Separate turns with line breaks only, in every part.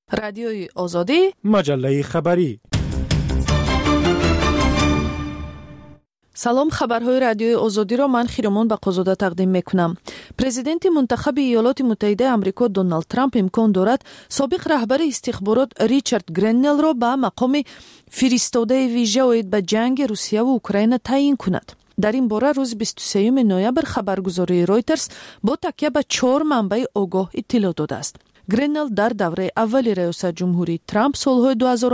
رادیوی آزادی،
مجله خبری.
سلام، خبرهای رادیوی آزادی را من خیرمان بقازاده تقدیم میکنم. پرزیدنت منتخب ایالات متحده آمریکا دونالد ترامپ امکان دارد سابق رهبر استخبارات ریچارد گرنل را به مقام فرستاده ویژه اوید به جنگ روسیه و اوکراین تعیین کند. در این باره روز 23 نوامبر خبرگزاری رویترز با تکیه به 4 منبع آگاه اطلاع داده است. گرنل در دوره اولی ریاست جمهوری ترامپ سالهای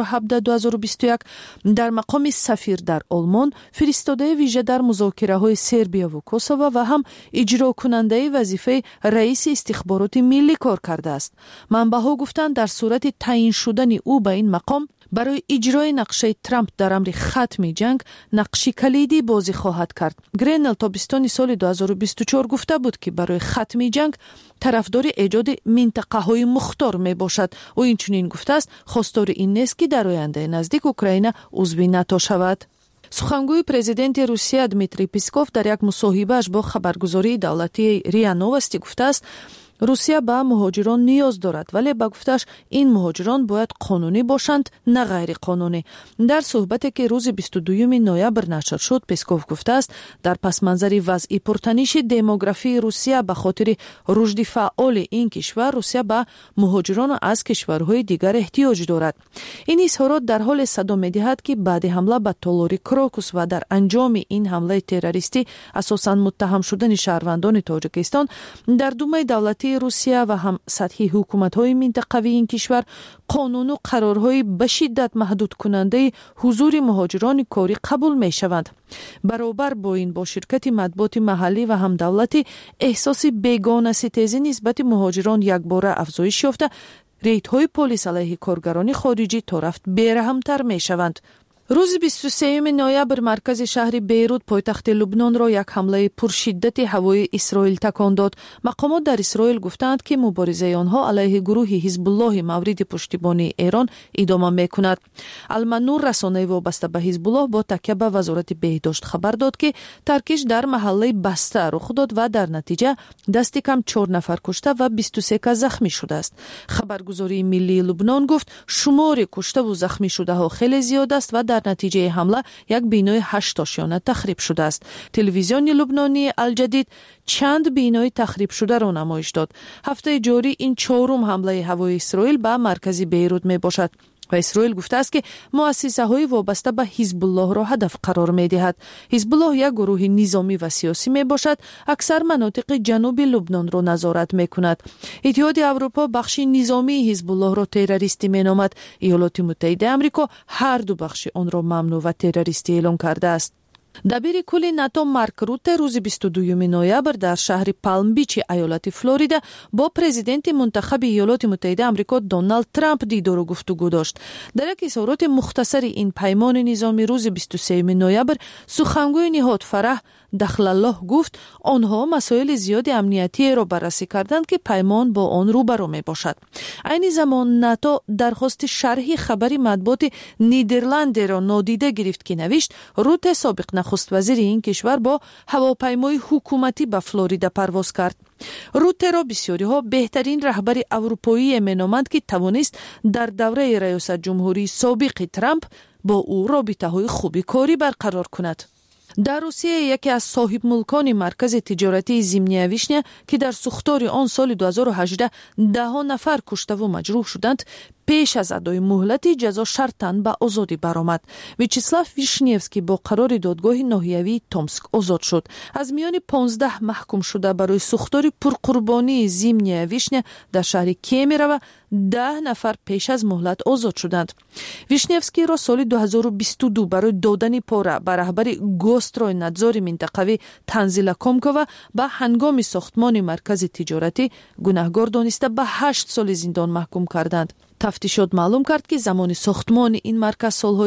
2017-2021 در مقام سفیر در آلمان، فرستاده ویژه در مذاکره‌های سربیا و کوسوو و هم اجرا کننده وظیفه رئیس استخبارات ملی کار کرده است. منبع‌ها گفتند در صورت تعیین شدن او به این مقام برای اجرای نقشه ترامپ در امر ختم جنگ نقش کلیدی بازی خواهد کرد. گرنل تابستان سال 2024 گفته بود که برای ختم جنگ طرفدار ایجاد منطقه‌های مختار می باشد. او اینچنین گفته است خواستار این نیست که در آینده نزدیک اوکراین عضو ناتو شود. سخنگوی پرزیدنت روسیه دمیتری پسکوف در یک مصاحبه‌اش با خبرگزاری دولتی ریا نووستی گفته است روسیه به مهاجران نیاز دارد، ولی به گفتش این مهاجران باید قانونی باشند نه غیر قانونی. در صحبتی که روز 22 نوامبر نشر شد، پسکوف گفته است در پس منظر وضع پرتنش دموگرافی روسیه به خاطر رشد فعال این کشور، روسیه به مهاجران از کشورهای دیگر احتیاج دارد. این اظهارات در حال صدا می‌دهد که بعد حمله به تالار کراکوس و در انجام این حمله تروریستی اساساً متهم شدن شهروندان تاجیکستان در دومه دولتی روسیه و هم سطحی حکومت‌های منطقوی این کشور قانون و قرارهای به شدت محدود کننده حضور مهاجران کاری قبول می‌شوند. برابر با این با شرکت مطبوعات محلی و هم دولتی احساس بیگانه ستیزی نسبت مهاجران یکباره افزایش یافته، ریت‌های پلیس علیه کارگران خارجی تا رفت بی‌رحم‌تر می‌شوند. روز 23 نوامبر مرکز شهر بیروت پایتخت لبنان را یک حمله پرشدت هوایی اسرائیل تکان داد. مقامات در اسرائیل گفتند که مبارزه آنها علیه گروه حزب الله مورد پشتیبانی ایران ادامه می‌کند. المنور رسانه وابسته به حزب الله با تکیه به وزارت بهداشت خبر داد که ترکش در محله بسته رخ داد و در نتیجه دست کم 4 نفر کشته و 23 زخمی شده است. خبرگزاری ملی لبنان گفت شمار کشته و زخمی شده ها خیلی زیاد است و در نتیجه حمله یک بینای 8 آشیانه تخریب شده است. تلویزیون لبنانی الجدید چند بینای تخریب شده را نمایش داد. هفته جاری این 4م حمله هوایی اسرائیل به مرکز بیروت می باشد و اسرائیل گفته است که مؤسسه های وابسته به حزب الله را هدف قرار می دهد. حزب الله یک گروه نظامی و سیاسی می باشد، اکثر مناطق جنوب لبنان را نظارت می کند. اتحاد اروپا بخش نظامی حزب الله را تروریستی می نامد. ایالات متحده آمریکا هر دو بخش آن را ممنوع و تروریستی اعلام کرده است. دبیر کل ناتو مارک روته روز 22 نوامبر در شهر پالم بیچ ایالت فلوریدا با پرزیدنت منتخب ایالات متحده آمریکا دونالد ترامپ دیدار و گفتگو داشت. در یک اظهارات مختصر این پیمان نظامی روز 23 نوامبر سخنگوی نهاد فرح دخل الله گفت آنها مسائل زیاد امنیتی را بررسی کردند که پیمان با آن روبرو می باشد. عین زمان ناتو درخواست شرحی خبری مطبوعات نیدرلند را نادیده گرفت که نوشت روته سابق نخست وزیر این کشور با هواپیمای حکومتی به فلوریدا پرواز کرد. روته را بسیاری ها بهترین رهبر اروپایی مینامند که توانست در دوره ریاست جمهوری سابق ترامپ با او رابطه های خوبی کاری برقرار کند. در روسیه یکی از صاحب ملکان مرکز تجارتی زیمنیا ویشنیا که در سوختار آن سال 2018 10 نفر کشته و مجروح شدند پیش از ادای مهلت جزا شرطاً به آزادی برآمد. ویچسلاف ویشنیوسکی با قرار دادگاه ناحیوی تومسک آزاد شد. از میان 15 محکوم شده برای سوختار پرقربانی زیمنیا ویشنیا در شهر کیمیرو 10 نفر پیش از مهلت آزاد شدند. ویشنیوسکی را سال 2022 برای دادن پاره به رهبر گوستروی نادزور منطقوی تنزیل کومکووا به هنگام ساختمان مرکز تجارتی گناهکار دانسته به 8 سال زندان محکوم کردند. تفتیشات معلوم کرد که زمان ساختمان این مرکز سالهای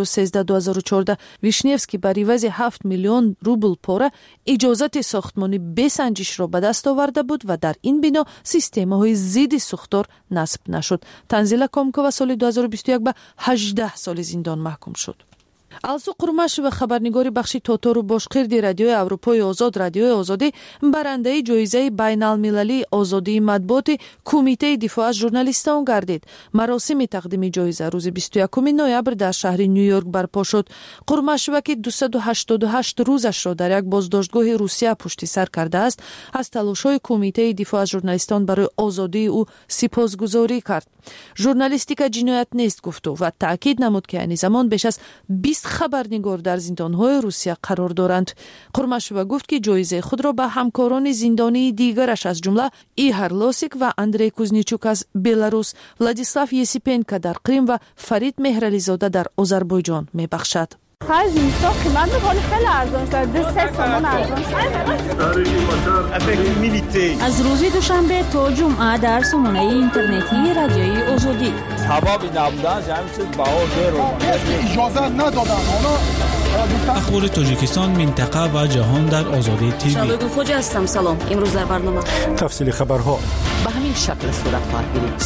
2013-2014 ویشنیوسکی بر عوض 7 میلیون روبل پاره اجازت ساختمانی بسنجش را به دست آورده بود و در این بنا سیستم‌های ضد سوختار نصب نشد. تنزیل کومکووا سال 2021 به 18 سال زندان محکوم شد. алсу қурмашева хабарнигори бахши Тотору бошқирди радиои Аврупои озод радиои озодӣ барандаи ҷоизаи байналмилалии озодии матбуоти кумитаи дифоъ аз журналистон гардид. маросими тақдими ҷоиза рӯзи 21 ноябр дар шаҳри Нью-Йорк барпо шуд. қурмашева ки 288 рӯзашро дар як боздоштгоҳи Русия пушти сар кардааст, аз талошҳои кумитаи дифоъ аз журналистон барои озодии ӯ сипосгузорӣ кард. журналистика ҷиноят нест гуфту ва таъкид намуд ки айни замон беш аз 20 хабарнигор дар зиндонҳои Русия қарор доранд. қурмашева гуфт ки ҷоизаи худро ба ҳамкорони зиндонии дигараш аз ҷумла Ихар Лосик ва Андрей Кузничук аз Беларус, Владислав Есипенко дар Крим ва Фарид Меҳрализода дар Озарбойҷон мебахшад.
از روزی دوشنبه تا جمعه در سامانه اینترنتی رادیوی آزادی
سبب نبودن همین چیز بها زیرو
اجازه ندادن
اخبار تاجیکستان منطقه و جهان در آزادی تیوی.
شادو خوجا هستم. سلام. امروز در برنامه
تفصیل خبرها
به همین شکل صورت خواهد گرفت.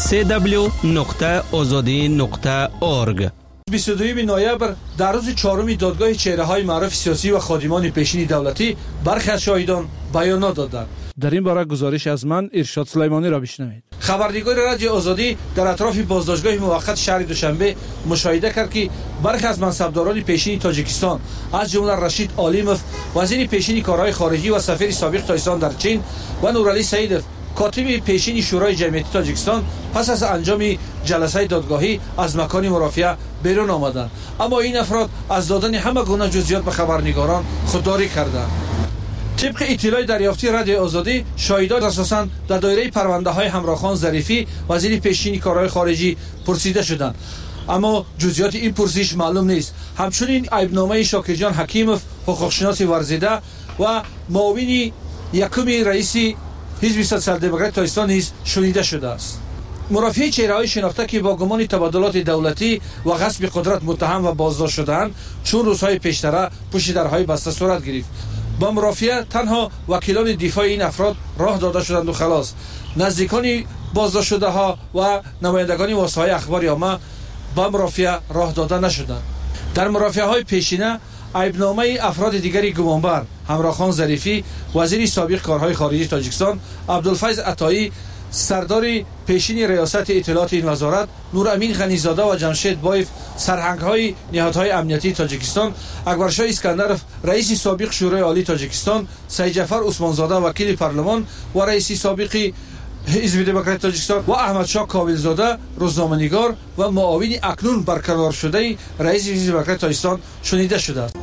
www.azadi.org
22 نوامبر در روز چهارم دادگاه چهره‌های معروف سیاسی و خادمان پیشین دولتی برخی از شاهدان بیانات دادند.
در این باره گزارش از من ارشاد سلیمانی را بشنوید.
خبرنگار رادیو آزادی در اطراف بازداشتگاه موقت شهر دوشنبه مشاهده کرد که برخی از منصبداران پیشین تاجیکستان از جمله رشید عالیموف وزیر پیشین کارهای خارجی و سفیر سابق تاجیکستان در چین و نورعلی سعیدوف کاتب پیشین شورای جمعیتی تاجیکستان پس از انجام جلسه دادگاهی از مکان مرافعه بیرون آمدند، اما این افراد از دادن همه گونه جزئیات به خبرنگاران خودداری کردند. طبق اطلاع دریافتی رادیو آزادی، شاهدان اساساً در دایره پرونده‌های همراهخان ظریفی وزیر پیشین کارهای خارجی پرسیده شدند، اما جزئیات این پرسش معلوم نیست. همچنین عیبنامه شاکرجان حکیموف حقوقشناس ورزیده و معاون یکم رئیس حزب سوسیال دموکرات تاجیکستان نیز شنیده شده است. مرافعه چهره‌های شناخته که با گمان تبادلات دولتی و غصب قدرت متهم و بازداشت شدند چون روزهای پیشتر پشت درهای بسته صورت گرفت. با مرافعه تنها وکیلان دفاع این افراد راه داده شدند و خلاص. نزدیکان بازداشت شده ها و نمایندگان واسطه‌های اخبار عامه با مرافعه راه داده نشدند. در مرافعه‌های پیشینه عیبنامه افراد دیگری گمانبر همراهخان ظریفی وزیر سابق کارهای خارجی تاجیکستان، عبدالفیض عطایی سردار پیشین ریاست اطلاعات این وزارت، نورامین غنیزاده و جمشید بایف سرهنگ‌های نهادهای امنیتی تاجیکستان، اکبرشاه اسکندرов رئیس سابق شورای عالی تاجیکستان، سید جعفر عثمانزاده وکیل پارلمان و رئیس سابق حزب دموکرات تاجیکستان و احمدشاه کابلزاده روزنامه‌نگار و معاون اکنون برقرار شده رئیس حزب دموکرات تاجیکستان شنیده شده است.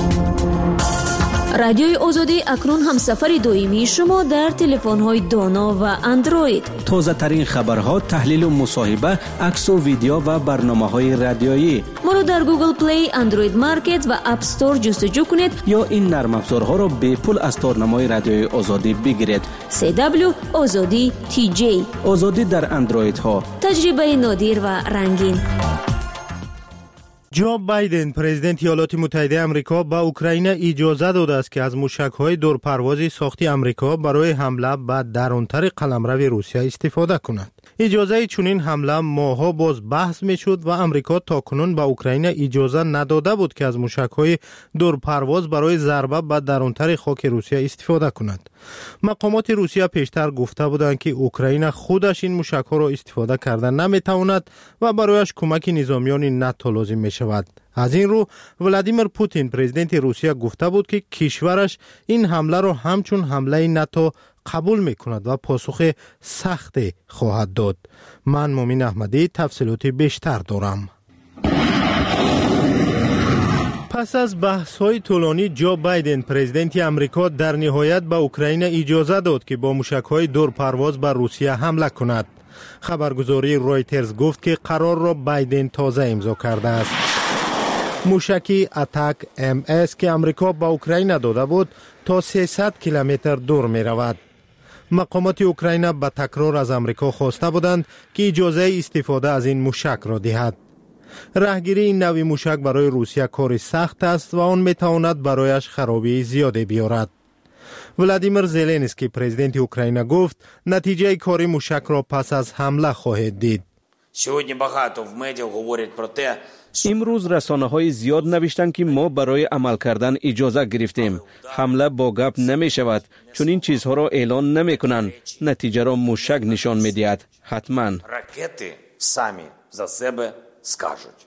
رادیوی آزادی اکنون همسفر دائمی شما در تلفن‌های دانا و اندروید.
تازه ترین خبرها، تحلیل و مصاحبه، عکس و ویدیو و برنامه‌های رادیویی.
ما رو در گوگل پلی، اندروید مارکت و اپ استور جستجو کنید
یا این نرم افزارها را به پول از تارنمای رادیوی آزادی بگیرید.
CW آزادی TJ.
آزادی در اندروید ها.
تجربه نادر و رنگین.
جو بایدن پرزیدنت ایالات متحده آمریکا به اوکراین اجازه داده است که از موشک‌های دورپروازی ساختی آمریکا برای حمله به درونتر قلمرو روسیه استفاده کند. اجازه چنین حمله ماها باز بحث می‌شد و آمریکا تاکنون به اوکراین اجازه نداده بود که از موشک‌های دورپرواز برای ضربه به درونتر خاک روسیه استفاده کند. مقامات روسیه پیشتر گفته بودند که اوکراین خودش این موشک‌ها را استفاده کردن نمی‌تواند و برایش کمک نظامیان ناتو لازم می‌شود. از این رو ولادیمیر پوتین پرزیدنت روسیه گفته بود که کشورش این حمله را همچون حمله ناتو قبول می‌کند و پاسخ سخت خواهد داد. من مومن احمدی تفصیلات بیشتر دارم. پس از بحث‌های طولانی جو بایدن پرزیدنت آمریکا در نهایت به اوکراین اجازه داد که با موشک‌های دورپرواز بر روسیه حمله کند. خبرگزاری رویترز گفت که قرار را بایدن تازه امضا کرده است. موشکی اتاک MS که آمریکا به اوکراین داده بود تا 300 کیلومتر دور می رود. مقامات اوکراین به تکرار از آمریکا خواسته بودند که اجازه استفاده از این موشک را دهد. راهگیری این نوع موشک برای روسیه کار سخت است و آن می تواند برایش خرابی زیادی بیارد. ولادیمیر زلنسکی پرزیدنت اوکراین گفت نتیجه کار موشک را پس از حمله خواهد دید.
امروز رسانه‌های زیاد نوشتند که ما برای عمل کردن اجازه گرفتیم. حمله با گپ نمی شود چون این چیزها را اعلان نمی کنند. نتیجه را موشک نشان می دهد. حتما
رکети самі за себе скажуть.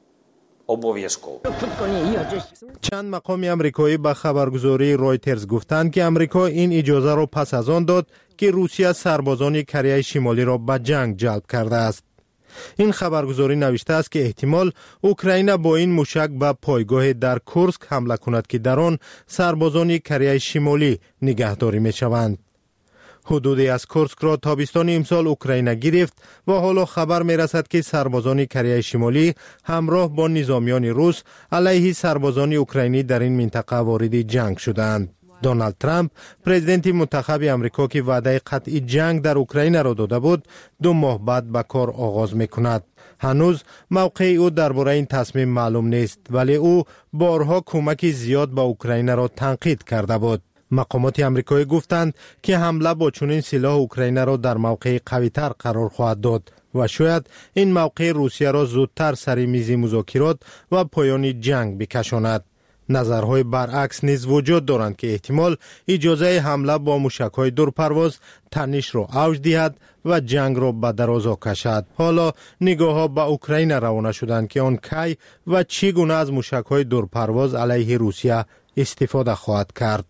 چند مقام امریکایی به خبرگزاری رویترز گفتند که امریکا این اجازه را پس از آن داد که روسیه سربازان کره شمالی را به جنگ جلب کرده است. این خبرگزاری نوشته است که احتمال اوکراین با این موشک به پایگاه در کورسک حمله کند که در آن سربازان کره شمالی نگهداری می شوند. حدودی از کورسک را تابستان امسال اوکراین گرفت و حالا خبر می رسد که سربازان کره شمالی همراه با نظامیان روس علیه سربازان اوکراینی در این منطقه وارد جنگ شدند. دونالد ترامپ پرزیدنت منتخب امریکا که وعده قطعی جنگ در اوکراین را داده بود 2 ماه بعد به کار آغاز می کند. هنوز موقع او درباره این تصمیم معلوم نیست ولی او بارها کمک زیاد به اوکراین را تنقید کرده بود. مقامات امریکایی گفتند که حمله با چنین سلاح اوکراین را در موقع قوی‌تر قرار خواهد داد و شاید این موقع روسیه را زودتر سر میز مذاکرات و پایان جنگ بکشاند. نظرهای برعکس نیز وجود دارند که احتمال اجازه حمله با موشک‌های دورپرواز تنش را اوج دهد و جنگ را به درازا کشد. حالا نگاه‌ها به اوکراین روانه شدند که آن کی و چگونه از موشک‌های دورپرواز علیه روسیه استفاده خواهد کرد.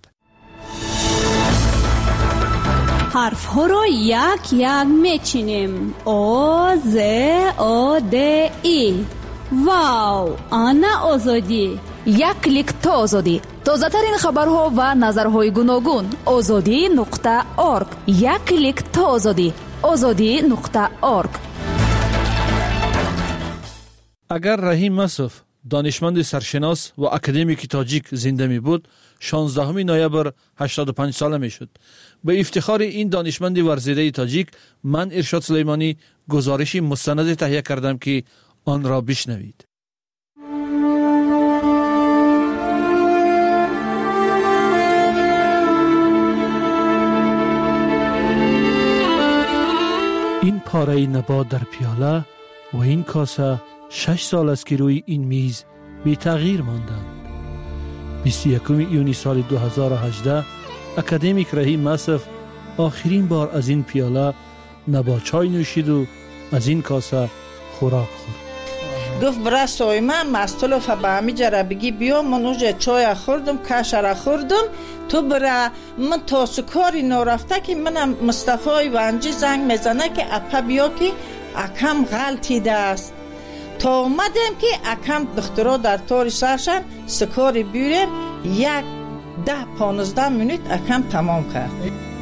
حرف ها را یک یک میچینیم. او ز او د ای. واو، آنا آزادی.
یک کلیک تا آزادی. تازه ترین خبرها و نظرهای گوناگون. azadi.org. یک کلیک تا آزادی. azadi.org.
اگر رحیم مسعود دانشمند سرشناس و اکادمیک تاجیک زنده می بود 16 نوامبر 85 ساله می شد. به افتخار این دانشمند ورزیده تاجیک من ارشاد سلیمانی گزارشی مستند تهیه کردم که آن را بشنوید. این پاره نبات در پیاله و این کاسه 6 سال است که روی این میز بی تغییر ماندند. 21 یونی سال 2018 اکادمیک رحیم مسعود آخرین بار از این پیاله نبات چای نوشید و از این کاسه خوراک خورد.
گفت برای سویمه مستلوف به همی جره بگی بیا من اوجه چای خوردم کشره خوردم تو برای من تا سکاری نرفته که منم مصطفی ونجی زنگ میزنه که اپا بیا که اکم غلطیده است تا اومدم که اکم دخترها در طور سرشن سکاری بیوریم 10-15 منوت اکم تمام کرد.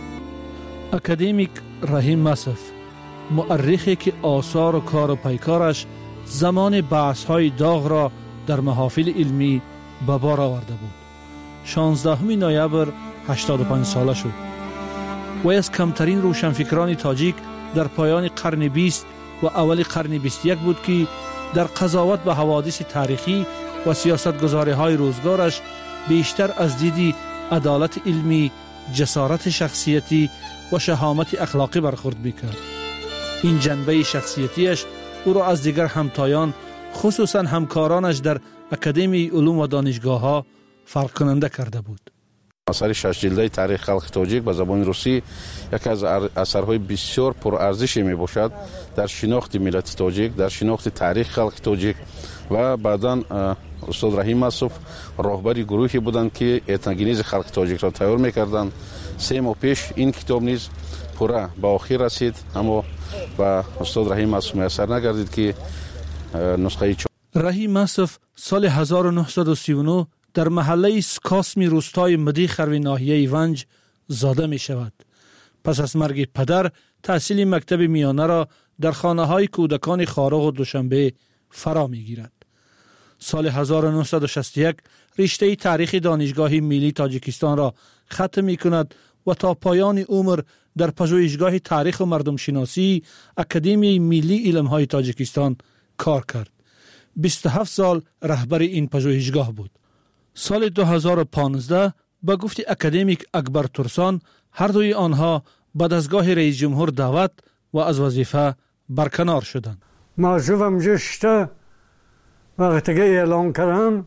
اکادمیک رحیم مسعود مؤرخی که آثار و کار و پیکارش زمان بحث‌های داغ را در محافل علمی به بار آورده بود. 16 نوامبر 85 ساله شد. وی از کمترین روشنفکران تاجیک در پایان قرن 20 و اول قرن 21 بود که در قضاوت به حوادث تاریخی و سیاستگزاری‌های روزگارش بیشتر از دیدی عدالت علمی، جسارت شخصیتی و شهامت اخلاقی برخورد می‌کرد. این جنبه شخصیتیش او را از دیگر همتایان خصوصا همکارانش در اکادمی علوم و دانشگاه‌ها فرق کننده کرده بود.
اثر 6 جلده تاریخ خلق تاجیک به زبان روسی یکی از اثرهای بسیار پرارزشی می باشد در شناخت ملت تاجیک، در شناخت تاریخ خلق تاجیک و بعداً استاد رحیم مسعود راهبر گروهی بودند که اتنگینیز خلق تاجیک را تیار می‌کردند. 3 ماه پیش این کتاب نیز پورا به آخر رسید اما با استاد رحیم مسعود میسر نگردید که نسخه
رحیم مسعود سال 1939 در محله سکاسمی روستای مدیخر و ناحیه ونج زاده می شود. پس از مرگ پدر تحصیل مکتب میانه را در خانه های کودکان خارق و دوشنبه فرا می گیرد. سال 1961 رشته تاریخ دانشگاه ملی تاجیکستان را ختم می کند و تا پایان عمر در پژوهشگاه تاریخ و مردم شناسی اکادمی ملی علمهای تاجیکستان کار کرد. 27 سال رهبر این پژوهشگاه بود. سال 2015 با گفت اکادمیک اکبر ترسان هر دوی آنها به دستگاه رئیس جمهور دعوت و از وظیفه برکنار شدند.
موضوع اونجا شده وقتی که اعلان کردن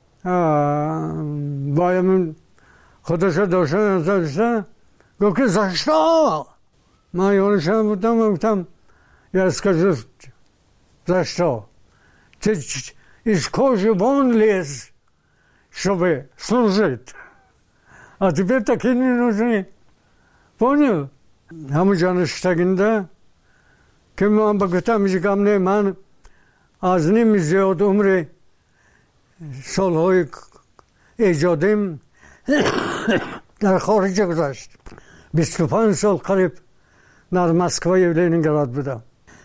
باید خودش داشته گفت که زشتا من یانشم بودم گفتم я скажу за что ты из кожи вон лез чтобы служить а тебе такие не нужны понял همون جانشتگنده که من بگفتم میگم نه من از نیم زیاد عمر سالهای ایجادیم در خارج گذشت 25 سال قریب در مسکو و لنینگراد بودم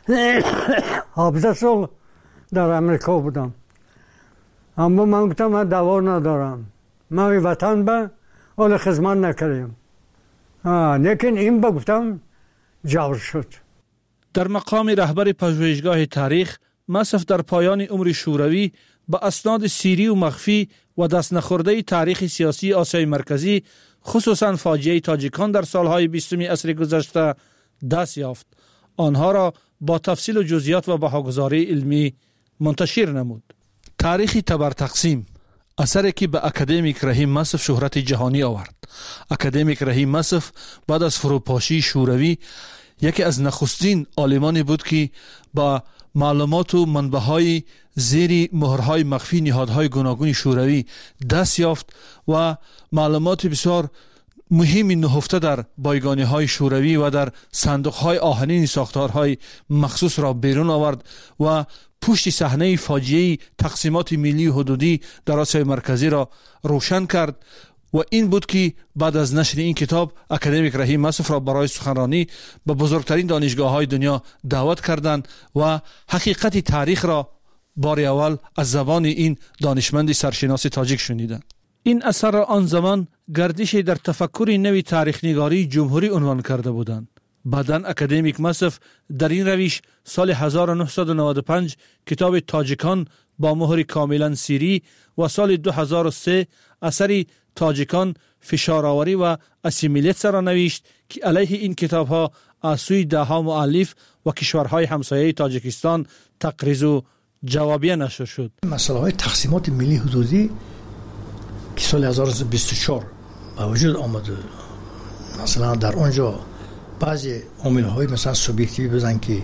17 سال در امریکا بودم اما من گفتم من دوا ندارم من وطن به اول خدمت نکردم لیکن این بگفتم جور شد.
در مقام رهبر پژوهشگاه تاریخ مصف در پایان عمر شوروی با اسناد سیری و مخفی و دست نخورده تاریخ سیاسی آسیای مرکزی خصوصا فاجعه تاجیکان در سالهای 20 عصر گذشته دست یافت. آنها را با تفصیل و جزئیات و بهاگذاری علمی منتشر نمود. تاریخ تبر تقسیم اثری که به اکادمیک رحیم مصف شهرت جهانی آورد. اکادمیک رحیم مصف بعد از فروپاشی شوروی یکی از نخستین عالمانی بود که با معلومات و منبع‌های زیر مهرهای مخفی نهادهای گوناگون شوروی دست یافت و معلومات بسیار مهمی نهفته در بایگانی‌های شوروی و در صندوق‌های آهنین ساختارهای مخصوص را بیرون آورد و پشت صحنه فاجعه تقسیمات ملی و حدودی در آسیای مرکزی را روشن کرد و این بود که بعد از نشر این کتاب اکادمیک رحیم مصف را برای سخنرانی به بزرگترین دانشگاه‌های دنیا دعوت کردند و حقیقت تاریخ را بار اول از زبان این دانشمند سرشناس تاجیک شنیدند. این اثر را آن زمان گردش در تفکر نوی تاریخ نگاری جمهوری عنوان کرده بودند. بعداً اکادمیک مصف در این روش سال 1995 کتاب تاجیکان با مهر کاملا سیری و سال 2003 اثری تاجیکان فشارآوری و اسیمیلیت را نوشت که علیه این کتاب ها از سوی دهها مؤلف و کشورهای همسایه تاجیکستان تقریض و جوابیه نشر شد.
مسئله های تقسیمات ملی حدودی که سال 2024 با وجود آمده، مثلا در اونجا بعضی عامل های مثلا سوبیکتیوی بزن که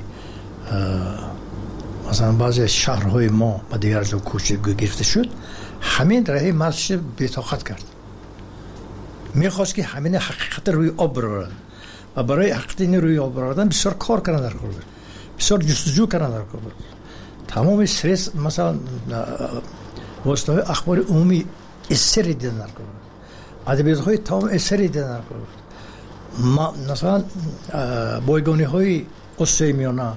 مثلا بعضی شهرهای ما با دیگر جا کوچه گرفته شد، همین راه مرش بی‌طاقت کرد. میخواست که همین حقیقت روی آب برارن و برای حقیقت روی آب براردن بسیار کار کردن در کار، بسیار جستجو کردن در کار. تمام استرس مثلا واسطه های اخبار عمومی اثری دیدن در کار، ادبیات های تمام اثری دیدن در کار. مثلا بایگانی های آسیای میانه،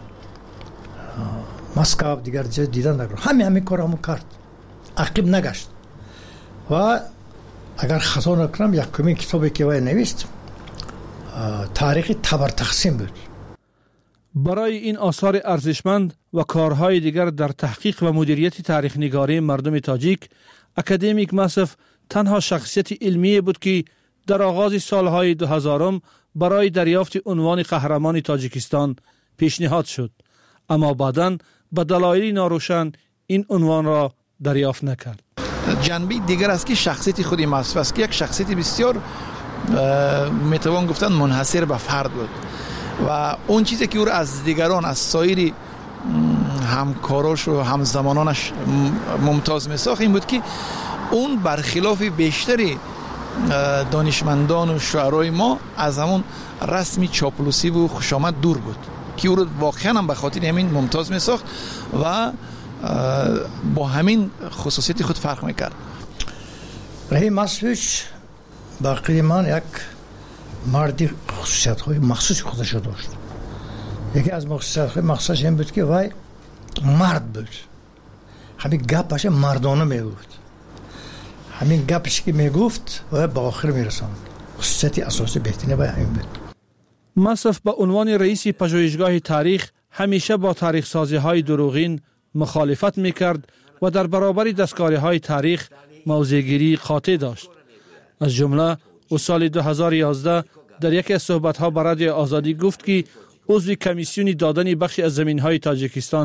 مسکو دیگر جای دیدن در کار، همین کارامو کرد، عقب نگشت. و اگر خطا نکنم یکمین کتابی که وی نوشت تاریخ تبر تقسیم بود.
برای این آثار ارزشمند و کارهای دیگر در تحقیق و مدیریت تاریخ نگاری مردم تاجیک، اکادمیک مصف تنها شخصیت علمی بود که در آغاز سالهای 2000 برای دریافت عنوان قهرمان تاجیکستان پیشنهاد شد، اما بعداً به دلایل ناروشن این عنوان را دریافت نکرد.
جنبه دیگر است که شخصیت خودی مصف است که یک شخصیت بسیار میتوان گفتن منحصر به فرد بود و اون چیزی که او را از دیگران، از سایر همکاراش و همزمانانش ممتاز میساخت این بود که اون برخلاف بیشتری دانشمندان و شعرای ما از همون رسمی چاپلوسی و خوشامد دور بود که او را واقعا هم به خاطر همین ممتاز میساخت و با همین خصوصیت خود فرق میکرد.
رحیم مصفش باقی من یک مردی خصوصیت های مخصوص خودش داشت. یکی از خصوصیت های مخصوصش این بود که وای مرد بود، همین گپش مردانه میگفت، همین گپش که میگفت و با آخر میرساند. خصوصیت اساسی بهترین وای همین بود.
مصف به عنوان رئیس پژوهشگاه تاریخ همیشه با تاریخ سازی های دروغین مخالفت میکرد و در برابر دستکاری های تاریخ موضع‌گیری قاطع داشت. از جمله او سال 2011 در یکی از صحبت‌ها با رادیو آزادی گفت که عضو کمیسیون دادن بخشی از زمین‌های تاجیکستان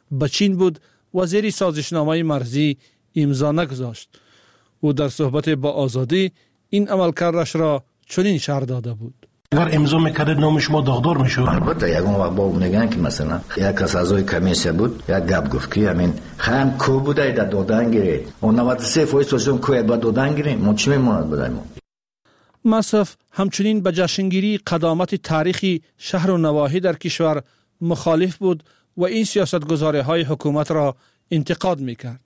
به چین بود وزیر سازشنامه مرزی امضا نگذاشت. او در صحبت با آزادی این عملکردش را چنین شرح داده بود:
اگر امضا میکرد نامش ما داغدار میشد.
البته یگان وقت با میگن که مثلا یک کس اعضای کمیسیون بود، یک گپ گفت که همین خام کو بوده در دادن گیره اون 93% سوسیون کو با دادن گیره ما چی میموند بدیم.
مصرف همچنین به جشنگیری قدامت تاریخی شهر و نواحی در کشور مخالف بود و این سیاستگزاری‌های حکومت را انتقاد میکرد.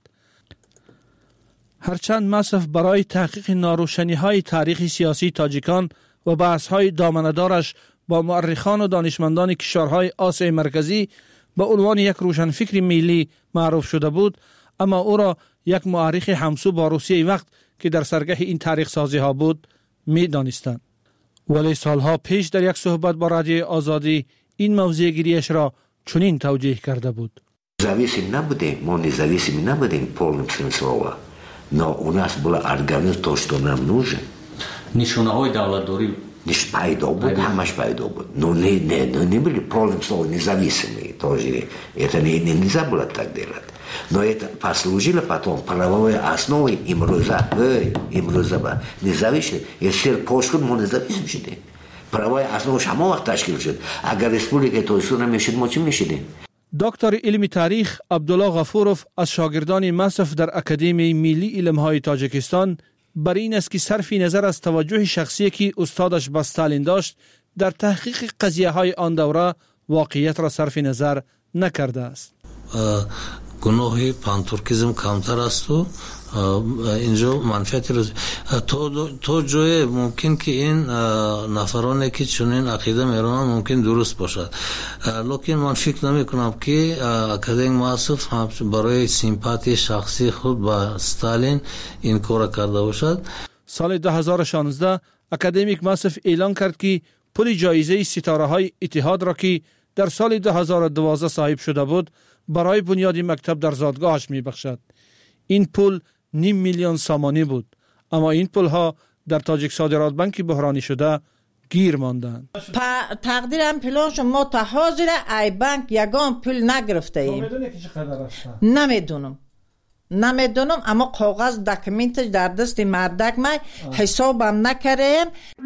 هرچند مصرف برای تحقیق ناروشنی‌های تاریخی سیاسی تاجیکان و بحث‌های دامنه‌دارش با مورخان و دانشمندان کشورهای آسیای مرکزی به عنوان یک روشنفکر ملی معروف شده بود، اما او را یک مورخ همسو با روسیه وقت که در سرگه این تاریخ سازی ها بود می دانستند. ولی سالها پیش در یک صحبت با رادیو آزادی این موضوع گیریش را چنین توجیه کرده بود:
Независим набудем, мы независимы набудем в полном смысле слова, но у нас был организм то, что нам нужен.
نشونه‌های دولتداری
Лишь пайдо بود, همش пайдо بود. Но не были в полном слова независимые тоже. Это нельзя было так делать. Но это послужило потом правовой основой имруза независимость. Если пошли, мы независимы шли. Правовая основа шама вақт ташкил шуд. Агар республика توسعه نمیشد ما چی میشدیم؟
دکتر علم تاریخ عبدالله غفوروف از شاگردان مصرف در اکادمی ملی علم‌های تاجیکستان بر این است که صرف نظر از توجه شخصی که استادش به استالین داشت در تحقیق قضیه‌های آن دوره واقعیت را صرف نظر نکرده است.
گناه پانتورکیزم کمتر است و اینجا منفعتی رو تو جای ممکن که این نفرانی که چنین عقیده میرونن ممکن درست باشد، لیکن من فکر نمی کنم که اکادمی مصرف برای سیمپاتی شخصی خود با استالین این کار کرده باشد.
سال 2016 اکادمیک مصرف اعلان کرد که پول جایزه ستاره های اتحاد را که در سال 2012 صاحب شده بود برای بنیاد مکتب در زادگاهش می بخشد. این پول 500,000 سامانی بود، اما این پول ها در تاجیک صادرات بانک بحرانی شده گیر ماندند.
تقدیرم پولش ما تا حاضر ای بانک یگان پول نگرفته ایم. نمیدونم اما کاغذ دکمنتش در دست مردک ما حسابم نکردیم.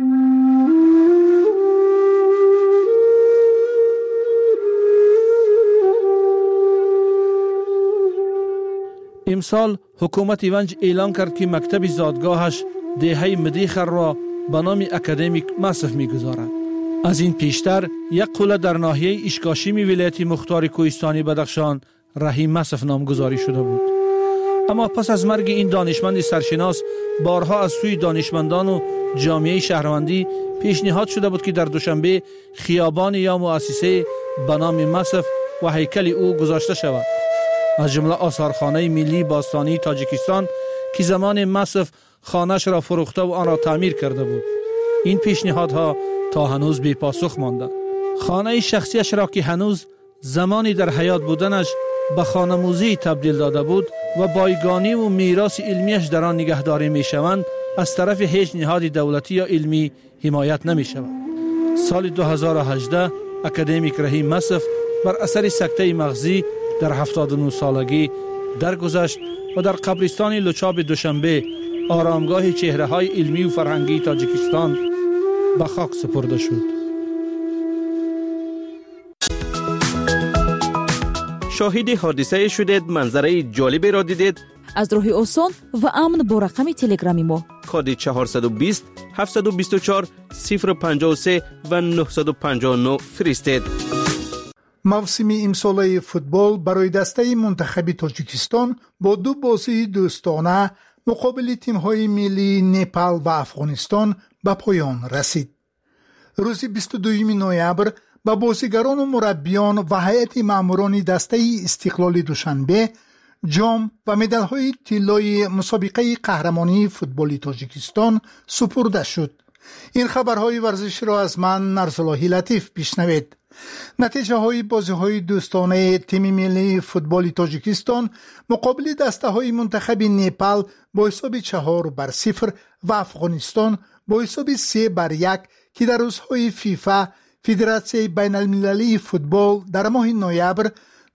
امسال حکومت ایونج اعلان کرد که مکتب زادگاهش دهه مدیخر را به نام اکادمیک مصرف می‌گذارد. از این پیشتر یک قله در ناحیه اشکاشیمی ولایت مختار کوهستانی بدخشان رحیم مصرف نامگذاری شده بود. اما پس از مرگ این دانشمند سرشناس بارها از سوی دانشمندان و جامعه شهروندی پیشنهاد شده بود که در دوشنبه خیابان یا مؤسسه به نام مصرف و هیکل او گذاشته شود. از جمله آثارخانه ملی باستانی تاجیکستان که زمان مصرف خانه‌اش را فروخته و آن را تعمیر کرده بود. این پیشنهادها تا هنوز بی پاسخ مانده. خانه شخصیش را که هنوز زمانی در حیات بودنش به خانه‌موزی تبدیل داده بود و بایگانی و میراث علمیش در آن نگهداری می شوند، از طرف هیچ نهاد دولتی یا علمی حمایت نمی شود. سال 2018 اکادمیک رحیم مصرف بر اثر سکته مغزی در 79 سالگی درگذشت و در قبرستان لچاب دوشنبه آرامگاه چهره‌های علمی و فرهنگی تاجیکستان به خاک سپرده شد.
شاهد حادثه شدید، منظره جالبی را دیدید؟
از راه آسان و امن با رقم تلگرامی ما
کد 420 724 053 و 959 فرستید.
موسم امساله فوتبال برای دسته منتخب تاجیکستان با 2 بازی دوستانه مقابل تیم‌های ملی نپال و افغانستان به پایان رسید. روز 22 نوامبر به بازیگران و مربیان و هیئت ماموران دسته استقلال دوشنبه جام و مدال‌های طلای مسابقه قهرمانی فوتبال تاجیکستان سپرده شد. این خبرهای ورزش را از من نرسلاهی لطیف بشنوید. نتیجه های بازی های دوستانه تیم ملی فوتبال تاجیکستان مقابل دسته های منتخب نپال با حساب 4-0 و افغانستان با حساب 3-1 که در روزهای فیفا فدراسیون بین المللی فوتبال در ماه نوامبر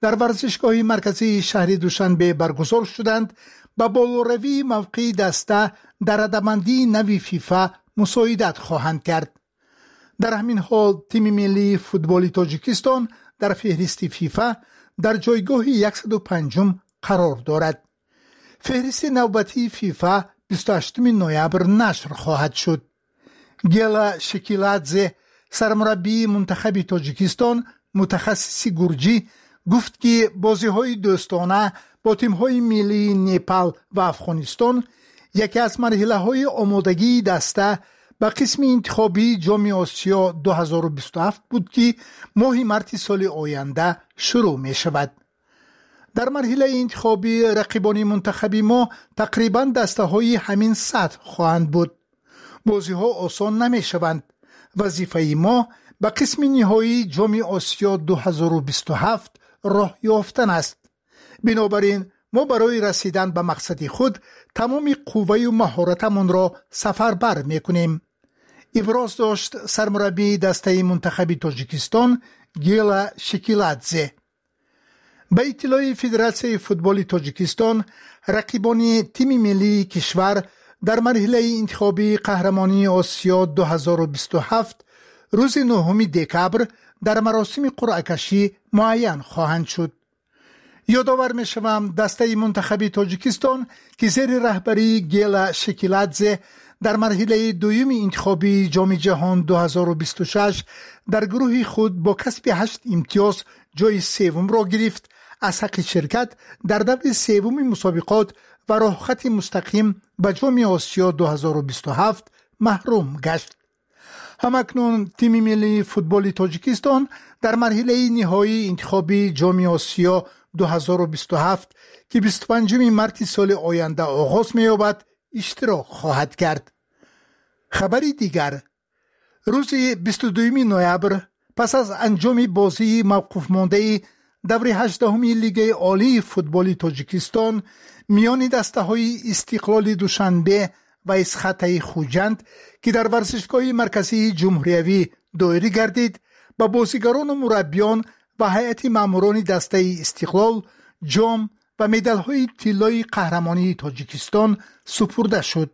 در ورزشگاه مرکزی شهر دوشنبه برگزار شدند با بالاروی موقع دسته در رده‌بندی نوی فیفا مساعدت خواهند کرد. در همین حال تیم ملی فوتبال تاجیکستان در فهرست فیفا در جایگاه 105 قرار دارد. فهرست نوبتی فیفا 28 نوامبر نشر خواهد شد. گیلا شکیلادزه سرمربی منتخب تاجیکستان متخصص گرجی گفت که بازی‌های دوستانه با تیم‌های ملی نپال و افغانستان یکی از مرحله‌های آمادگی دسته به قسم انتخابی جام آسیا 2027 بود که ماه مارس سال آینده شروع می شود. در مرحله انتخابی رقیبان منتخبی ما تقریباً دسته های همین سطح خواهند بود. بازی ها آسان نمی شوند. وظیفه ما به قسم نهایی جام آسیا 2027 راه یافتن است. بنابراین ما برای رسیدن به مقصد خود تمام قوه و مهارتمان را سفربر می کنیم. ابراز داشت سرمربی دسته منتخب تاجیکستان گیلا شکیلادزه. به اطلاع فدراسیون فوتبال تاجیکستان رقیبان تیم ملی کشور در مرحله انتخابی قهرمانی آسیا 2027 روز 9 دکبر در مراسم قرعه کشی معین خواهند شد. یادآور می‌شوم دسته منتخب تاجیکستان که زیر رهبری گیلا شکیلادزه در مرحله دوم انتخابی جام جهان 2026 در گروه خود با کسب 8 امتیاز جای سوم را گرفت، از حق شرکت در دور سوم مسابقات و راه خط مستقیم به جام آسیا 2027 محروم گشت. همکنون تیم ملی فوتبال تاجیکستان در مرحله نهایی انتخابی جام آسیا 2027 که 25 مارس سال آینده آغاز می‌یابد اشتراک خواهد کرد. خبری دیگر، روز 22 نوامبر پس از انجام بازی موقوف مانده دور 18 لیگ عالی فوتبال تاجیکستان میان دسته‌های استقلال دوشنبه و اسخطه خوجند که در ورزشگاه مرکزی جمهوریوی دایره گردید، با بازیگران و مربیان و هیئت ماموران دسته استقلال جام و مدال‌های طلای قهرمانی تاجیکستان سپرده شد.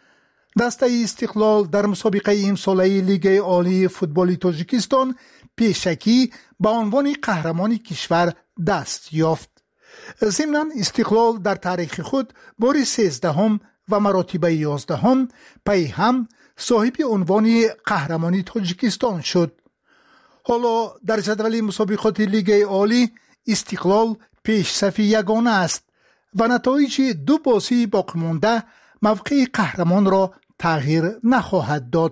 دسته استقلال در مسابقه امساله لیگ عالی فوتبال تاجیکستان پیشکی با عنوان قهرمانی کشور دست یافت. ضمناً استقلال در تاریخ خود بار 13 و مراتب 11 پی هم صاحب عنوان قهرمانی تاجیکستان شد. حالا در جدول مسابقات لیگ عالی استقلال پیش صف یگانه است و نتایج 2 بازی باقی مانده موقع قهرمان را تغییر نخواهد داد.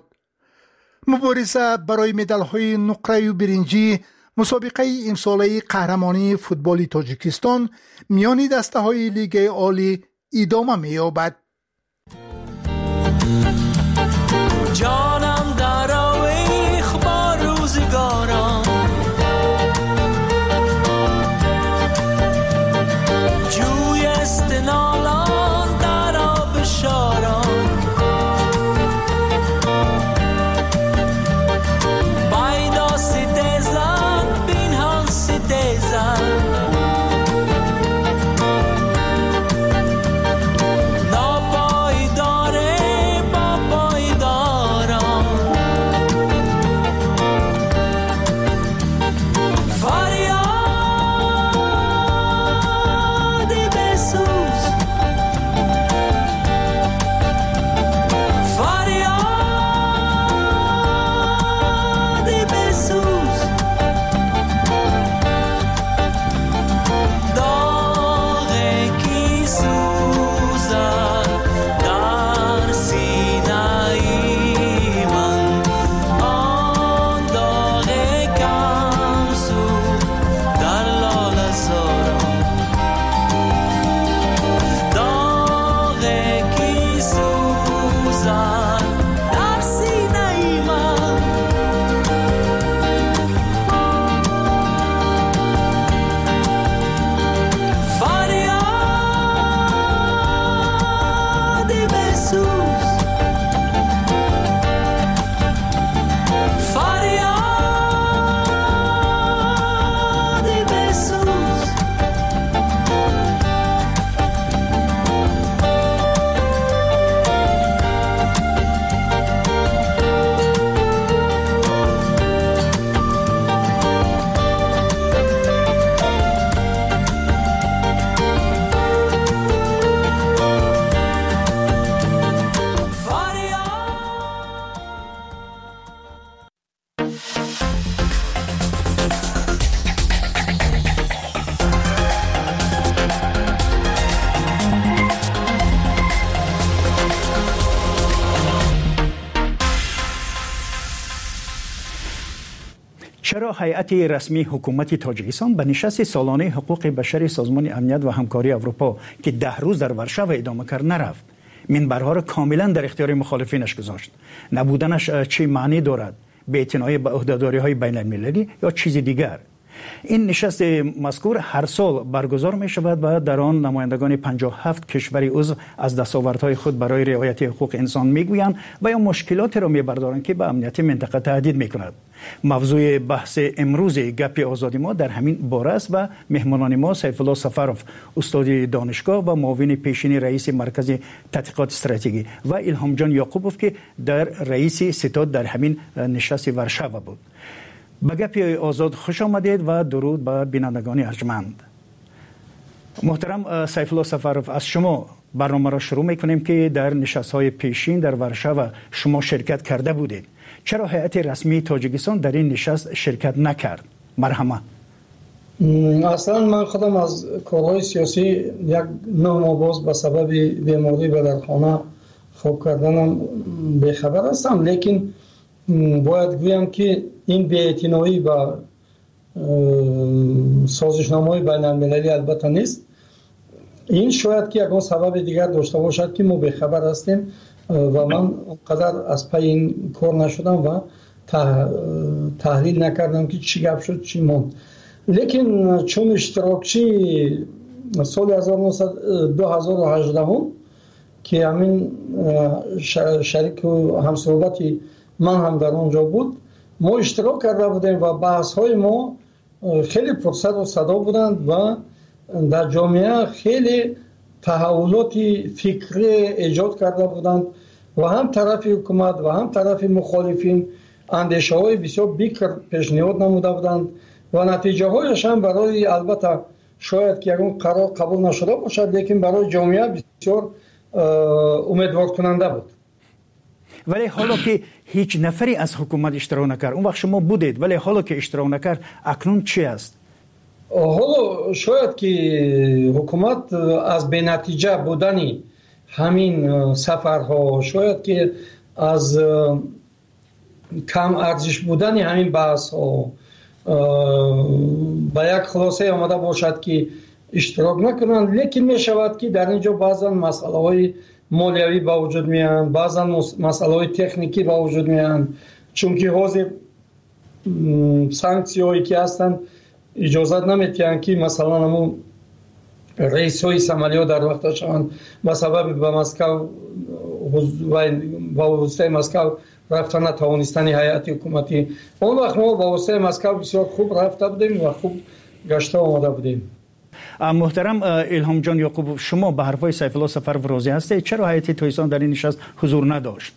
مبارزه برای مدال‌های نقره و برنجی مسابقه امساله قهرمانی فوتبال تاجیکستان میان دسته‌های لیگ عالی ادامه می‌یابد.
جانم در آویخ با روزگاران، جوی استنالان در آب شاران، بایدا سیدزن بینهان سیدزن،
چرا هیئت رسمی حکومت تاجیکستان به نشست سالانه حقوق بشر سازمان امنیت و همکاری اروپا که 10 روز در ورشو ادامه کرد نرفت؟ منبرها را کاملا در اختیار مخالفینش گذاشت. نبودنش چه معنی دارد؟ بی‌اعتنایی به عهده‌داری‌های بین‌المللی یا چیز دیگر؟ این نشست مذکور هر سال برگزار می شود و در آن نمایندگان 57 کشور عضو از دستاوردهای خود برای رعایت حقوق انسان میگویند و یا مشکلاتی را میبردارند که به امنیت منطقه تهدید میکند. موضوع بحث امروز گپ آزادی ما در همین باره است و مهمانان ما سیف الله سفروف، استاد دانشگاه و معاون پیشین رئیس مرکز تحقیقات استراتژی و الهام جان یعقوبوف که در رئیس ستاد در همین نشست ورشو بود. به گپ آزاد خوش آمدید و درود به بینندگان ارجمند. محترم سیف الله سفروف، از شما برنامه را شروع میکنیم که در نشست‌های پیشین در ورشو شما شرکت کرده بودید. چرا هیئت رسمی تاجیکستان در این نشست شرکت نکرد؟ مرحمه.
اصلا من خودم از کارهای سیاسی یک 9 ماه باز به سبب بیماری به در خانه خواب کردنم بیخبر هستم، لیکن باید گویم که این بی‌اعتنایی به سازشنامه‌های بین‌المللی البته نیست. این شاید که یکان سبب دیگر داشته باشد که ما بیخبر هستیم و من اونقدر از پی این کار نشدم و تحلیل نکردم که چی گپ شد چی موند. لیکن چون اشتراکچی سال 2018 که همین شریک و همصحبتی من هم در اونجا بود، ما اشتراک کرده بودیم و بحث های ما خیلی پرسر و صدا بودند و در جامعه خیلی تحولات فکری ایجاد کرده بودند و هم طرف حکومت و هم طرف مخالفین اندیشه های بسیار بیکر پیشنهاد نموده بودند و نتیجه هایش هم برای البته شاید که یکون قرار قبول نشده باشد، لیکن برای جامعه بسیار امیدوار کننده بود.
ولی حالا که هیچ نفری از حکومت اشتراک نکرد، اون وقت شما بودید، ولی حالا که اشتراک نکرد اکنون چی است؟
حالا شاید که حکومت از بی نتیجه بودنی همین سفرها، شاید که از کم ارزش بودنی همین بحث ها به یک خلاصه آمده باشد که اشتراک نکنند، لیکن می شود که در اینجا بعضا مسئله های مالیوی با وجود میان، بعضا مسئله های تکنیکی با وجود میان، چون که حاضر سانکسی هایی که هستند اجازت نمیتیند که مثلا همون رئیس های سمالیو در وقت شان به سبب به مسکو و با واسطه مسکو رفتن نتوانستن هیئت حکومتی، اون وقت ما با واسطه مسکو بسیار خوب رفته بودیم و خوب گشته آمده بودیم.
محترم الهام جان یعقوب، شما به حرفای سیف الله سفروف راضی هستید؟ چرا هیئت تاجیکستان در این نشست حضور نداشت؟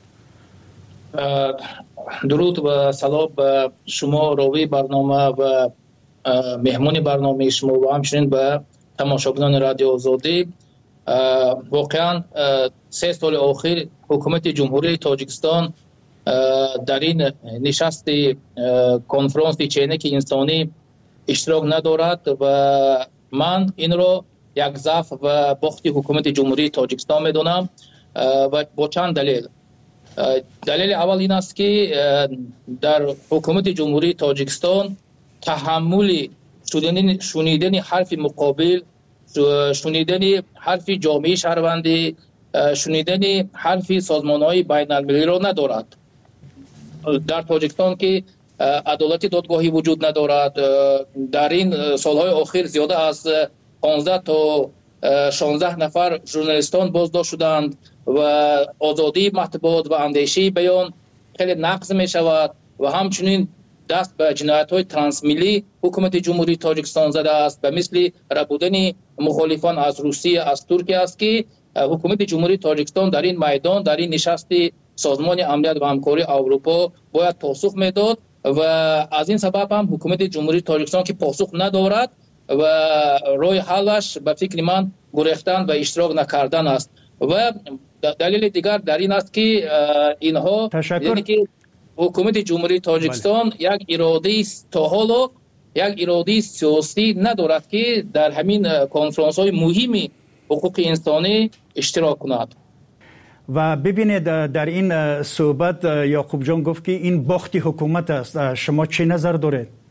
درود و سلام به شما راوی برنامه و مهمون برنامه شما و همچنین به تماشاگران رادیو آزادی. واقعا 3 سال اخیر حکومت جمهوری تاجیکستان در این نشست کنفرانس چینک انسانی اشتراک ندارد و من این را یک ضعف و باخت حکومت جمهوری تاجیکستان میدونم و با چند دلیل. دلیل اول این است که در حکومت جمهوری تاجیکستان تحمل شنیدن حرف مقابل، شنیدن حرف جامعه شهروندی، شنیدن حرف سازمان‌های بین‌المللی را ندارد. در تاجیکستان که عدالت دادگاهی وجود ندارد، در این سالهای اخیر زیاده از 15 تا 16 نفر ژورنالیستان بازداشت شدند و آزادی مطبوعات و اندیشه بیان خیلی نقض می شود و همچنین دست به جنایت‌های ترانسمیلی حکومت جمهوری تاجیکستان زده است به مثل ربودن مخالفان از روسیه، از ترکیه است که حکومت جمهوری تاجیکستان در این میدان، در این نشست سازمان امنیت و همکاری اروپا باید پاسخ میداد و از این سبب هم حکومت جمهوری تاجیکستان که پاسخ ندارد و راه حلش به فکر من گریختن و اشتراک نکردن است. و دلیل دیگر در این است که اینها یعنی که حکومت جمهوری تاجیکستان یک اراده تا حالا یک اراده سیاسی ندارد که در همین کنفرانس های مهمی حقوق انسانی اشتراک کند.
و ببینید در این صحبت یعقوب جان گفت که این باخت حکومت است. شما چه نظر دارید؟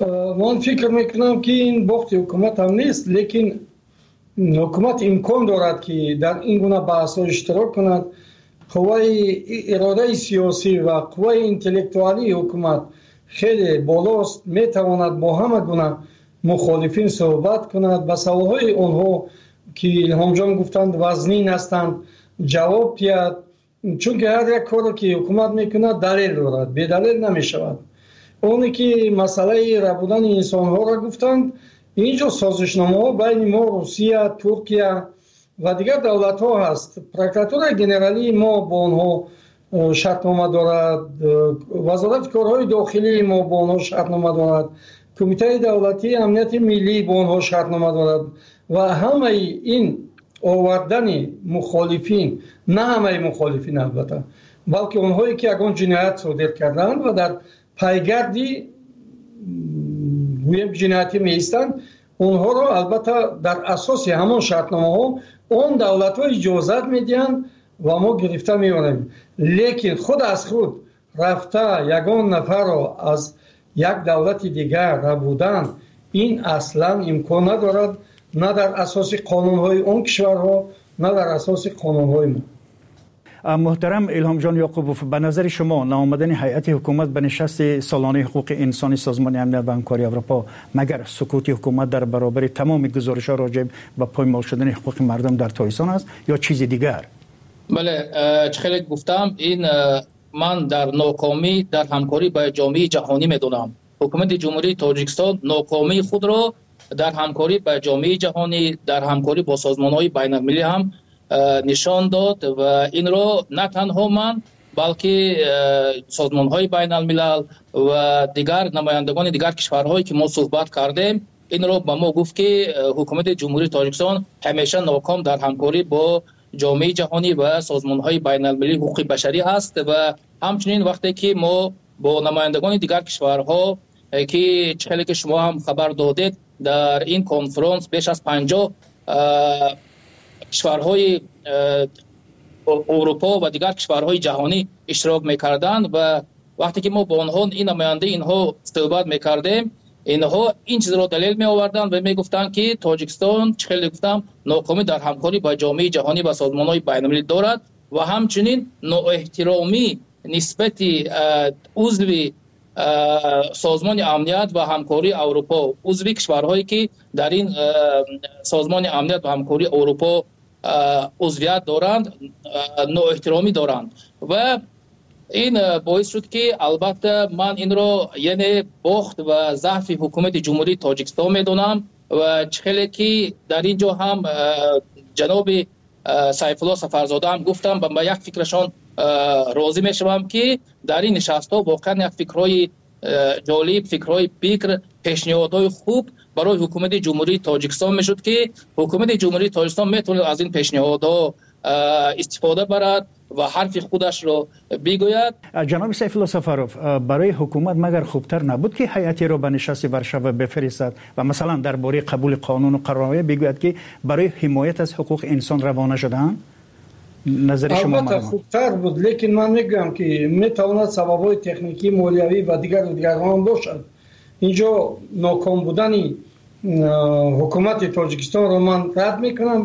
من فکر میکنم که این بخت حکومت هم نیست، لیکن حکومت امکان دارد که در این گونه بحث ها اشتراک کند. قوای اراده سیاسی و قوای انتلکتوالی حکومت خیلی بالاست، میتواند با همه گونه مخالفین صحبت کند، به سوالهای آنها که الهام جان گفتند وزنین هستند جواب دهد، چون که هر یک کاری که حکومت میکند دلیل دارد، بی دلیل نمیشود. اونی که مسئله ربودن انسان ها را گفتند، اینجا سازشنامه ها بین ما، روسیه، ترکیه و دیگر دولت ها هست. پروکراتور گنرالی ما با آنها شرطنامه دارد، وزارت کارهای داخلی ما با آنها شرطنامه دارد، کمیته دولتی امنیت ملی با آنها شرطنامه دارد و همه این آوردن مخالفین، نه همه مخالفین البته، بلکه اونهایی که اگون جنایت صادر کردند و در پیگردی جنایتی میستند، اونها را البته در اساس همان شرطنامه ها اون دولت ها اجازت میدهند و ما گرفته میبریم. لیکن خود از خود رفته یگان نفر را از یک دولت دیگر ربودن، این اصلا امکان ندارد، نه در اساس قانون های اون کشورها نه در اساس قانون های ما.
محترم الهام جان یعقوبوف، به نظر شما ناآمدن هیئت حکومت به نشست سالانه حقوق انسانی سازمان امنیت و همکاری اروپا مگر سکوت حکومت در برابر تمام گزارش‌ها راجع به پایمال شدن حقوق مردم در تایسان است یا چیز دیگر؟
بله، خیلی گفتم، این من در ناکامی در همکاری با جامعه جهانی میدونم. حکومت جمهوری تاجیکستان ناکامی خود را در همکاری با جامعه جهانی، در همکاری با سازمان‌های بین‌المللی هم نشان داد و این را نه تنها من بلکه سازمان‌های بین‌الملل و دیگر نمایندگان دیگر کشورهایی که ما صحبت کردیم، این را به ما گفت که حکومت جمهوری تاجیکستان همیشه ناکام در همکاری با جامعه جهانی و سازمان‌های بین‌المللی حقوق بشری است و همچنین وقتی که ما با نمایندگان دیگر کشورها که چخیلی که شما هم خبر دادید در این کنفرانس بیش از 50 کشورهای اروپا و دیگر کشورهای جهانی اشتراک میکردند و وقتی که ما با آنها این نماینده اینها صحبت میکردیم، اینها این چیز را دلیل می آوردند و میگفتند که تاجیکستان چخیلی گفتم ناکامی در همکاری با جامعه جهانی و سازمان‌های بین‌المللی دارد و همچنین نااحترامی نسبت عضو سازمان امنیت و همکاری اروپا، عضو کشورهایی که در این سازمان امنیت و همکاری اروپا عضویت دارند نااحترامی دارند و این باعث شد که البته من این را یعنی باخت و ضعف حکومت جمهوری تاجیکستان میدونم و خیلی که در اینجا هم جناب سیف الله سفرزاده هم گفتم با یک فکرشان راضی میشم که در این نشست ها واقعا یک فکرهای جالب، فکرهای بکر، پیشنهادهای خوب برای حکومت جمهوری تاجیکستان میشد که حکومت جمهوری تاجیکستان میتونه از این پیشنهادها استفاده برد و حرف خودش را بگوید.
جناب سیف الله سفروف، برای حکومت مگر خوبتر نبود که هیئتی را به نشست ورشو بفرستد و مثلا درباره قبول قانون و قرارنامه بگوید که برای حمایت از حقوق انسان روانه شدند؟ نظر شما؟
البته خوبتر بود، لیکن من میگم که میتواند سبب‌های تکنیکی، مالیوی و دیگر هم باشد. اینجا ناکام بودن حکومت تاجیکستان را من رد میکنم،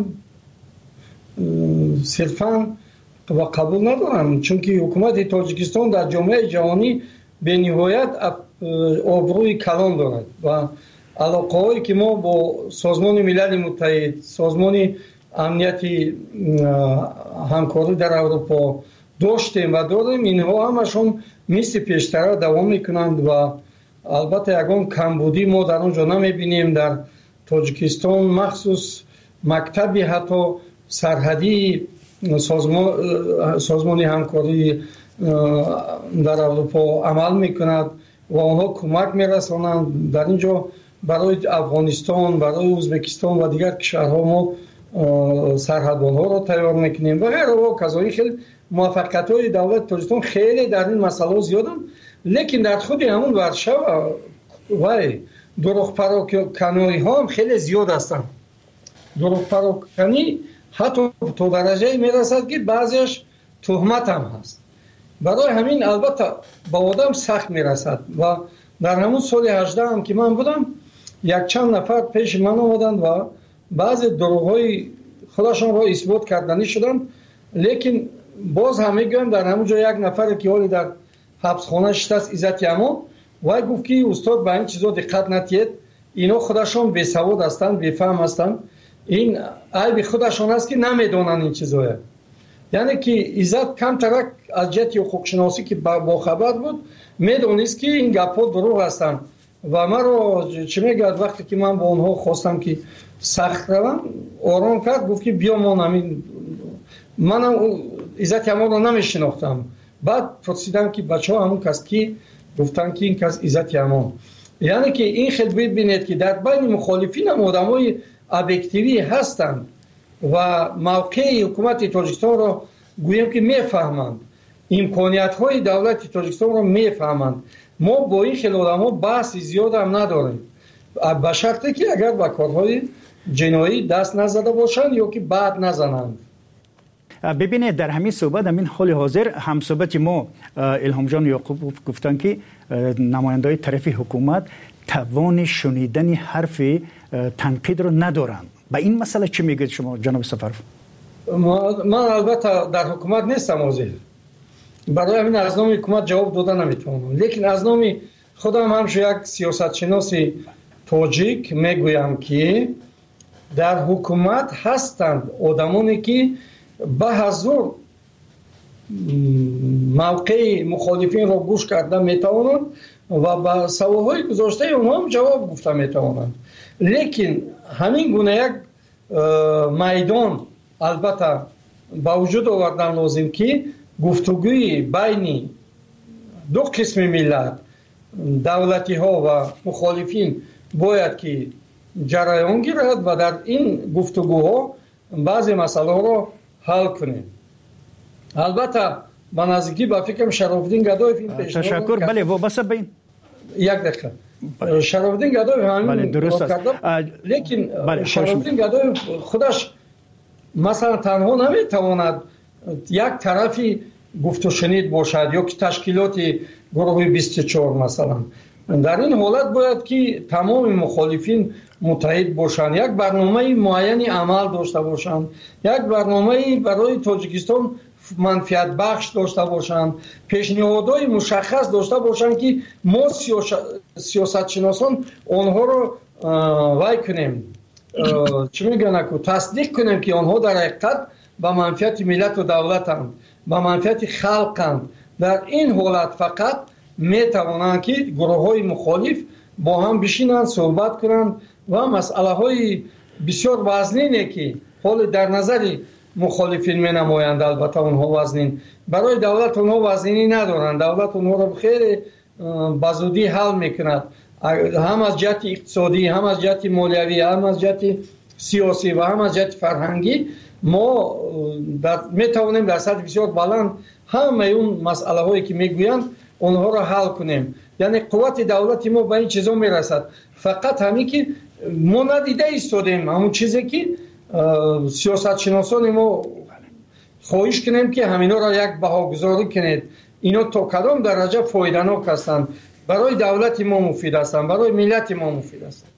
صرفاً و قبول ندارم، چون که حکومت تاجیکستان در جامعه جهانی به نهایت آبروی کلان دارد و علاقه هایی که ما با سازمان ملل متحد، سازمان امنیتی همکاری در اروپا داشتیم و داریم، اینها همشون مثل پیشتر دوام میکنند و البته یکان کمبودی ما در اونجا نمیبینیم. در تاجیکستان مخصوص مکتبی حتی سرحدی سازمان همکاری در اروپا عمل میکند و آنها کمک میرسانند. در اینجا برای افغانستان، برای ازبکستان و دیگر کشورها ما سرحدبان‌ها را تیار میکنیم و غیره و کذالک. خیلی موفقیت های دولت تاجیکستان خیلی در این مسئله زیادن، لیکن در خود همون ورشو و دروغ پراکنی ها هم خیلی زیاد هستند. دروغ پراکنی حتی تو درجه میرسد که بعضیش تهمت هم هست. برای همین البته با آدم سخت میرسد و در همون سال 18 هم که من بودم یک چند نفر پیش من آمدند و بعضی دروغ‌های خودشان را اثبات کردنی شدند، لیکن باز همه گویم در همون جا یک نفر که حالی در حبسخانه شست عزت امان وای گفت که استاد به این چیزا دقت نتید، اینا خودشان بی‌سواد هستند، بی‌فهم هستند، این عیب خودشان است که نمیدونن این چیزا. یعنی که عزت کم ترک از جهت حقوق شناسی که با خبر بود میدونست که این گپ‌ها دروغ هستند و من رو چه میگه وقتی که من با اونها خواستم که سخت روم آرام کرد، گفت که بیا ما نمین، من عزت امان رو نمیشناختم. بعد پرسیدم که بچه ها همون کس کی؟ گفتن که این کس عزت امان. یعنی که این خیلی ببینید که در بین مخالفین هم آدم های ابیکتیوی هستند و موقع حکومت تاجیکستان رو گویم که میفهمند، امکانیت های دولت تاجیکستان رو میفهمند. ما با این خیلی آدم ها بحث زیاد هم نداریم، به شرطی که اگر با کارهای جنایی دست نزده باشند یا که بعد نزنند.
ببینید در همین صحبت همین حال حاضر هم صحبت ما الهام جان یعقوب گفتن که نماینده‌های طرف حکومت توان شنیدن حرف تنقید رو ندارند. به این مسئله چی میگید شما جناب سفرف؟
من البته در حکومت نیستم حاضر، برای همین از نام حکومت جواب دادن نمیتونم، لیکن از نام خودم همش یک سیاستشناس تاجیک میگویم که در حکومت هستند آدمانی که به حضور موقع مخالفین را گوش کرده میتوانند و به سوالهای گذاشته اونها هم جواب گفته میتوانند. لیکن همین گونه یک میدان البته با وجود آوردن لازم که گفتگوی بین دو قسم ملت، دولتی ها و مخالفین باید که جریان گیرد و در این گفتگوها بعضی مسئله را حل کنیم. البته من نزدیکی به فکرم شرافالدین گدایف این پیشنهاد
تشکر. بله وابسته به این
یک دقیقه شرافالدین گدایف همین
درست است،
لیکن شرافالدین گدایف خودش مثلا تنها نمیتواند یک طرفی گفت و شنید باشد یا که تشکیلات گروه 24 مثلا. در این حالت باید که تمام مخالفین متحد باشند، یک برنامه معینی عمل داشته باشند، یک برنامه برای تاجیکستان منفعت بخش داشته باشند، پیشنهادهای مشخص داشته باشند که ما سیاست شناسان آنها رو وای کنیم، چی میگن که تصدیق کنیم که آنها در حقیقت به منفعت ملت و دولتند، به منفعت خلقند. در این حالت فقط میتوانند که گروه های مخالف با هم بشینند صحبت کنند و مسئله های بسیار وزنینه که حال در نظر مخالفین می نمایند، البته اونها وزنین، برای دولت اونها وزنینی ندارند، دولت اونها را خیلی بزودی حل میکند، هم از جهت اقتصادی، هم از جهت مالیوی، هم از جهت سیاسی و هم از جهت فرهنگی. ما میتوانیم در سطح بسیار بلند همه اون مسئله هایی که میگویند اونها را حل کنیم. یعنی قوت دولت ما به این چیزا میرسد، فقط همین که ما ندیده ایستادیم همون چیزی که سیاست شناسان ما خواهش کنیم که همینا را یک بهاگذاری کنید، اینا تا کدام درجه فایده‌ناک هستند، برای دولت ما مفید هستند، برای ملت ما مفید هستند.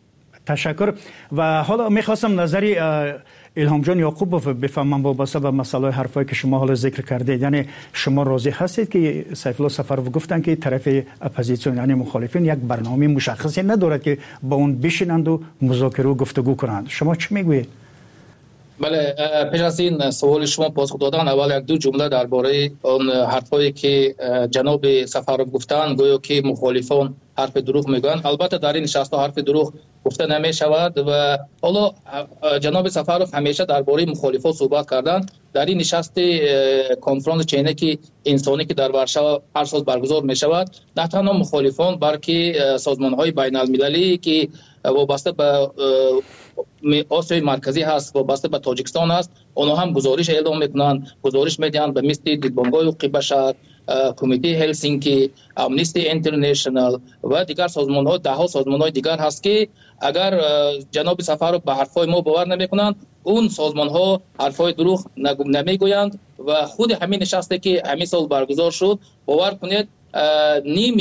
تشکر. و حالا میخواستم نظری الهام جان یعقوب بفهمم وابسته به مسئله حرفایی که شما حالا ذکر کردید. یعنی شما راضی هستید که سیف الله سفرف گفتن که طرف اپوزیسیون یعنی مخالفین یک برنامه مشخصی ندارد که با اون بشینند و مذاکره و گفتگو کنند؟ شما چی میگویید؟
بله، پیش از این سوال شما پاسخ دادن، اول یک دو جمله درباره اون حرفایی که جناب سفرف گفتن گویا که مخالفان حرف دروغ میگن. البته در این نشست حرف دروغ گفته نمی شود و حالا جناب سفرف همیشه درباره مخالفان صحبت کردن. در این نشست کنفرانس چینکی انسانی که در ورشو هر سال برگزار می شود، نه تنها مخالفان بلکه سازمان های بین المللی که وابسته به آسیای مرکزی هست، وابسته به تاجیکستان هست، اونها هم گزارش اعلام میکنن، گزارش میدن به مثل دیدبانگاه حقوق بشر، کمیته هلسینکی، امنیستی اینترنشنال و دیگر سازمان ها، ده ها سازمان های دیگر هست که اگر جناب سفرف به حرفای ما باور نمیکنند، اون سازمان ها حرفای دروغ نمیگویند و خود همین نشسته که همین سال برگزار شد، باور کنید نیمی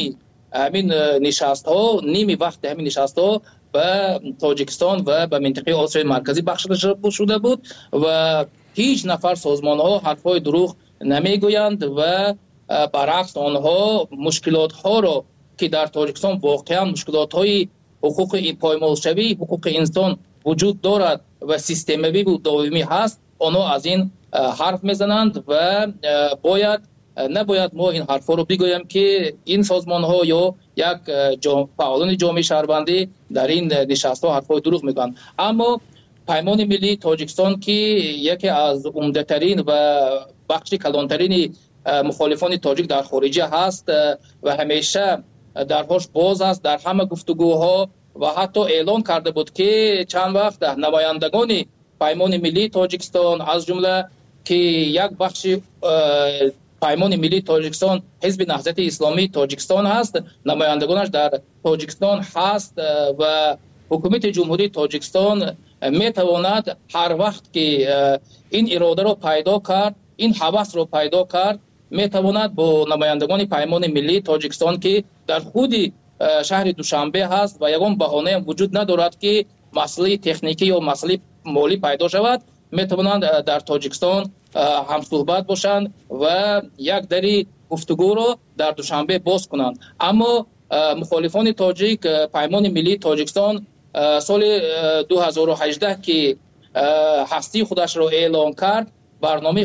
همین نشست ها نیمی وقت همین نشست ها به تاجیکستان و به منطقه آسیای مرکزی بخشیده شده بود و هیچ نفر سازمان ها حرفای دروغ نمیگویند و برعکس آنها مشکلات ها را که در تاجیکستان واقعا مشکلات های حقوق پایمالشوی حقوق انسان وجود دارد و سیستمی و دائمی هست آنها از این حرف میزنند و نباید ما این حرفا رو بگویم که این سازمان ها یا یک فعالان جامعه شهروندی در این نشست ها حرفای دروغ میگن. اما پیمان ملی تاجیکستان که یکی از عمده‌ترین و بخش کلانترین مخالفان تاجیک در خارجه هست و همیشه درهاش باز است در همه گفتگوها و حتی اعلان کرده بود که چند وقت نمایندگان پیمان ملی تاجیکستان از جمله که یک بخش پیمان ملی تاجیکستان حزب نهضت اسلامی تاجیکستان هست نمایندگانش در تاجیکستان هست و حکومت جمهوری تاجیکستان میتواند هر وقت که این اراده رو پیدا کرد این هوس رو پیدا کرد میتواند با نمایندگان پیمان ملی تاجیکستان که در خود شهر دوشنبه هست و یگان بهانه هم وجود ندارد که مسئله تکنیکی یا مسئله مالی پیدا شود میتوانند در تاجیکستان هم صحبت باشند و یک دری گفتگو را در دوشنبه باز کنند. اما مخالفان تاجیک پیمان ملی تاجیکستان سال 2018 که هستی خودش را اعلام کرد برنامه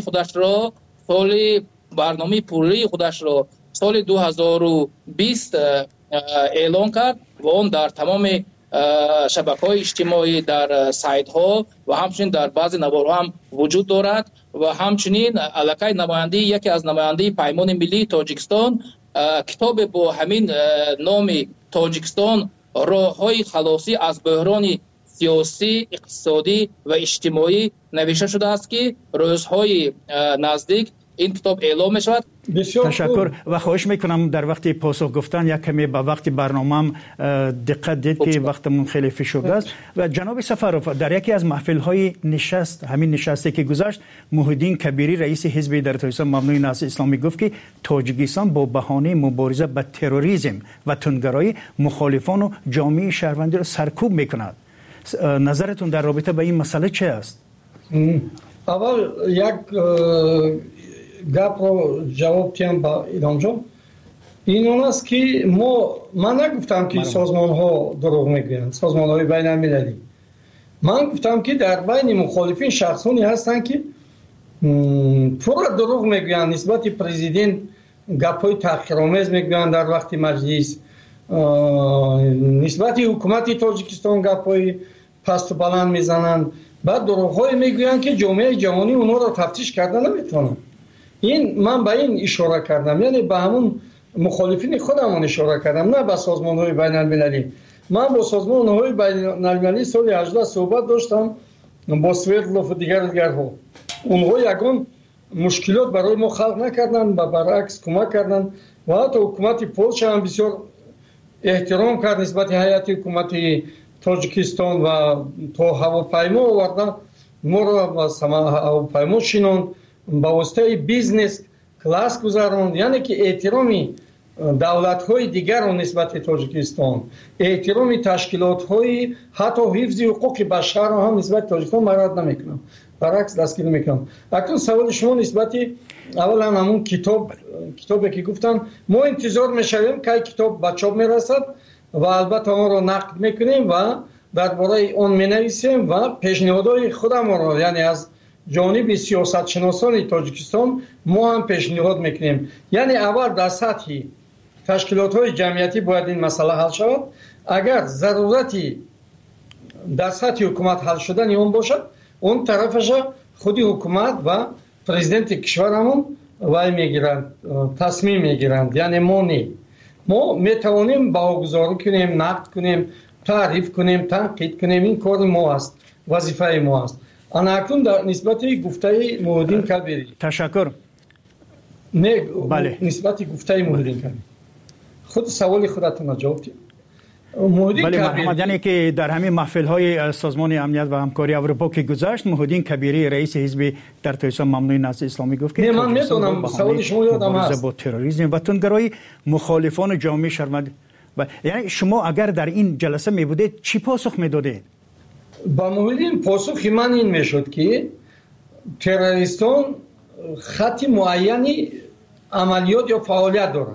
پولی خودش را سال 2020 اعلام کرد و اون در تمام شبکه‌های اجتماعی در سایت ها و همچنین در بعضی نوارها هم وجود دارد و همچنین علاقه نماینده یکی از نماینده پیمان ملی تاجیکستان کتاب با همین نام تاجیکستان راه‌های خلاصی از بحران سیاسی اقتصادی و اجتماعی نوشته شده است که روزهای نزدیک این کتاب اعلام شد.
تشکر و خواهش میکنم در وقت پاسخ گفتن یک کمی به وقت برنامه‌ام دقت دید که وقتمون خیلی فشرده است و جناب سفروف در یکی از محفل‌های نشست همین نشستی که گذشت محیدین کبیری رئیس حزب در تاجیکستان مبنای نهضت اسلامی گفت که تاجیکستان با بهانه مبارزه با تروریسم و تندگرایی مخالفان و جامعه شهروندی را سرکوب میکند. نظرتون در رابطه با این مسئله چه است؟
اول یک گپ رو جواب تیم با ایدام جان این اون است که من نگفتم که سازمان ها دروغ میگویند سازمان های بین المللی من گفتم که در بین مخالفین شخصانی هستند که پورا دروغ میگویند نسبت پرزیدنت گپ های تحقیرآمیز میگویند در وقت مجلس نسبت حکومت تاجیکستان گپ های پست و بلند میزنند بعد دروغ های میگویند که جامعه جهانی اونها را تفتیش کردن نمیتونن. من به این اشاره کردم یعنی به همون مخالفین خودمون اشاره کردم نه به سازمان های بین المللی. من با سازمان های بین المللی سال 18 صحبت داشتم با سویردلوف و دیگرها اونها یگان مشکلات برای ما خلق نکردن و برعکس کمک کردن و حتی حکومت پولش هم بسیار احترام کرد نسبت هیئت حکومت تاجیکستان و تا هواپیما آوردن ما را هواپیما شینوند با واسطه بیزنس کلاس گذاروند یعنی که احترامی دولت‌های دیگر را نسبت تاجیکستان احترامی تشکیلات‌های حتی حفظ حقوق بشر را هم نسبت تاجیکستان مراعات نمی‌کنند برعکس دستگیر می‌کنند. اکنون سوال شما نسبت اولا همون کتابی که گفتم ما انتظار می‌شویم که کتاب به چاپ می‌رسد و البته آن را نقد می‌کنیم و درباره آن می‌نویسیم و پیشنهادهای خودمان را یعنی از جانب سیاست شناسان تاجیکستان ما هم پیشنهاد میکنیم یعنی اول در سطح تشکیلات های جمعیتی باید این مسئله حل شود اگر ضرورتی در سطح حکومت حل شدن اون باشد اون طرفش خودی حکومت و پرزیدنت کشورمون وای میگیرند تصمیم میگیرند یعنی ما میتوانیم باگذاری کنیم نقد کنیم تعریف کنیم تنقید کنیم این کار ما است وظیفه ما است. انا اکنون در نسبت گفته محیدین کبیری
تشکر
بله نسبت گفته محیدین کبیری خود سوال خودتون جواب دید
بله محمد، یعنی که در همین محفل های سازمان امنیت و همکاری اروپا که گذشت، محمدین کبیری رئیس حزب در تاجیکستان ممنوع نهضت اسلامی گفت که
من میدونم سوال شما یادم هست
با تروریسم و تندگرایی مخالفان جامعه شرمنده. یعنی شما اگر در این جلسه می بودید چی پاسخ میدادید؟
با محمدین پاسخ من این میشد که تروریستان خط معینی عملیات یا فعالیت دارند.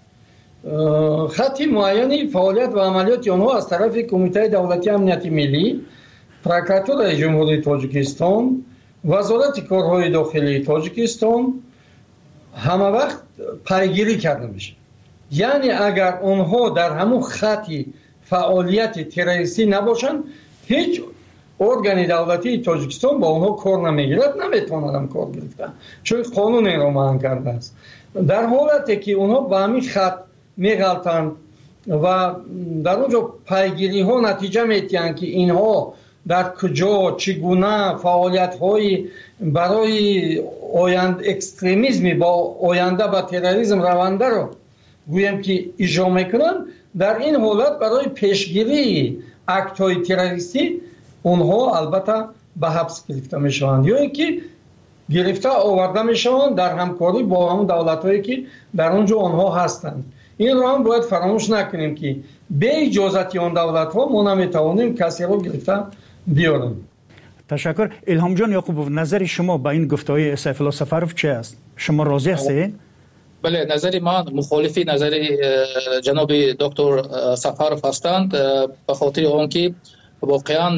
خط معینی فعالیت و عملیات آنها از طرف کمیته دولتی امنیت ملی، پروکراتور جمهوری تاجیکستان، وزارت کارهای داخلی تاجیکستان همه وقت پیگیری کرده میشه. یعنی اگر آنها در همون خطی فعالیت تروریستی نباشند، هیچ ارگان دولتی تاجیکستان با آنها کار نمیگیرد، نمیتونند کار گرفتن، چون قانون این را منع کرده است. در حالتی که آنها با همین خط میغلطند و در اونجا پیگیری ها نتیجه میتیند که اینها در کجا چگونه فعالیت های برای اکستریمیسم با آینده با تروریسم رونده رو گویم که اجرا میکنن، در این حالت برای پیشگیری اکت های تروریستی اونها البته به حبس گرفته میشوند یا اینکه گرفته آورده میشوند در همکاری با همون دولت هایی که در اونجا آنها هستند. این رو هم باید فراموش نکنیم که به اجازت اون دولت ها ما نمیتوانیم کسی رو گرفته بیاریم.
تشکر. الهام جان یعقوبوف، نظر شما با این گفته‌های سیف الله سفرов چه است؟ شما راضی هستید؟
بله، نظر من مخالفی نظر جناب دکتر سفرov هستند، به خاطر آنکه واقعا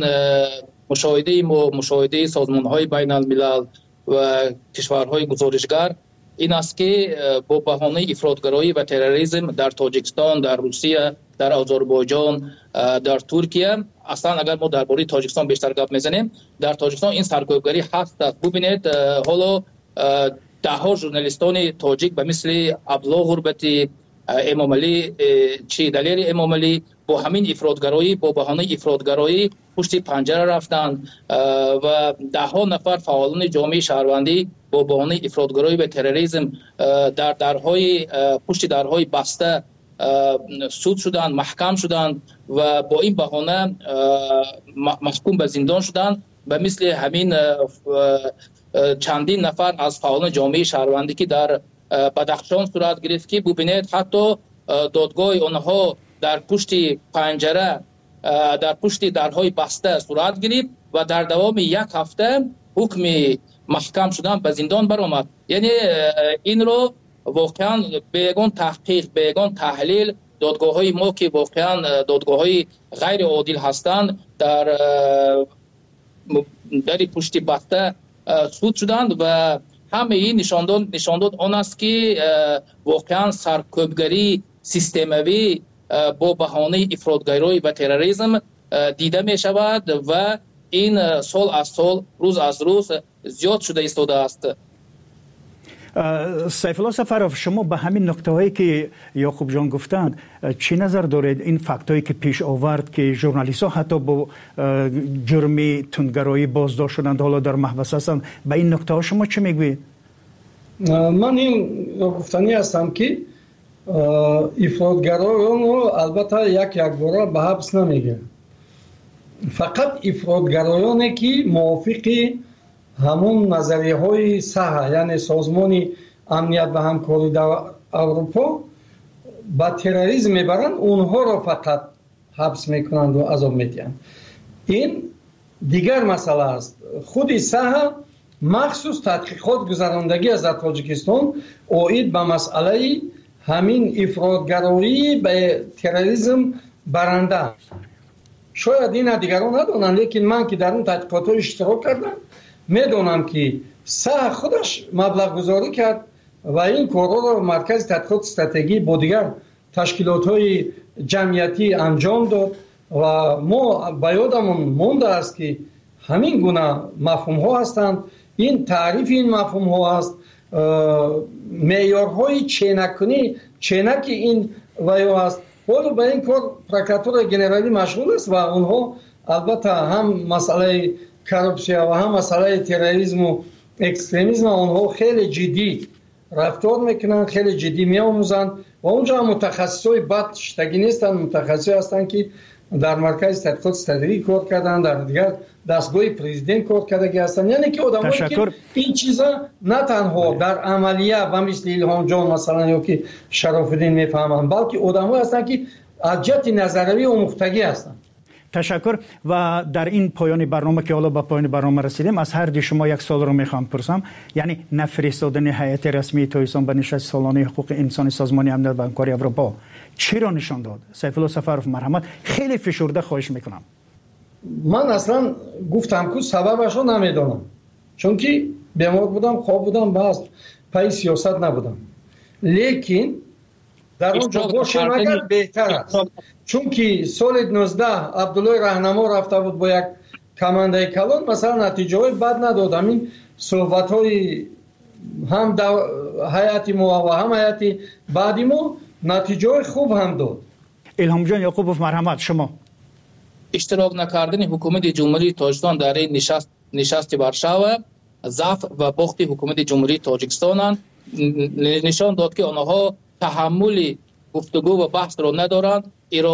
مشاهده سازمان‌های بین الملل و کشورهای گزارشگر این است که با بهانه افراطگرایی و تروریسم در تاجیکستان، در روسیه، در آذربایجان، در ترکیه، اصلا اگر ما درباره تاجیکستان بیشتر گپ میزنیم، در تاجیکستان این سرکوبگری هست. ببینید حالا ده ها ژورنالیستان تاجیک به مثل عبدالله غربتی، امام علی چی دلیل امام علی با همین افراطگرایی، با بهانه افراطگرایی پشت پنجره رفتند و ده ها نفر فعالان جامعه شهروندی با بهانه افراطگرایی و تروریسم در درهای پشت درهای بسته سود شدند، محکم شدند و با این بهانه محکوم به زندان شدند. به مثل همین چندین نفر از فعالان جامعه شهروندی که در بدخشان صورت گرفت که ببینید حتی دادگاه آنها در پشت پنجره، در پشت درهای بسته صورت گرفت و در دوام یک هفته حکم محکم شدن به زندان برآمد. یعنی این رو واقعا بیگان تحقیق، بیگان تحلیل دادگاه های ما که واقعا دادگاه های غیر عادل هستند در پشت بسته سود شدند و همه این نشان داد آن است که واقعا سرکوبگری سیستموی با بهانه افراطگرایی و تروریسم دیده می شود و این سال از سال، روز از روز زیاد شده ایستاده است.
سیف الله سفرov، شما به همین نکته هایی که یعقوب جان گفتند چی نظر دارید؟ این فکت هایی که پیش آورد که ژورنالیست ها حتی با جرم تندگرایی بازداشت شدند، حالا در محبس هستند، به این نکته ها شما چی میگویید؟
من این گفتنی هستم که افراطگرایان رو البته یک بار به حبس نمیگه، فقط افراطگرایانی که موافق همون نظریه های صحه، یعنی سازمان امنیت و همکاری در اروپا با تروریسم میبرند، اونها رو فقط حبس میکنند و عذاب میدهند. این دیگر مسئله است. خود صحه مخصوص تحقیقات گذراندگی از تاجیکستان اوید به مسئله همین افراطگرایی به تروریسم برنده. شاید این دیگران ندونن، لیکن من که در اون تحقیقات اشتراک کردم میدونم که صح خودش مبلغ گذاری کرد و این کارها رو مرکز تحقیقات استراتژی با دیگر تشکیلات های جمعیتی انجام داد و ما به یادمون مونده است که همین گونه مفهوم ها هستند. این تعریف این مفهوم ها است، معیارهای چینک این ویو است. حالا به این کار پروکراتور جنرالی مشغول است و اونها البته هم مسئله کرپسیا و هم مسئله تروریسم و اکستریمیسم اونها خیلی جدی رفتار میکنن، خیلی جدی میآموزند و اونجا متخصصای بد شتگی نیستن، متخصصی هستند که در مرکز تحقیقات استراتژی کار کردن، در دیگر دستگاه پرزیدنت کار کردگی هستن. یعنی که آدمایی که این چیزا نه تنها در عملیه و مثل الهام جان مثلا یا که شرف الدین میفهمن، بلکه آدمایی هستن که از جهت نظروی و مختگی هستن.
تشکر. و در این پایان برنامه که حالا به پایان برنامه رسیدیم، از هر دی شما یک سوال رو میخوام پرسم. یعنی نفرستادن هیئت رسمی تاجیکستان به نشست سالانه حقوق انسان سازمان امنیت و همکاری اروپا چی را نشان داد؟ سیف الله سفرов مرحمت، خیلی فشرده خواهش میکنم.
من اصلا گفتم که سببش رو نمیدونم، چون که بیمار بودم، خواب بودم، بس پای سیاست نبودم. لیکن در اونجا باشم اگر بهتر است، چون که سال 19 عبدالله رهنما رفته بود با یک کمانده کلان، مثلا نتیجه های بد نداد. همین صحبت های هم حیاتی ما و هم حیاتی بعدی ما نتیجه های خوب هم داد.
الهام جان یعقوبوف مرحمت، شما
اشتراک نکردن حکومت جمهوری تاجیکستان در این نشست ورشاو ضعف و باخت حکومت جمهوری تاجیکستان نشان داد که آنها تحمل گفتگو و بحث را ندارند.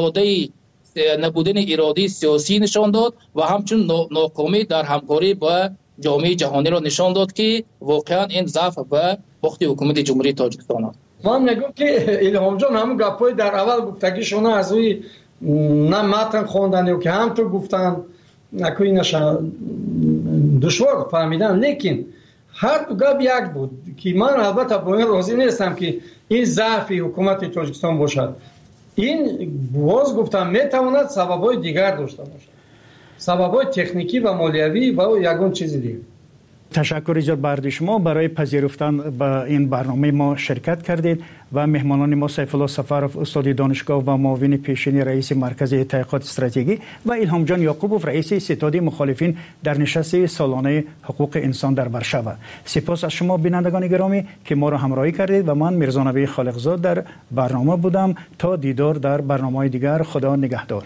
نبودن اراده سیاسی نشان داد و همچنین ناکامی در همکاری با جامعه جهانی را نشان داد که واقعا این ضعف و باخت حکومت جمهوری تاجیکستان است.
من میگم که الهام جان همون گپای در اول گفتگیشون از روی نه متن خواندن یا که هم تو گفتن نکوی نشان دشوار فهمیدن، لیکن هر دو گپ یک بود که من البته با این راضی نیستم که این ضعف حکومت تاجیکستان باشد. این باز گفتم میتواند سبب‌های دیگر داشته باشد، سبب‌های تکنیکی و مالیوی و یگان چیز دیگر.
تشکر ایجاد بردی شما برای پذیرفتن به این برنامه ما شرکت کردید و مهمانان ما سیف الله سفرов استاد دانشگاه و معاون پیشین رئیس مرکز تحقیقات استراتژی و الهام جان یعقوبوف رئیس ستاد مخالفین در نشست سالانه حقوق انسان در ورشاو. سپاس از شما بینندگان گرامی که ما را همراهی کردید و من میرزا نبی خالقزاد در برنامه بودم. تا دیدار در برنامه‌های دیگر، خدا نگهدار.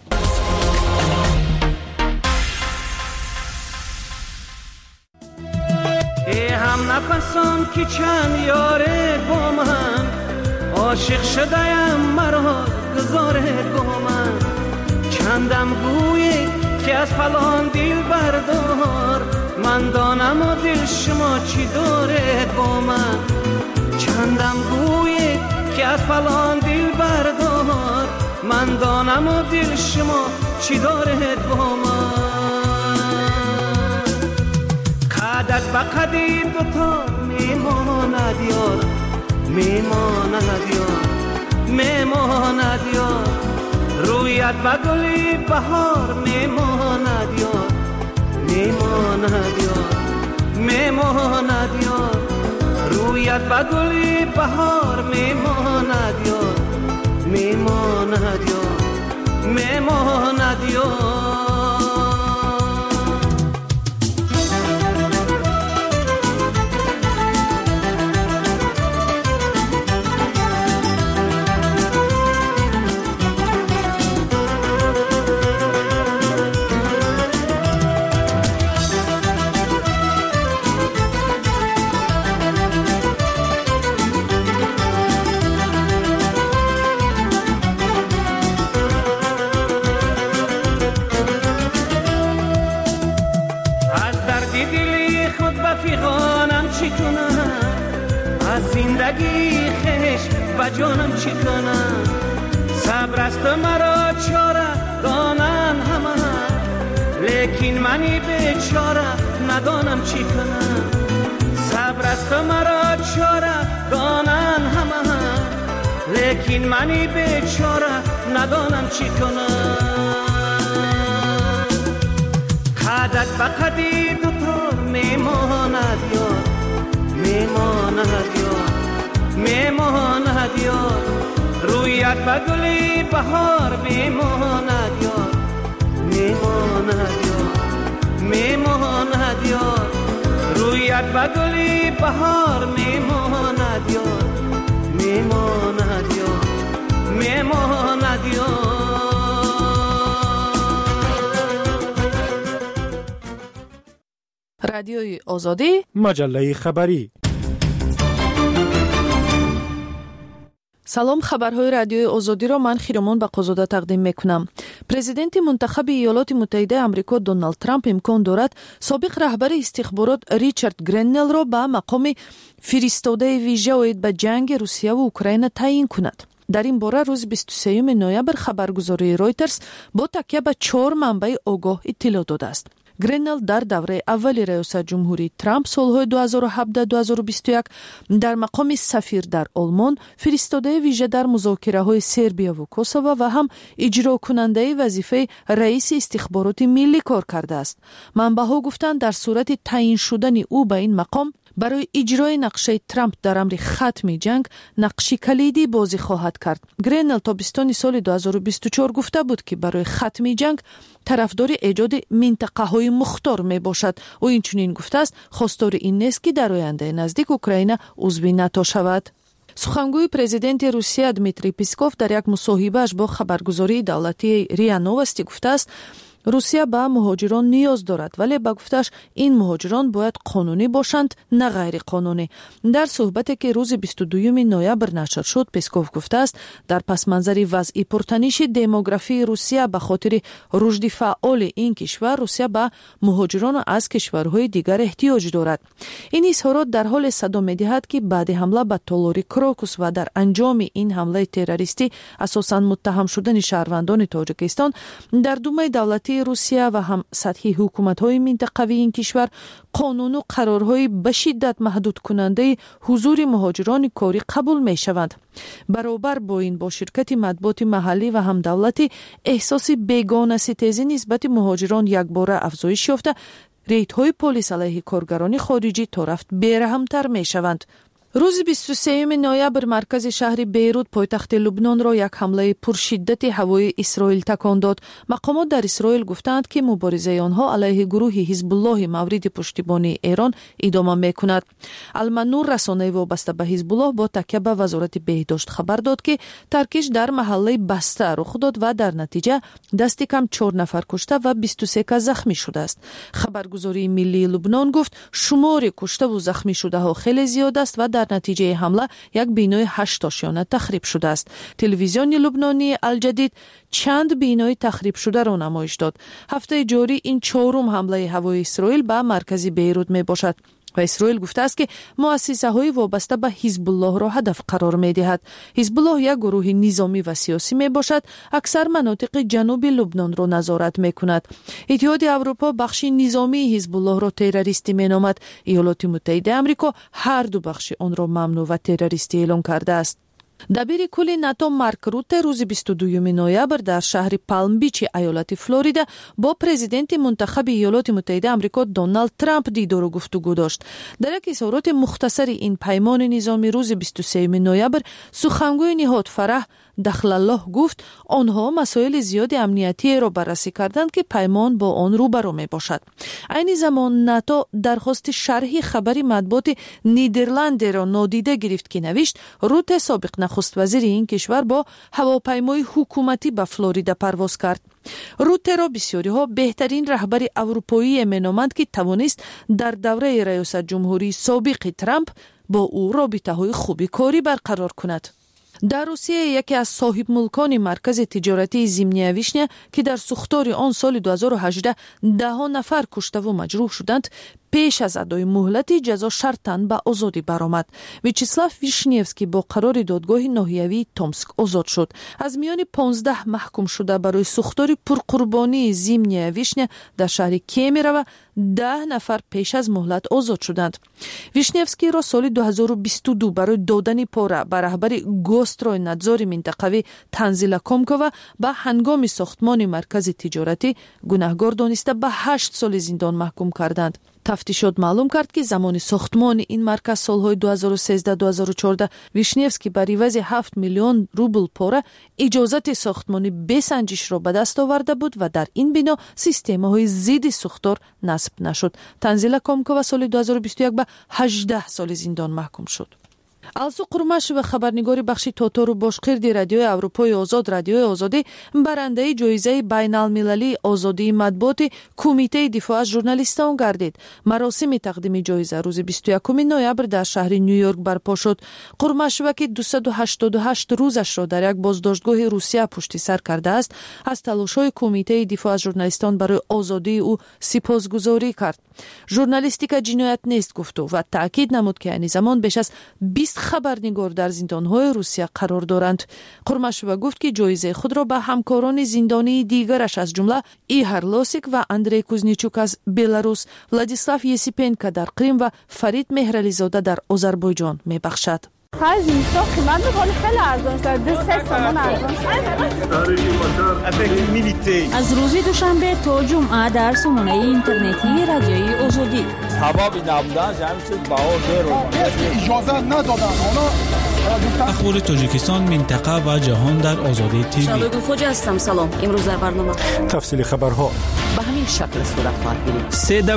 هم نفسم که چند یاره با من عاشق شده‌ام مرا گذاره با من چندم گویی که از فلان دل بردار من دانم و دل شما چی داره با من چندم گویی که از فلان دل بردار من دانم و دل شما چی داره با من قدت با قدی دوتا میماند یار میماند یار میماند یار رویت با گلی بهار میماند یار میماند یار میماند یار رویت با گلی بهار میماند یار میماند یار میماند یار زندگی خش و جانم چی کنم صبر است مرا چاره دانن همه لیکن منی بیچاره ندانم چی کنم صبر است مرا چاره دانن همه لیکن منی بیچاره ندانم چی کنم قدت به قدی دوتا میماند یار میماند یار میماند یار رویت با گلی بهار میماند یار میماند یار میماند یار رویت با گلی بهار میماند یار میماند یار میماند یار
رادیوی آزادی
مجله خبری
салом, хабарҳои радиои озодиро ман хиромон бақозода тақдим мекунам. Президенти мунтахаби иёлоти муттаҳидаи амрико Доналд Трамп имкон дорад собиқ раҳбари истихборот Ричард Греннелро ба мақоми фиристодаи вижа оид ба ҷанги Русияву Украина таъин кунад. дар ин бора рӯзи 23 ноябр хабаргузории Reuters бо такя ба 4 манбаи огоҳ иттилоъ додааст. Греннел дар давраи аввали раёсатҷумҳурии Трамп солҳои 2017-2021 дар мақоми сафир дар Олмон, фиристодаи вижа дар музокираҳои Сербияву Косово ва ҳам иҷрокунандаи вазифаи раиси истихбороти миллӣ кор кардааст. манбаъҳо гуфтанд дар сурати таъин шудани ӯ ба ин мақом барои иҷрои нақшаи Трамп дар амри хатми ҷанг нақши калидӣ бозӣ хоҳад кард. Греннел тобистони соли 2024 гуфта буд, ки барои хатми ҷанг тарафдори эҷоди минтақаҳои мухтор мебошад. ӯ инчунин гуфтааст, хостори ин нест, ки дар ояндаи наздик Украина узви НАТО шавад. сухангӯи президенти Русия Дмитрий Песков дар як мусоҳибааш бо хабаргузории давлатии РИА Новости гуфтааст, Русия ба муҳоҷирон ниёз дорад, вале ба гуфташ ин муҳоҷирон бояд қонунӣ бошанд, на ғайриқонунӣ. дар суҳбате ки рӯзи 22 ноябр нашр шуд, Песков гуфтааст, дар пасманзари вазъи пуртаниши демографии Русия ба хотири рушди фаъоли ин кишвар, Русия ба муҳоҷирону аз кишварҳои дигар эҳтиёҷ дорад. ин изҳорот дар ҳоле садо медиҳад, ки баъди ҳамла ба толори Крокус ва дар анҷоми ин ҳамлаи террористӣ асосан муттаҳам шудани шаҳрвандони Тоҷикистон, дар Думаи давлатии Русия ва ҳам сатҳи ҳукуматҳои минтақавии ин кишвар қонуну қарорҳои ба шиддат маҳдудкунандаи ҳузури муҳоҷирони корӣ қабул мешаванд. баробар бо ин бо ширкати матбуоти маҳаллӣ ва ҳам давлатӣ эҳсоси бегонаситезӣ нисбати муҳоҷирон якбора афзоиш ёфта, рейдҳои полис алайҳи коргарони хориҷӣ то рафт бераҳмтар мешаванд. рӯзи 23 ноябр маркази шаҳри Бейрут пойтахти Лубнонро як ҳамлаи пуршиддати ҳавои Исроил такон дод. мақомот дар Исроил гуфтанд, ки муборизаи онҳо алайҳи гурӯҳи Ҳизбуллоҳи мавриди пуштибонии Эрон идома мекунад. Алманур расонаи вобаста ба Ҳизбуллоҳ бо такя ба вазорати беҳдошт хабар дод, ки таркиш дар маҳаллаи баста рух дод ва дар натиҷа дасти кам 4 нафар кушта ва 23 кас захмӣ шудааст. хабаргузории миллии Лубнон гуфт, шумори куштаву захмӣ шудаҳо хеле зиёд аст ва дар натиҷаи ҳамла як бинои 8 ошёна тахриб шудааст. телевизиони лубнонии Алҷадид чанд бинои тахрибшударо намоиш дод. ҳафтаи ҷорӣ ин 4-ум ҳамлаи ҳавои Исроил ба маркази Бейрут мебошад. ва Исроил гуфтааст, ки муассисаҳои вобаста ба Ҳизбуллоҳро ҳадаф қарор медиҳад. Ҳизбуллоҳ як гурӯҳи низомӣ ва сиёсӣ мебошад, аксар манотиқи ҷануби Лубнонро назорат мекунад. иттиҳоди Аврупо бахши низомии Ҳизбуллоҳро террористӣ меномад. иёлоти муттаҳидаи Амрико ҳар ду бахши онро мамнӯъ ва террористӣ эълон кардааст. дабири кулли НАТО Марк Рутте рӯзи 22 ноябр дар шаҳри Палм-Бичи аёлати Флорида бо президенти мунтахаби иёлоти муттаҳидаи Амрико Доналд Трамп дидору гуфтугӯ дошт. дар як изҳороти мухтасари ин паймони низомӣ рӯзи 23 ноябр сухангӯи ниҳод Фараҳ Дахлаллоҳ гуфт, онҳо масоили зиёди амниятиеро баррасӣ карданд, ки паймон бо он рӯбаро мебошад. айни замон НАТО дархости шарҳи хабари матбуоти Нидерландеро нодида гирифт, ки навишт, Рутте собиқ нахуствазири ин кишвар бо ҳавопаймои ҳукуматӣ ба Флорида парвоз кард. Руттеро бисёриҳо беҳтарин раҳбари аврупоие меноманд, ки тавонист дар давраи раёсатҷумҳурии собиқи Трамп бо ӯ робитаҳои хуби корӣ барқарор кунад. дар Русия яке аз соҳибмулкони маркази тиҷоратии Зимняя Вишня, ки дар сухтори он соли 2018 даҳо нафар куштаву маҷрӯҳ шуданд, пеш аз адои муҳлати ҷазо шартан ба озодӣ баромад. Вячеслав Вишневский бо қарори додгоҳи ноҳиявии Томск озод шуд. аз миёни 15 маҳкум шуда барои сухтори пурқурбонии Зимняя Вишня дар шаҳри Кемерово 10 нафар пеш аз муҳлат озод шуданд. Вишневскийро соли 2022 барои додани пора ба раҳбари Гострой надзори минтақавӣ Танзила Комкова ба ҳангоми сохтмони маркази тиҷоратӣ гунаҳгор дониста ба 8 соли зиндон маҳкум карданд. тафтишот маълум кард, ки замони сохтмони ин марказ солҳои 2013-2014 Вишневский ба ривази 7 миллион рубл пора иҷозати сохтмони бесанҷишро ба даст оварда буд ва дар ин бино системаҳои зидди сухтор насб нашуд. Танзила Комкова соли 2021 ба 18 соли зиндон маҳкум шуд. алсу қурмашева хабарнигори бахши тотору бошқирди радиои аврупои озод радиои озодӣ барандаи ҷоизаи байналмилалии озодии матбуоти кумитаи дифоъ аз журналистон гардид. маросими тақдими ҷоиза рӯзи 21 ноябр дар шаҳри ню-йорк барпо шуд. қурмашева ки 288 рӯзашро дар як боздоштгоҳи русия пушти сар кардааст, аз талошҳои кумитаи дифоъ аз журналистон барои озодии ӯ сипосгузорӣ кард. журналистика ҷиноят нест гуфту ва таъкид намуд ки айни замон беш аз 20 хабарнигор дар зиндонҳои русия қарор доранд. қурмашева гуфт ки ҷоизаи худро ба ҳамкорони зиндонии дигараш аз ҷумла Ихар Лосик ва Андрей Кузничук аз Беларус, Владислав Есипенко дар Крим ва Фарид Меҳрализода дар Озарбойҷон мебахшад.
از روزی دوشنبه تا جمعه در سامانه اینترنتی رادیوی آزادی
سبب نبودن همین چیز بها زیر اجازه ندادن
اخبار تاجیکستان منطقه و جهان در آزادی تیوی.
شبگو خوجه هستم. سلام. امروز در برنامه
تفصیل خبرها
به همین شکل صورت خواهد گرفت.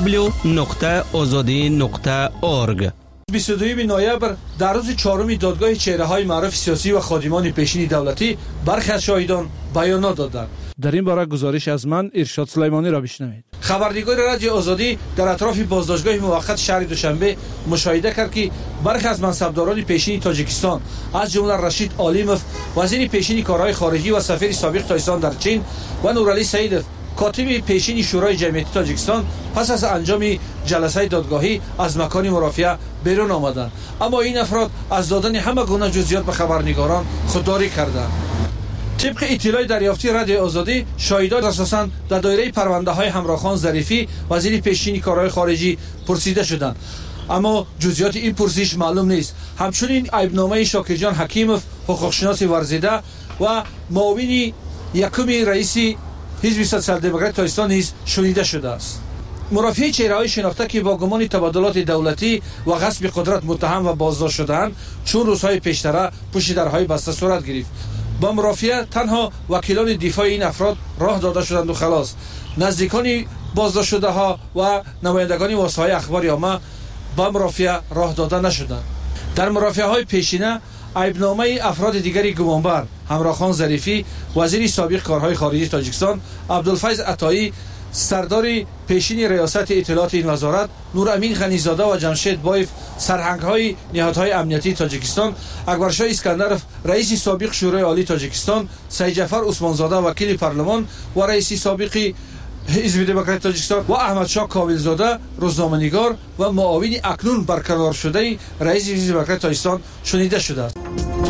www.azadi.org
22 نوامبر در روز چهارم دادگاه چهره‌های معروف سیاسی و خادمان پیشین دولتی برخی از شاهدان بیانات دادند. در این باره گزارش از من ارشاد سلیمانی را بشنوید. خبرنگار رادیو آزادی در اطراف بازداشتگاه موقت شهر دوشنبه مشاهده کرد که برخی از منصبداران پیشین تاجیکستان از جمله رشید عالیموف وزیر پیشین کارهای خارجی و سفیر سابق تاجیکستان در چین و نورعلی سعیدوف کاتب پیشین شورای جمعیتی تاجیکستان پس از انجام جلسه دادگاهی از مکان مرافعه بیرون آمدند، اما این افراد از دادن همه گونه جزئیات به خبرنگاران خودداری کردند. طبق اطلاع دریافتی رادیو آزادی، شاهدان اساساً در دایره پرونده‌های همراهخان ظریفی وزیر پیشین کارهای خارجی پرسیده شدند، اما جزئیات این پرسش معلوم نیست. همچنین عیبنامه شاکرجان حکیموف حقوقشناس ورزیده و معاون یکم رئیس حزب سوسیال دموکرات تاجیکستان نیز شنیده شده است. مرافعه چهره‌های شناخته که با گمان تبادلات دولتی و غصب قدرت متهم و بازداشت شدند چون روزهای پیشتر پشت درهای بسته صورت گرفت. با مرافعه تنها وکیلان دفاع این افراد راه داده شدند و خلاص. نزدیکان بازداشت شده ها و نمایندگان واسطه‌های اخبار عامه با مرافعه راه داده نشدند. در مرافعه‌های پیشینه عیبنامه افراد دیگری گمانبر همراهخان ظریفی وزیر سابق کارهای خارجی تاجیکستان، عبدالفیض عطایی سردار پیشین ریاست اطلاعات این وزارت، نورامین غنیزاده و جمشید بایف سرهنگ‌های نهادهای امنیتی تاجیکستان، اکبرشاه اسکندرов رئیس سابق شورای عالی تاجیکستان، سید جعفر عثمانزاده وکیل پارلمان و رئیس سابق حزب دموکرات تاجیکستان و احمدشاه کاملزاده روزنامه‌نگار و معاون اکنون برقرار شده رئیس حزب دموکرات تاجیکستان شنیده شده است.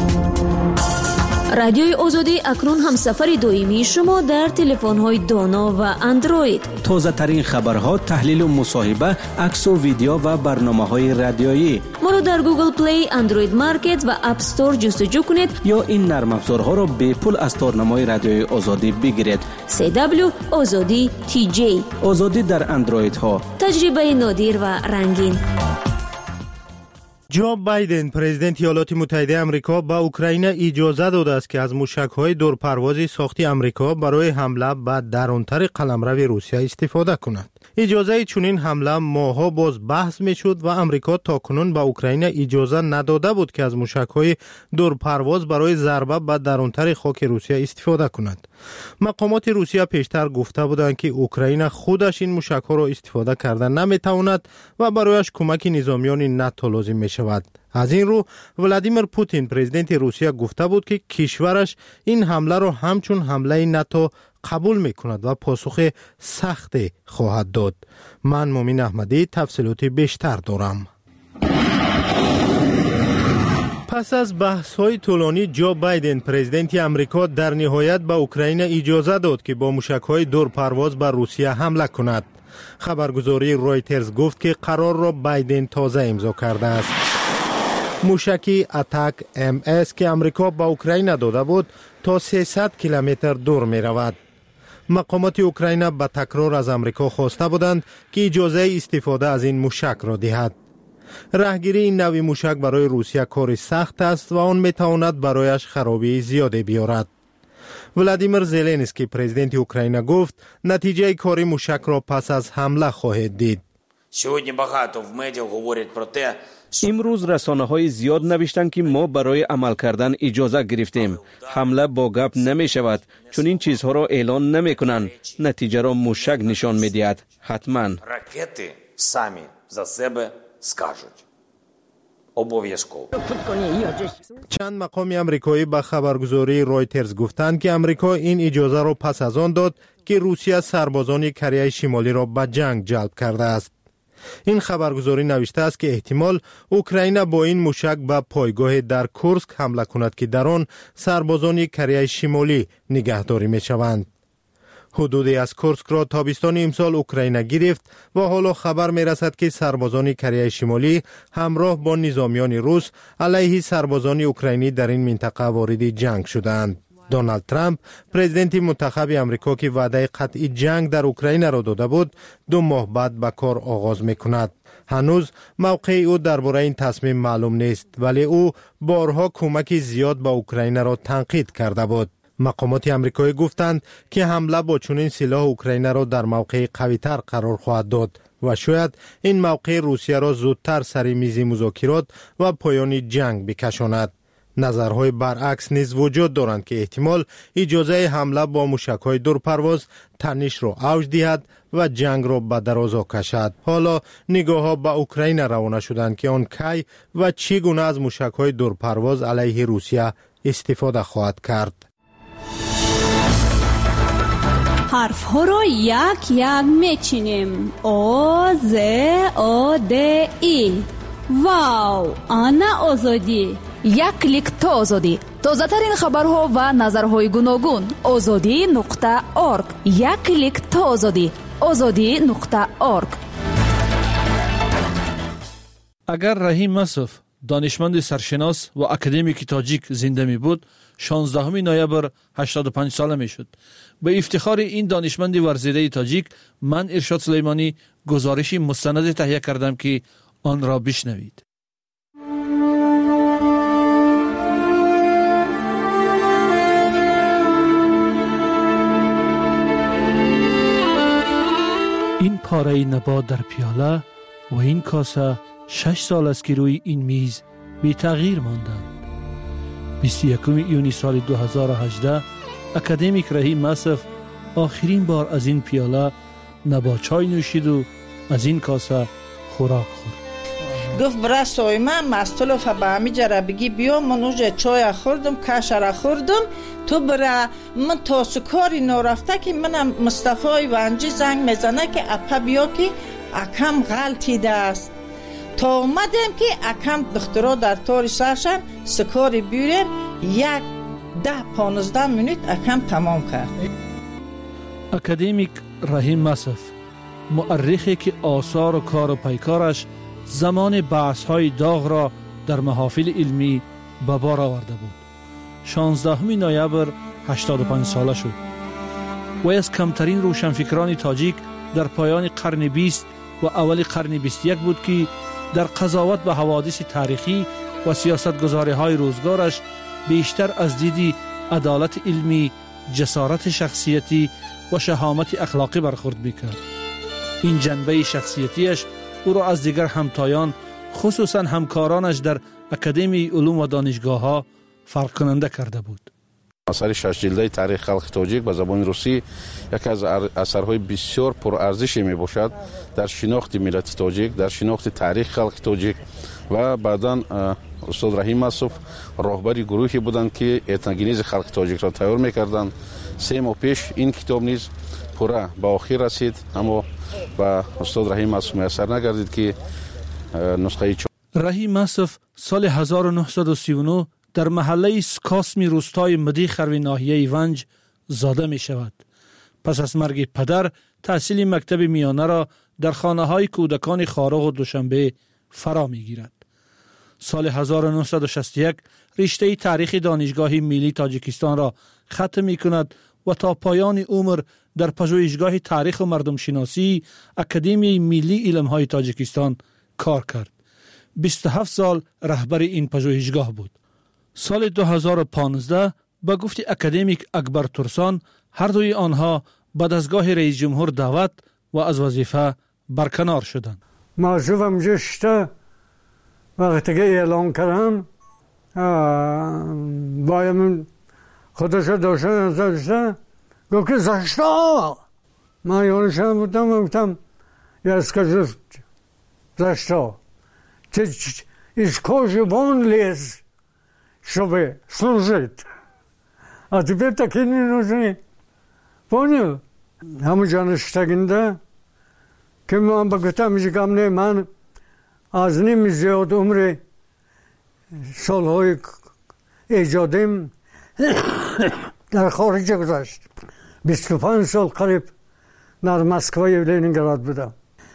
رادیوی آزادی اکنون همسفر دائمی شما در تلفن‌های دانا و اندروید.
تازه ترین خبرها، تحلیل و مصاحبه، عکس و ویدیو و برنامه‌های رادیویی.
ما رو در گوگل پلی، اندروید مارکت و اپ استور جستجو کنید
یا این نرم افزارها را به پول از تارنمای رادیوی آزادی بگیرید.
CW آزادی TJ.
آزادی در اندروید ها.
تجربه نادر و رنگین.
جو بایدن پرزیدنت ایالات متحده آمریکا به اوکراین اجازه داده است که از موشک‌های دورپروازی ساختی آمریکا برای حمله به درونتر قلمرو روسیه استفاده کند. اجازه چنین حمله ماها باز بحث میشد و آمریکا تاکنون به اوکراین اجازه نداده بود که از موشک‌های دورپرواز برای ضربه به درونتر خاک روسیه استفاده کند. مقامات روسیه پیشتر گفته بودند که اوکراین خودش این موشک‌ها را استفاده کردن نمیتواند و برایش کمک نظامیان ناتو لازم می شود. از این رو ولادیمیر پوتین پرزیدنت روسیه گفته بود که کشورش این حمله را همچون حمله ناتو قبول می کند و پاسخ سخت خواهد داد. من مومن احمدی تفصیلات بیشتر دارم. پس از بحث‌های طولانی جو بایدن پرزیدنت آمریکا در نهایت به اوکراین اجازه داد که با موشک‌های دورپرواز بر روسیه حمله کند. خبرگزاری رویترز گفت که قرار را بایدن تازه امضا کرده است. موشکی اتاک MS که آمریکا به اوکراین داده بود تا 300 کیلومتر دور می رود. مقامات اوکراین به تکرار از آمریکا خواسته بودند که اجازه استفاده از این موشک را دهد. راهگیری این نوع موشک برای روسیه کار سخت است و آن می تواند برایش خرابی زیاده بیارد. ولادیمیر زلنسکی پرزیدنت اوکراین گفت نتیجه کار موشک را پس از حمله خواهد دید.
امروز رسانه‌های زیاد نوشتند که ما برای عمل کردن اجازه گرفتیم. حمله با گپ نمی شود، چون این چیزها را اعلان نمی کنند. نتیجه را موشک نشان می دهد. حتما
رакети самі за себе скажуть. Обов'язково.
چند مقام امریکایی به خبرگزاری رویترز گفتند که امریکا این اجازه را پس از آن داد که روسیه سربازان کره شمالی را به جنگ جلب کرده است. این خبرگزاری نوشته است که احتمال اوکراین با این موشک به پایگاه در کورسک حمله کند که در آن سربازان کره شمالی نگهداری می شوند. حدودی از کورسک را تابستان امسال اوکراین گرفت و حالا خبر می رسد که سربازان کره شمالی همراه با نظامیان روس علیه سربازان اوکراینی در این منطقه وارد جنگ شدند. دونالد ترامپ پرزیدنت منتخب امریکا که وعده قطعی جنگ در اوکراین را داده بود 2 ماه بعد به کار آغاز می کند. هنوز موقع او درباره این تصمیم معلوم نیست، ولی او بارها کمک زیاد به اوکراین را تنقید کرده بود. مقامات امریکایی گفتند که حمله با چنین سلاح اوکراین را در موقع قوی‌تر قرار خواهد داد و شاید این موقع روسیه را زودتر سر میز مذاکرات و پایان جنگ بکشاند. نظرهای برعکس نیز وجود دارند که احتمال اجازه حمله با موشک‌های دورپرواز تنش را اوج دهد و جنگ را به درازا کشد. حالا نگاه‌ها به اوکراین روانه شدند که آن کی و چگونه از موشک‌های دورپرواز علیه روسیه استفاده خواهد کرد.
حرف ها را یک یک میچینیم. او ز او د ای. واو، آنا آزادی.
یک کلیک تا آزادی. تازه‌ترین خبرها و نظرهای گوناگون. azadi.org. یک کلیک تا آزادی. azadi.org.
اگر رحیم مسعود دانشمند سرشناس و اکادمیک تاجیک زنده می بود 16 نوامبر 85 ساله می شد. به افتخار این دانشمند ورزیده تاجیک من ارشاد سلیمانی گزارشی مستند تهیه کردم که آن را بشنوید. این پاره نبات در پیاله و این کاسه 6 سال است که روی این میز بی تغییر ماندند. 21 یونی سال 2018 اکادمیک رحیم مسعود آخرین بار از این پیاله نبات چای نوشید و از این کاسه خوراک خورد.
گفت برای سایمه مستلوف به همی جره بگی بیا من اوجه چای خوردم کشر خوردم تو برای من تا سکاری نرفته که منم مصطفی ونجی زنگ میزنه که اپا بیا که اکم غلطیده است تا اومدم که اکم دخترها در طور سرشن سکاری بیورن 10-15 منوت اکم تمام کرد.
اکادمیک رحیم مسعود مؤرخی که آثار و کار و پیکارش زمان بحث‌های داغ را در محافل علمی به بار آورده بود. 16 نوامبر 85 ساله شد. وی از کمترین روشنفکران تاجیک در پایان قرن 20 و اول قرن 21 بود که در قضاوت به حوادث تاریخی و سیاستگزاری‌های روزگارش بیشتر از دیدی عدالت علمی، جسارت شخصیتی و شهامت اخلاقی برخورد می‌کرد. این جنبه شخصیتیش او را از دیگر همتایان خصوصا همکارانش در اکادمی علوم و دانشگاه‌ها فرق کننده کرده بود.
اثر 6 جلده تاریخ خلق تاجیک به زبان روسی یکی از اثرهای بسیار پرارزش میباشد در شناخت ملت تاجیک، در شناخت تاریخ خلق تاجیک و بعداً استاد رحیم مسعود راهبر گروهی بودند که اتنگینیز خلق تاجیک را تیار میکردند. 3 ماه پیش این کتاب نیز پورا به آخر رسید، اما با استاد رحیم مسعود میسر نگردید که نسخه
رحیم مسعود سال 1939 در محله سکاسمی روستای مدیخر و ناحیه ونج زاده می شود. پس از مرگ پدر تحصیل مکتب میانه را در خانه های کودکان خارق و دوشنبه فرا می گیرد. سال 1961 رشته تاریخ دانشگاه ملی تاجیکستان را ختم می کند و تا پایان عمر در پژوهشگاه تاریخ و مردم شناسی اکادمی ملی علم های تاجیکستان کار کرد. 27 سال رهبر این پژوهشگاه بود. سال 2015 با گفت اکادمیک اکبر ترسان هر دوی آنها به دستگاه رئیس جمهور دعوت و از وظیفه برکنار شدند.
موضوع اونجا شده وقتی که اعلان کردم باید خودش داشتن داشته گفت که زشتا من یادشم بودم گفتم я скажу за что ты из кожи вон лез чтобы служить а тебе такие не нужны понял همون شتگنده که من بگفتم میگم نه من از نیم زیاد عمر سالهای ایجادیم در خارج گذشت 25 سال قریب در مسکو و لنینگراد بودم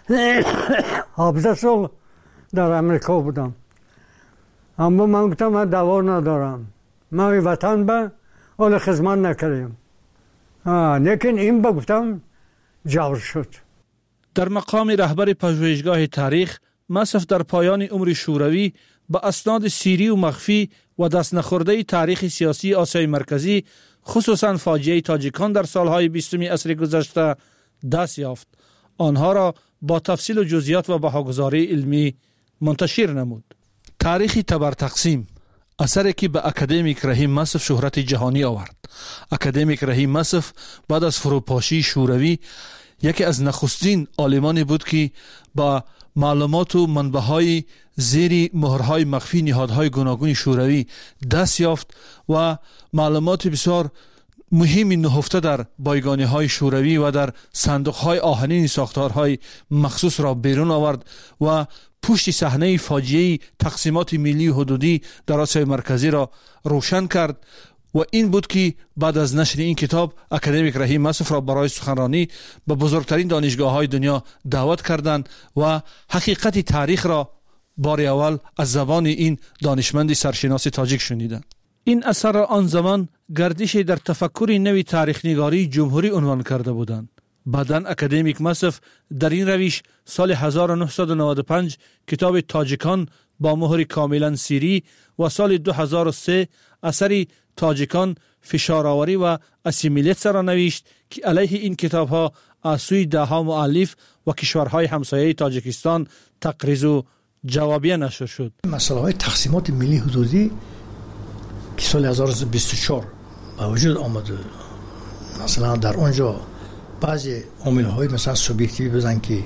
17 سال در امریکا بودم اما من گفتم من دوا ندارم من وطن به اول خدمت نکردیم لیکن این بگفتم جور شد.
در مقام رهبر پژوهشگاه تاریخ مصف در پایان عمر شوروی با اسناد سیری و مخفی و دست نخورده تاریخ سیاسی آسیای مرکزی خصوصا فاجعه تاجیکان در سالهای 20 عصر گذشته دست یافت. آنها را با تفصیل و جزئیات و بهاگذاری علمی منتشر نمود. تاریخ تبر تقسیم اثری که به اکادمیک رحیم مصف شهرت جهانی آورد. اکادمیک رحیم مصف بعد از فروپاشی شوروی یکی از نخستین عالمانی بود که با معلومات و منبع‌های زیر مهرهای مخفی نهادهای گوناگون شوروی دست یافت و معلومات بسیار مهمی نهفته در بایگانی‌های شوروی و در صندوق‌های آهنین ساختارهای مخصوص را بیرون آورد و پشت صحنه فاجعه تقسیمات ملی و حدودی در آسیای مرکزی را روشن کرد و این بود که بعد از نشر این کتاب اکادمیک رحیم مصف را برای سخنرانی به بزرگترین دانشگاه‌های دنیا دعوت کردند و حقیقت تاریخ را بار اول از زبان این دانشمند سرشناس تاجیک شنیدند. این اثر را آن زمان گردش در تفکر نوی تاریخ نگاری جمهوری عنوان کرده بودند. بعداً اکادمیک مصف در این روش سال 1995 کتاب تاجیکان با مهر کاملا سیری و سال 2003 اثری تاجیکان فشارآوری و اسیمیلیت را نوشت که علیه این کتاب ها از سوی دهها مؤلف و کشورهای همسایه تاجیکستان تقریض و جوابیه نشر شد.
مسئله های تقسیمات ملی حدودی که سال 2024 با وجود آمده، مثلا در اونجا بعضی عامل های مثلا سوبیکتیوی بزن که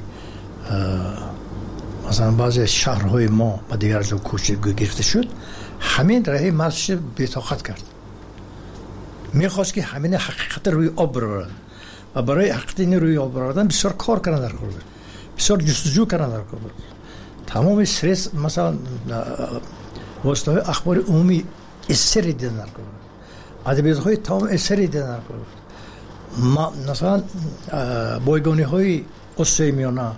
مثلا بعضی شهرهای ما با دیگر جا گرفته شد، همین راه مرزش بی‌طاقت کرد. میخواست که همین حقیقت روی آب برارن و برای حقیقت این روی آب برادن بسیار کار کردن در کار، بسیار جستجو کردن در کار. تمام استرس مثلا واسطه های اخبار عمومی اثری دیدن در کار، ادبیات های تمام اثری دیدن در کار. مثلا بایگانی های آسیای میانه،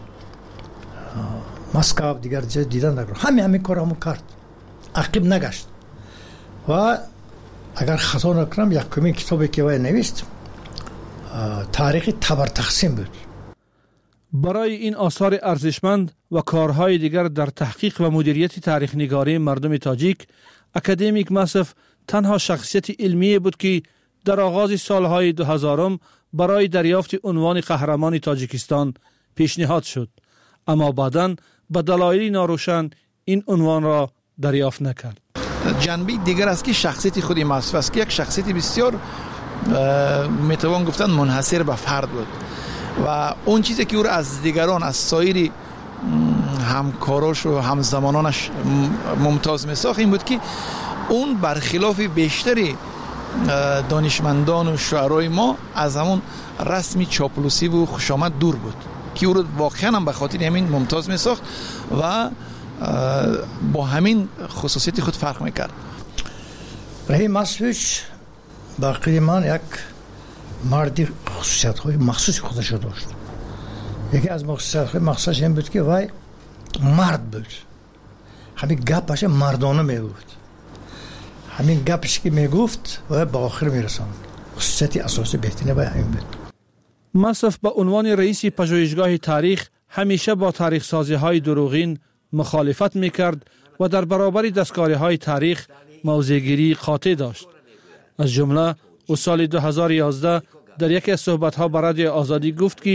مسکو دیگر جای دیدن در کار، همین کارامو کرد، عقب نگشت. و اگر خطا نکنم یکمین کتابی که وی نوشت تاریخ تبر تقسیم بود.
برای این آثار ارزشمند و کارهای دیگر در تحقیق و مدیریت تاریخ نگاری مردم تاجیک، اکادمیک مصف تنها شخصیت علمی بود که در آغاز سالهای 2000 برای دریافت عنوان قهرمان تاجیکستان پیشنهاد شد، اما بعداً به دلایل ناروشن این عنوان را دریافت نکرد.
جنبه دیگر است که شخصیت خودی مصف است که یک شخصیت بسیار میتوان گفتن منحصر به فرد بود و اون چیزی که او را از دیگران، از سایر همکاراش و همزمانانش ممتاز میساخت این بود که اون برخلاف بیشتری دانشمندان و شعرای ما از همون رسم چاپلوسی و خوشامد دور بود که او را واقعا هم به خاطر همین ممتاز میساخت و با همین خصوصیت خود فرق میکرد.
رحیم مصفش باقی من یک مردی خصوصیت های مخصوص خودش داشت. یکی از خصوصیت های مخصوصش این بود که وای مرد بود، همین گپش مردانه میگفت، همین گپش که میگفت و با آخر میرساند. خصوصیت اساسی بهترین وای همین بود.
مصف به عنوان رئیس پژوهشگاه تاریخ همیشه با تاریخ سازی های دروغین مخالفت میکرد و در برابر دستکاری های تاریخ موضع‌گیری قاطع داشت. از جمله او سال 2011 در یکی از صحبت‌ها با رادیو آزادی گفت که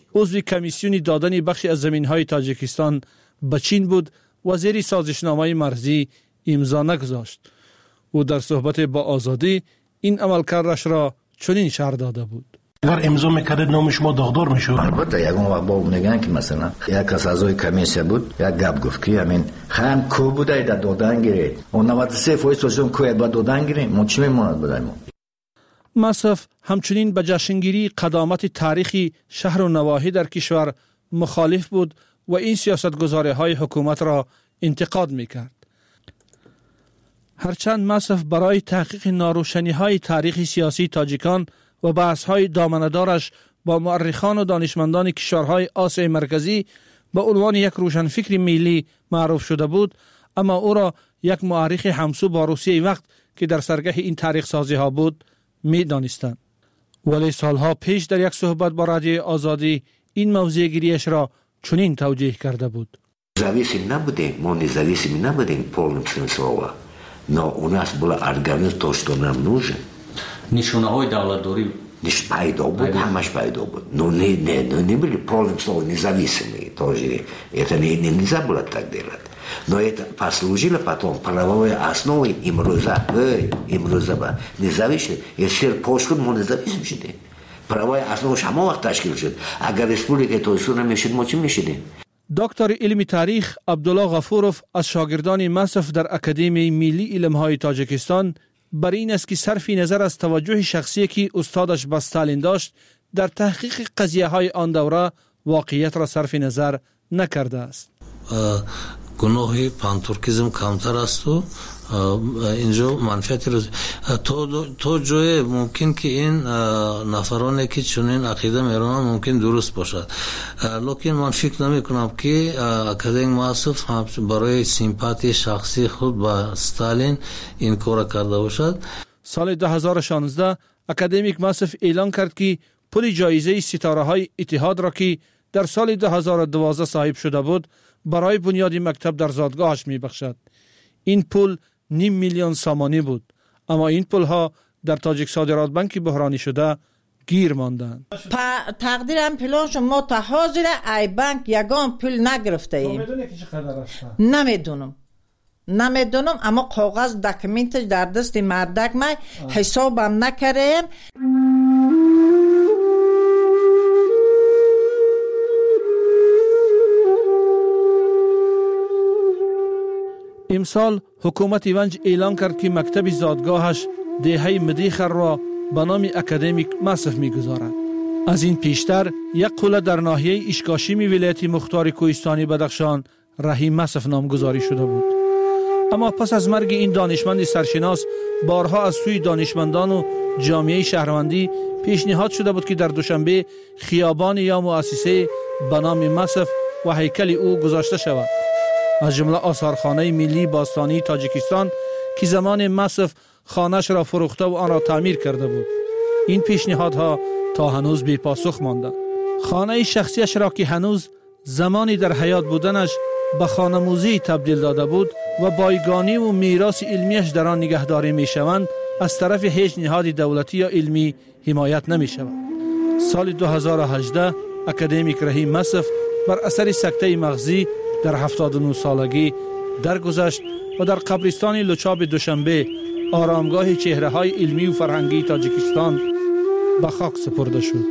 عضو کمیسیون دادن بخشی از زمین‌های تاجیکستان به چین بود، وزیر سازشنامه مرزی امضا نگذاشت. او در صحبت با آزادی این عملکردش را چنین شرح داده بود:
اگر امضا میکرد نام شما داغدار میشد.
البته یگان وقت با میگن که مثلا یک کس اعضای کمیسیون بود، یک گپ گفت که همین خان کو بوده در دادن گیره اون 93% سوشون کوی با دادن گیره ما چی میموند بدیم.
مصرف همچنین به جشنگیری قدامت تاریخی شهر و نواحی در کشور مخالف بود و این سیاستگزاری‌های حکومت را انتقاد میکرد. هرچند مصرف برای تحقیق ناروشنی‌های تاریخی سیاسی تاجیکان و بحث‌های دامنه‌دارش با مورخان و دانشمندان کشورهای آسیای مرکزی به عنوان یک روشنفکر ملی معروف شده بود، اما او را یک مورخ همسو با روسیه وقت که در سرگه این تاریخ سازی ها بود می دانستند. ولی سالها پیش در یک صحبت با رادیو آزادی این موضوع گیریش را چنین توجیه کرده بود:
Зависим набудем, мы независимы набудем в полном смысле слова, но у нас был организм то, что нам нужен.
نشانه‌های دولتداری
пайда بود, همش пайда بود. Но не были в полном слова независимые тоже. Это нельзя было так делать. Но это послужило потом правовой основой имруза независимо. Если пошли, мы независимы шли. правовой основаш ҳамон вақт ташкил шуд. Агар республикаи Тоҷикистон намешуд, мо чӣ мешудем?
دکتر علم تاریخ عبدالله غفورов از شاگردان مصرف در اکادمی ملی علمهای تاجیکستان بر این است که صرف نظر از توجه شخصی که استادش به استالین داشت در تحقیق قضیه های آن دوره واقعیت را صرف نظر نکرده است.
گناه پانتورکیزم کمتر است و اینجا منفعتی رو تو جای ممکن که این نفرانی که چنین عقیده میرونن ممکن درست باشد، لیکن من فکر نمی کنم که اکادمی مصرف برای سیمپاتی شخصی خود با استالین این کار کرده باشد.
سال 2016 اکادمیک مصرف اعلان کرد که پول جایزه ستاره های اتحاد را که در سال 2012 صاحب شده بود برای بنیاد مکتب در زادگاهش می بخشد. این پول 500,000 سامانی بود، اما این پول ها در تاجیک صادرات بانک بحرانی شده گیر ماندند.
تقدیرم پلان شما تا حاضر ای بانک یگان پول نگرفته ایم. نمیدونم اما کاغذ دکمنتش در دست مردک ما حسابم نکردیم.
امسال حکومت ونج اعلان کرد که مکتب زادگاهش دهه مدیخر را به نام اکادمیک مصرف می‌گذارد. از این پیشتر یک قله در ناحیه اشکاشیمی ولایت مختار کوهستانی بدخشان رحیم مصرف نامگذاری شده بود. اما پس از مرگ این دانشمند سرشناس بارها از سوی دانشمندان و جامعه شهروندی پیشنهاد شده بود که در دوشنبه خیابان یا مؤسسه به نام مصرف و هیکل او گذاشته شود. از جمله آثارخانه ملی باستانی تاجیکستان که زمان مصرف خانه‌اش را فروخته و آن را تعمیر کرده بود. این پیشنهادها تا هنوز بی پاسخ مانده. خانه شخصیش را که هنوز زمانی در حیات بودنش به خانه‌موزی تبدیل داده بود و بایگانی و میراث علمیش در آن نگهداری می شوند، از طرف هیچ نهاد دولتی یا علمی حمایت نمی شود. سال 2018 اکادمیک رحیم مصرف بر اثر سکته مغزی در 79 سالگی درگذشت و در قبرستان لچاب دوشنبه آرامگاه چهره های علمی و فرهنگی تاجیکستان به خاک سپرده شد.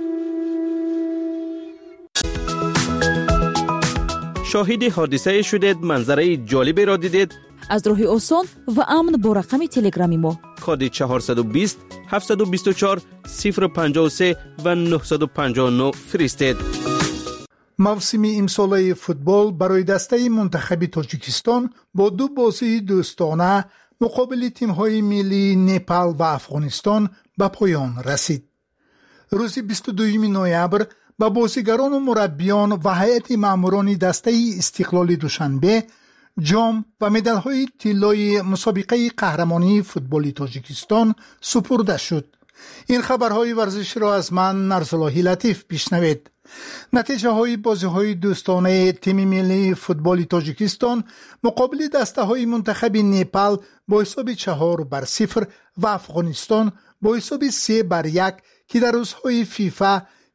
شاهد حادثه شدید، منظره جالبی را دیدید؟
از راه آسان و امن با رقم تلگرامی ما
کد 420 724 053 و 959 فرستید.
موسم امساله فوتبال برای دسته منتخب تاجیکستان با دو بازی دوستانه مقابل تیم‌های ملی نپال و افغانستان به پایان رسید. روز 22 نوامبر با بازیگران و مربیان و هیئت ماموران دسته استقلال دوشنبه جام و مدال‌های طلای مسابقه قهرمانی فوتبال تاجیکستان سپرده شد. این خبرهای ورزش را از من نرسلاهی لطیف بشنوید. نتیجه های بازی های دوستانه تیم ملی فوتبال تاجیکستان مقابل دسته های منتخب نپال با حساب 4-0 و افغانستان با حساب 3-1 که در روزهای فیفا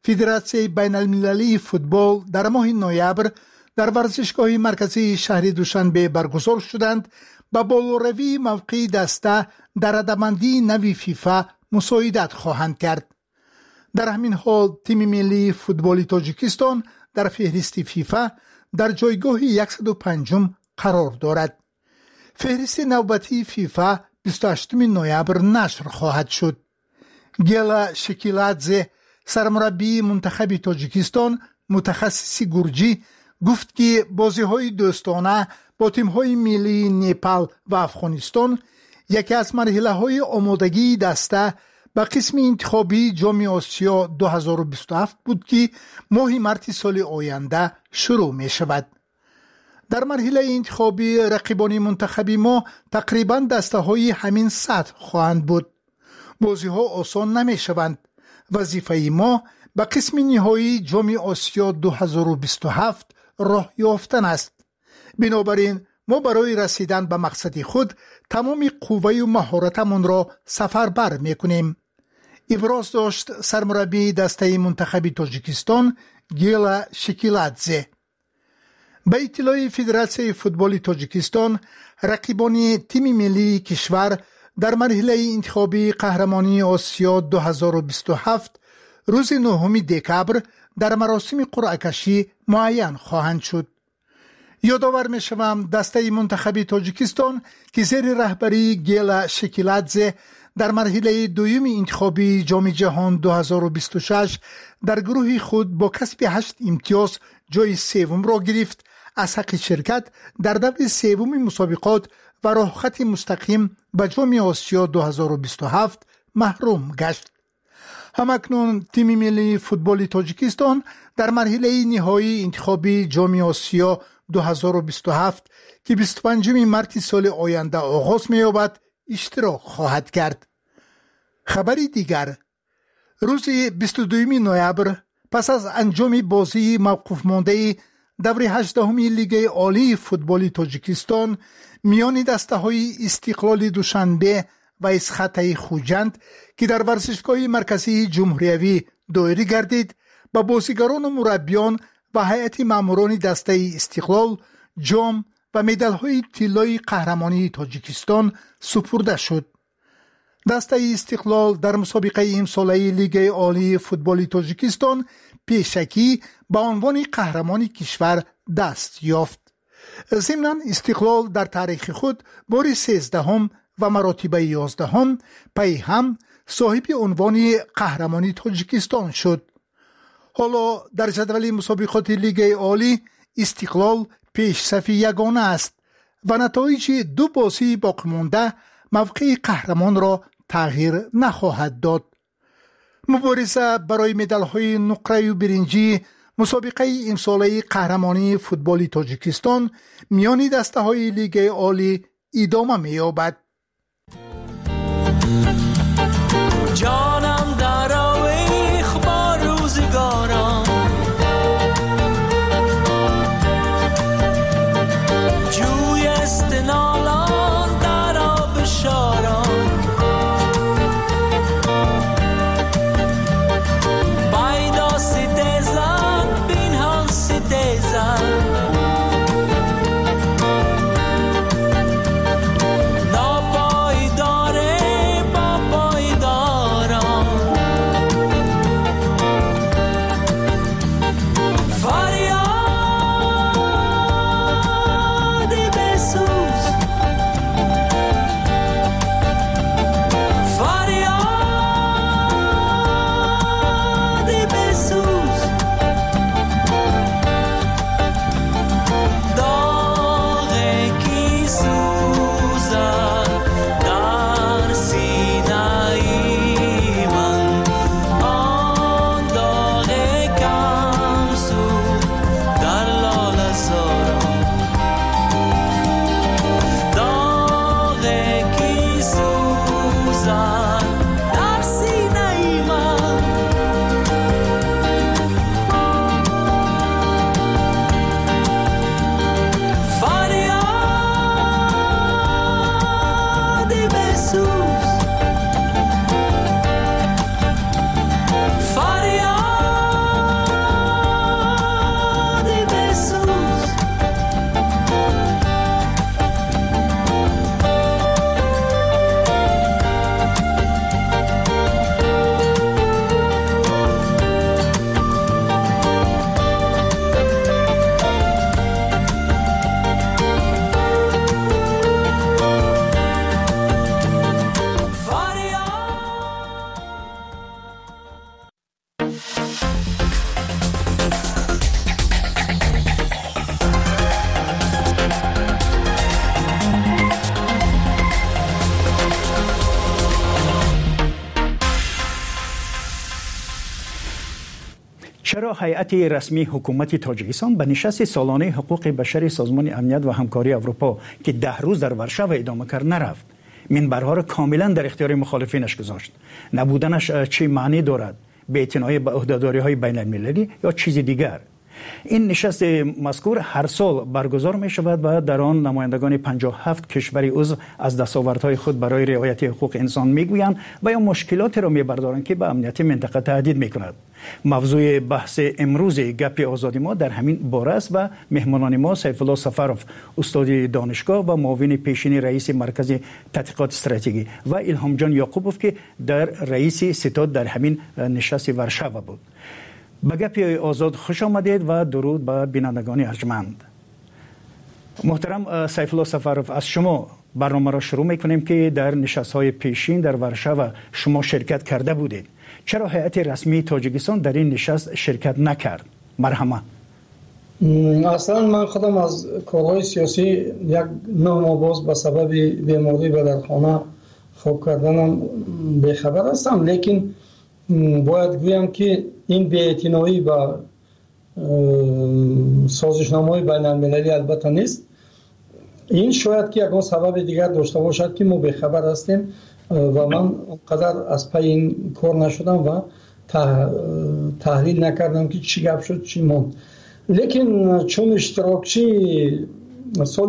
فدراسیون بین المللی فوتبال در ماه نوامبر در ورزشگاه مرکزی شهر دوشنبه برگزار شدند با بالاروی موقع دسته در ردمندی نوی فیفا مساعدت خواهند کرد. در همین حال تیم ملی فوتبال تاجیکستان در فهرست فیفا در جایگاه 105 قرار دارد. فهرست نوبتی فیفا 28 نوامبر نشر خواهد شد. گیلا شکیلادزه سرمربی منتخب تاجیکستان متخصص گرجی گفت که بازی‌های دوستانه با تیم‌های ملی نپال و افغانستان یکی از مرحله‌های آمادگی دسته به قسم انتخابی جام آسیا 2027 بود که ماه مارس سال آینده شروع می شود. در مرحله انتخابی رقیبان منتخبی ما تقریباً دسته های همین سطح خواهند بود. بازی ها آسان نمی شوند. وظیفه ما به قسم نهایی جام آسیا 2027 راه یافتن است. بنابراین ما برای رسیدن به مقصد خود تمام قوه و مهارتمان را سفربر میکنیم. ابراز داشت سرمربی دسته منتخب تاجیکستان گیلا شکیلادزه. به اطلاع فدراسیون فوتبال تاجیکستان رقیبان تیم ملی کشور در مرحله انتخابی قهرمانی آسیا 2027 روز 9 دکبر در مراسم قرعه کشی معین خواهند شد. یادآور می‌شوم دسته منتخب تاجیکستان که زیر رهبری گیلا شکیلادزه در مرحله دوم انتخابی جام جهان 2026 در گروه خود با کسب 8 امتیاز جای سوم را گرفت، از حق شرکت در دور سوم مسابقات و راه خط مستقیم به جام آسیا 2027 محروم گشت. همکنون تیم ملی فوتبال تاجیکستان در مرحله نهایی انتخابی جام آسیا 2027 که 25 مارس سال آینده آغاز می‌یابد اشتراک خواهد کرد. خبری دیگر، روز 22 نوامبر پس از انجام بازی موقوف مانده دور 18 لیگ عالی فوتبال تاجیکستان میان دسته‌های استقلال دوشنبه و اسخطه خوجند که در ورزشگاه مرکزی جمهوریوی دایره گردید، با بازیگران و مربیان و هیئت ماموران دسته استقلال جام و مدال‌های طلای قهرمانی تاجیکستان سپرده شد. دسته استقلال در مسابقه امساله لیگ عالی فوتبال تاجیکستان پیشکی با عنوان قهرمانی کشور دست یافت. ضمناً استقلال در تاریخ خود بار 13 و مراتب 11 پی هم صاحب عنوان قهرمانی تاجیکستان شد. حالا در جدول مسابقات لیگ عالی استقلال پیش صف یگانه است و نتایج 2 بازی باقی مانده موقع قهرمان را تغییر نخواهد داد. مبارزه برای مدال‌های نقره و برنجی مسابقه امساله قهرمانی فوتبال تاجیکستان میان دسته‌های لیگ عالی ادامه می‌یابد.
جانم در آویخ با روزگاران، جوی استنالان در آب شاران، بایدا ستیزن بینهان ستیزن،
چرا هیئت رسمی حکومت تاجیکستان به نشست سالانه حقوق بشر سازمان امنیت و همکاری اروپا که 10 روز در ورشو ادامه کرد نرفت؟ منبرها را کاملا در اختیار مخالفینش گذاشت. نبودنش چه معنی دارد؟ بی‌اعتنایی به عهده‌داری‌های بین المللی یا چیز دیگر؟ این نشست مذکور هر سال برگزار می شود و در آن نمایندگان 57 کشور عضو از دستاوردهای خود برای رعایت حقوق انسان میگویند و یا مشکلاتی را میبردارند که به امنیت منطقه تهدید میکند. موضوع بحث امروز گپ آزادی ما در همین باره است و مهمانان ما سیف الله سفروف، استاد دانشگاه و معاون پیشین رئیس مرکز تحقیقات استراتژی و الهام جان یعقوبوف که در رئیس ستاد در همین نشست ورشو بود. به گپ آزاد خوش آمدید و درود به بینندگان ارجمند. محترم سیف الله سفروف، از شما برنامه را شروع میکنیم که در نشست‌های پیشین در ورشو شما شرکت کرده بودید. چرا هیئت رسمی تاجیکستان در این نشست شرکت نکرد؟ مرحمت.
اصلا من خودم از کارهای سیاسی یک 9 ماه باز به سبب بیماری به در خانه خواب کردنم بیخبر هستم، لیکن باید گویم که این بی‌اعتنایی به سازشنامه‌های بین المللی البته نیست. این شاید که یک سبب دیگر داشته باشد که ما بیخبر هستیم و من اونقدر از پی این کار نشدم و تحلیل نکردم که چی گپ شد چی موند. لیکن چون اشتراکچی سال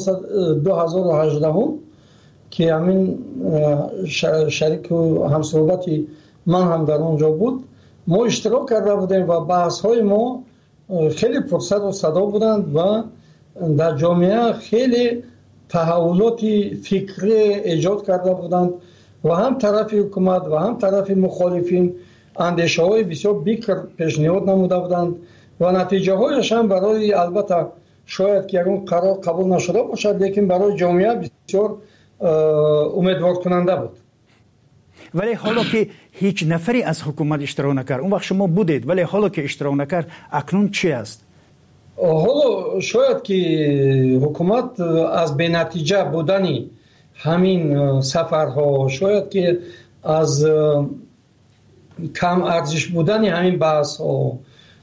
2018 که همین شریک و همصحبتی من هم در اونجا بود، ما اشتراک کرده بودیم و بحث های ما خیلی پرسد و صدا بودند و در جامعه خیلی تحولات فکری ایجاد کرده بودند و هم طرف حکومت و هم طرف مخالفین اندیشه های بسیار بیکر پیشنهاد نموده بودند و نتیجه هایش هم برای البته شاید که اون قرار قبول نشده باشد، لیکن برای جامعه بسیار امیدوار کننده بود.
ولی حالا که هیچ نفری از حکومت اشتراک نکرد، اون وقت شما بودید، ولی حالا که اشتراک نکرد اکنون چی است؟
حالا شاید که حکومت از بی نتیجه بودنی همین سفرها، شاید که از کم ارزش بودنی همین بحث ها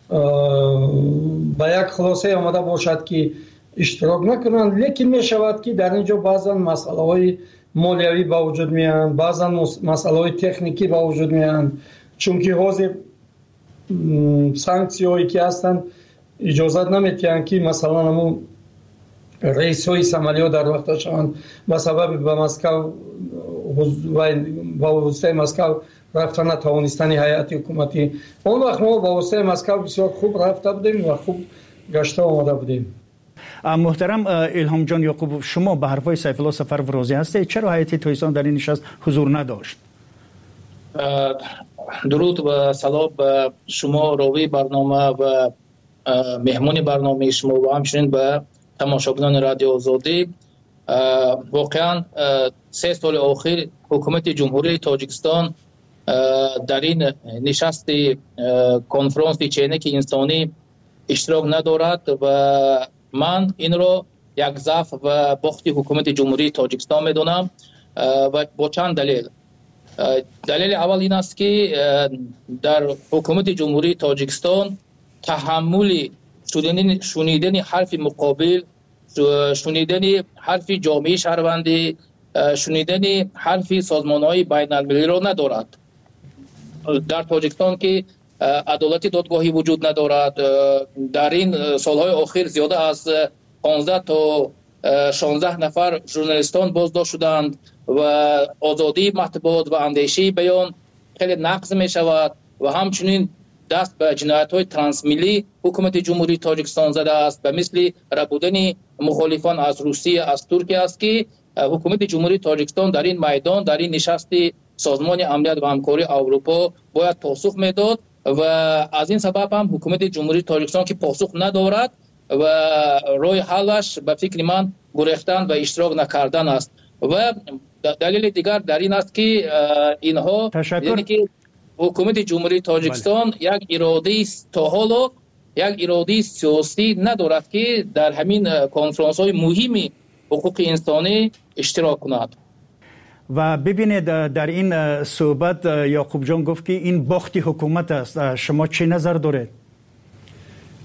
به یک خلاصه آمده باشد که اشتراک نکنند، لیکن می شود که در اینجا بعضا مسئله های مالیوی با وجود میان، بعضا مسئله های تکنیکی با وجود میان، چون که حوزه سانکسی هایی که هستند اجازت نمیتیند که مثلا همون رئیس های سمالیو در وقت شان به سبب به مسکو و واسطه مسکو رفتن نتوانستن هیئت حکومتی، اون وقت ما با واسطه مسکو بسیار خوب رفته بودیم و خوب گشته آمده بودیم.
محترم الهام جان یعقوب، شما به حرفای سیف الله سفروف راضی هستید؟ چرا هیئت تاجیکستان در این نشست حضور نداشت؟
درود و سلام به شما راوی برنامه و مهمون برنامه شما و همچنین به تماشاگران رادیو آزادی. واقعا 3 سال اخیر حکومت جمهوری تاجیکستان در این نشست کنفرانس چینک انسانی اشتراک ندارد و من این را یک ضعف و بخت حکومت جمهوری تاجیکستان میدونم و با چند دلیل. دلیل اول این است که در حکومت جمهوری تاجیکستان تحمل شنیدن حرف مقابل، شنیدن حرف جامعه شهروندی، شنیدن حرف سازمان‌های بین المللی را ندارد. در تاجیکستان که عدالت دادگاهی وجود ندارد، در این سالهای اخیر زیاده از 15 تا 16 نفر ژورنالیستان بازداشت شدند و آزادی مطبوعات و اندیشه بیان خیلی نقض می شود و همچنین دست به جنایت‌های ترانسمیلی حکومت جمهوری تاجیکستان زده است، به مثل ربودن مخالفان از روسیه، از ترکیه است که حکومت جمهوری تاجیکستان در این میدان، در این نشست سازمان امنیت و همکاری اروپا باید پاسخ میداد و از این سبب هم حکومت جمهوری تاجیکستان که پاسخ ندارد و راه حلش به فکر من گریختن و اشتراک نکردن است. و دلیل دیگر در این است که اینها یعنی که حکومت جمهوری تاجیکستان یک اراده تا حالا یک اراده سیاسی ندارد که در همین کنفرانس های مهمی حقوق انسانی اشتراک کند.
و ببینید در این صحبت یعقوب جان گفت که این باخت حکومت است. شما چه نظر دارید؟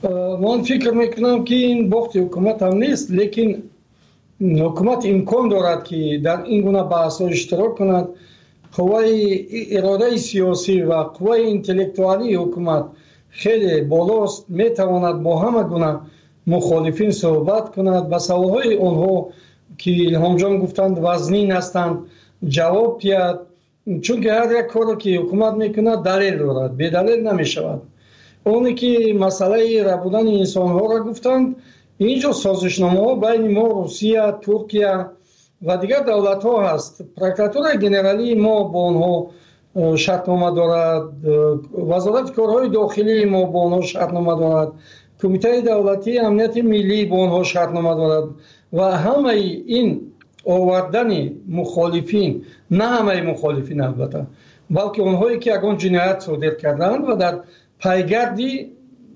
من فکر میکنم که این بخت حکومت هم نیست، لیکن حکومت امکان دارد که در این گونه بحث ها اشتراک کند. قوه اراده سیاسی و قوه انتلکتوالی حکومت خیلی بالاست، میتواند با همه گونه مخالفین صحبت کند، به سوالهای آنها که الهام جان گفتند وزنین هستند جواب دهد، چون که هر یک کاری که حکومت میکند دلیل دارد، بی دلیل نمیشود. اونی که مسئله ربودن انسان ها را گفتند، اینجا سازشنامه ها بین ما، روسیه، ترکیه و دیگر دولت ها هست. پروکراتور گنرالی ما با آنها شرطنامه دارد، وزارت کارهای داخلی ما با آنها شرطنامه دارد، کمیته دولتی امنیت ملی با آنها شرطنامه دارد و همه این آوردن مخالفین، نه همه مخالفین البته، بلکه اونهایی که اگون جنایت صادر کردند و در پیگردی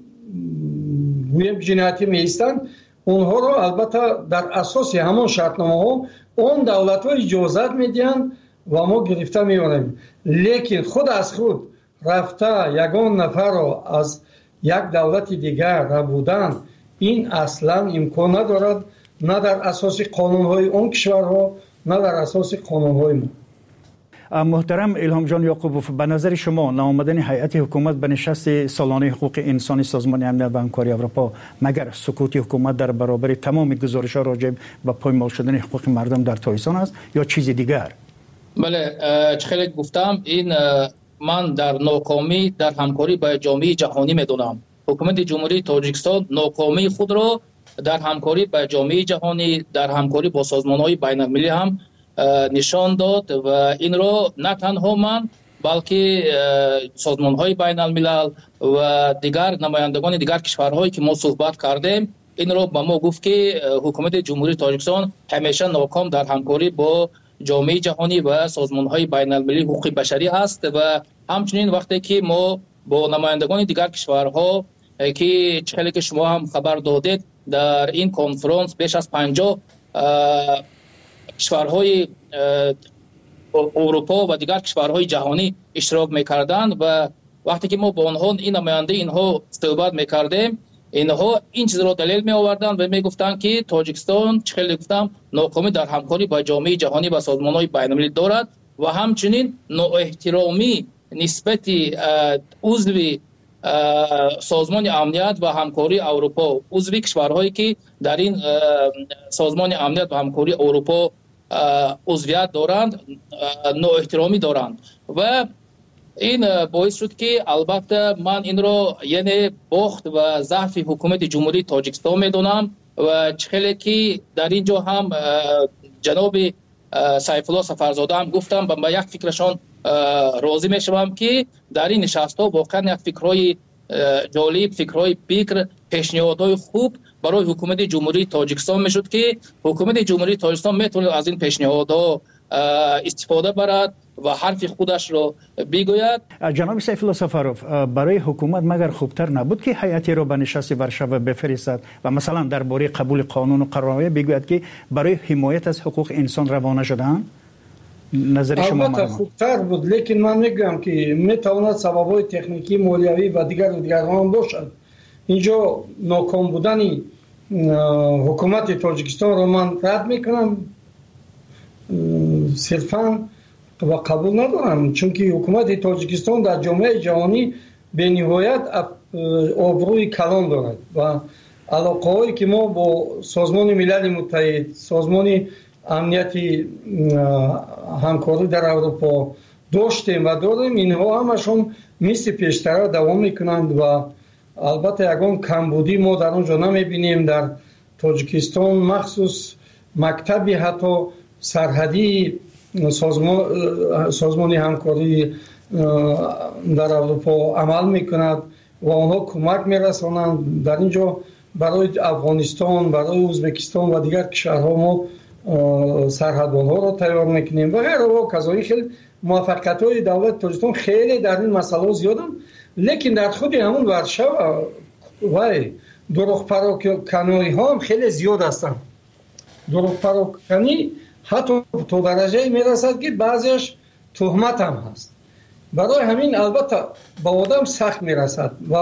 جنایتی میستند، اونها رو البته در اساس همان شرطنامه ها اون دولت ها اجازت میدهند و ما گرفته میبریم. لیکن خود از خود رفته یگان نفر رو از یک دولت دیگر ربودن، این اصلا امکان ندارد، نه در اساس قانون های اون کشورها نه در اساس قانون های ما.
محترم الهام جان یعقوبوف، به نظر شما ناآمدن هیئت حکومت به نشست سالانه حقوق انسانی سازمان امنیت و همکاری اروپا مگر سکوت حکومت در برابر تمام گزارش‌ها راجع به پایمال شدن حقوق مردم در تایسان است یا چیز دیگر؟
بله، خیلی گفتم، این من در ناکامی در همکاری با جامعه جهانی میدونم. حکومت جمهوری تاجیکستان ناکامی خود را در همکاری با جامعه جهانی، در همکاری با سازمان‌های بین‌المللی هم نشان داد و این را نه تنها من بلکه سازمان‌های بین‌الملل و دیگر نمایندگان دیگر کشورهایی که ما صحبت کردیم، این را به ما گفت که حکومت جمهوری تاجیکستان همیشه ناکام در همکاری با جامعه جهانی و سازمان‌های بین‌المللی حقوق بشری است و همچنین وقتی که ما با نمایندگان دیگر کشورها که چخیلی که شما هم خبر دادید در این کنفرانس بیش از 50 کشورهای اروپا و دیگر کشورهای جهانی اشتراک میکردند و وقتی که ما با آنها این نماینده اینها صحبت میکردیم، اینها این چیز را دلیل می آوردند و میگفتند که تاجیکستان چخیلی گفتم ناکامی در همکاری با جامعه جهانی و سازمان‌های بین‌المللی دارد و همچنین نااحترامی نسبت عضو سازمان امنیت و همکاری اروپا، عضو کشورهایی که در این سازمان امنیت و همکاری اروپا عضویت دارند، نااحترامی دارند و این باعث شد که البته من این را یعنی باخت و ضعف حکومت جمهوری تاجیکستان میدونم و خیلی که در اینجا هم جناب سیف الله سفرزاده هم گفتم با یک فکرشان راضی میشم که در این نشست ها واقعا یک فکرهای جالب، فکرهای بکر، پیشنهادهای خوب برای حکومت جمهوری تاجیکستان میشد که حکومت جمهوری تاجیکستان میتونه از این پیشنهادها استفاده برد و حرف خودش را بگوید.
جناب سیف الله سفروف، برای حکومت مگر خوبتر نبود که هیئتی را به نشست ورشو بفرستد و مثلا درباره قبول قانون و قرارنامه بگوید که برای حمایت از حقوق انسان روانه شدند؟ نظر شما؟
البته خوبتر بود، لیکن من میگم که میتواند سبب‌های تکنیکی، مالیوی و دیگر هم باشد. اینجا ناکام بودن حکومت تاجیکستان را من رد میکنم، صرفاً و قبول ندارم، چون که حکومت تاجیکستان در جامعه جهانی به نهایت آبروی کلان دارد و علاقه هایی که ما با سازمان ملل متحد، سازمان امنیتی همکاری در اروپا داشتیم و داریم، اینها همشون مثل پیشتر دوام میکنند و البته یکان کمبودی ما در اونجا نمیبینیم. در تاجیکستان مخصوص مکتبی حتی سرحدی سازمان همکاری در اروپا عمل میکند و آنها کمک میرسانند. در اینجا برای افغانستان، برای ازبکستان و دیگر کشورها ما سرحدبان‌ها را تیار میکنیم و غیره و کذایی. خیلی موفقیت های دولت تاجیکستان خیلی در این مسئله زیادن، لیکن در خود همون ورشو و دروغ پراکنی ها هم خیلی زیاد هستند. دروغ پراکنی حتی تو درجه میرسد که بعضیش تهمت هم هست. برای همین البته با آدم سخت میرسد و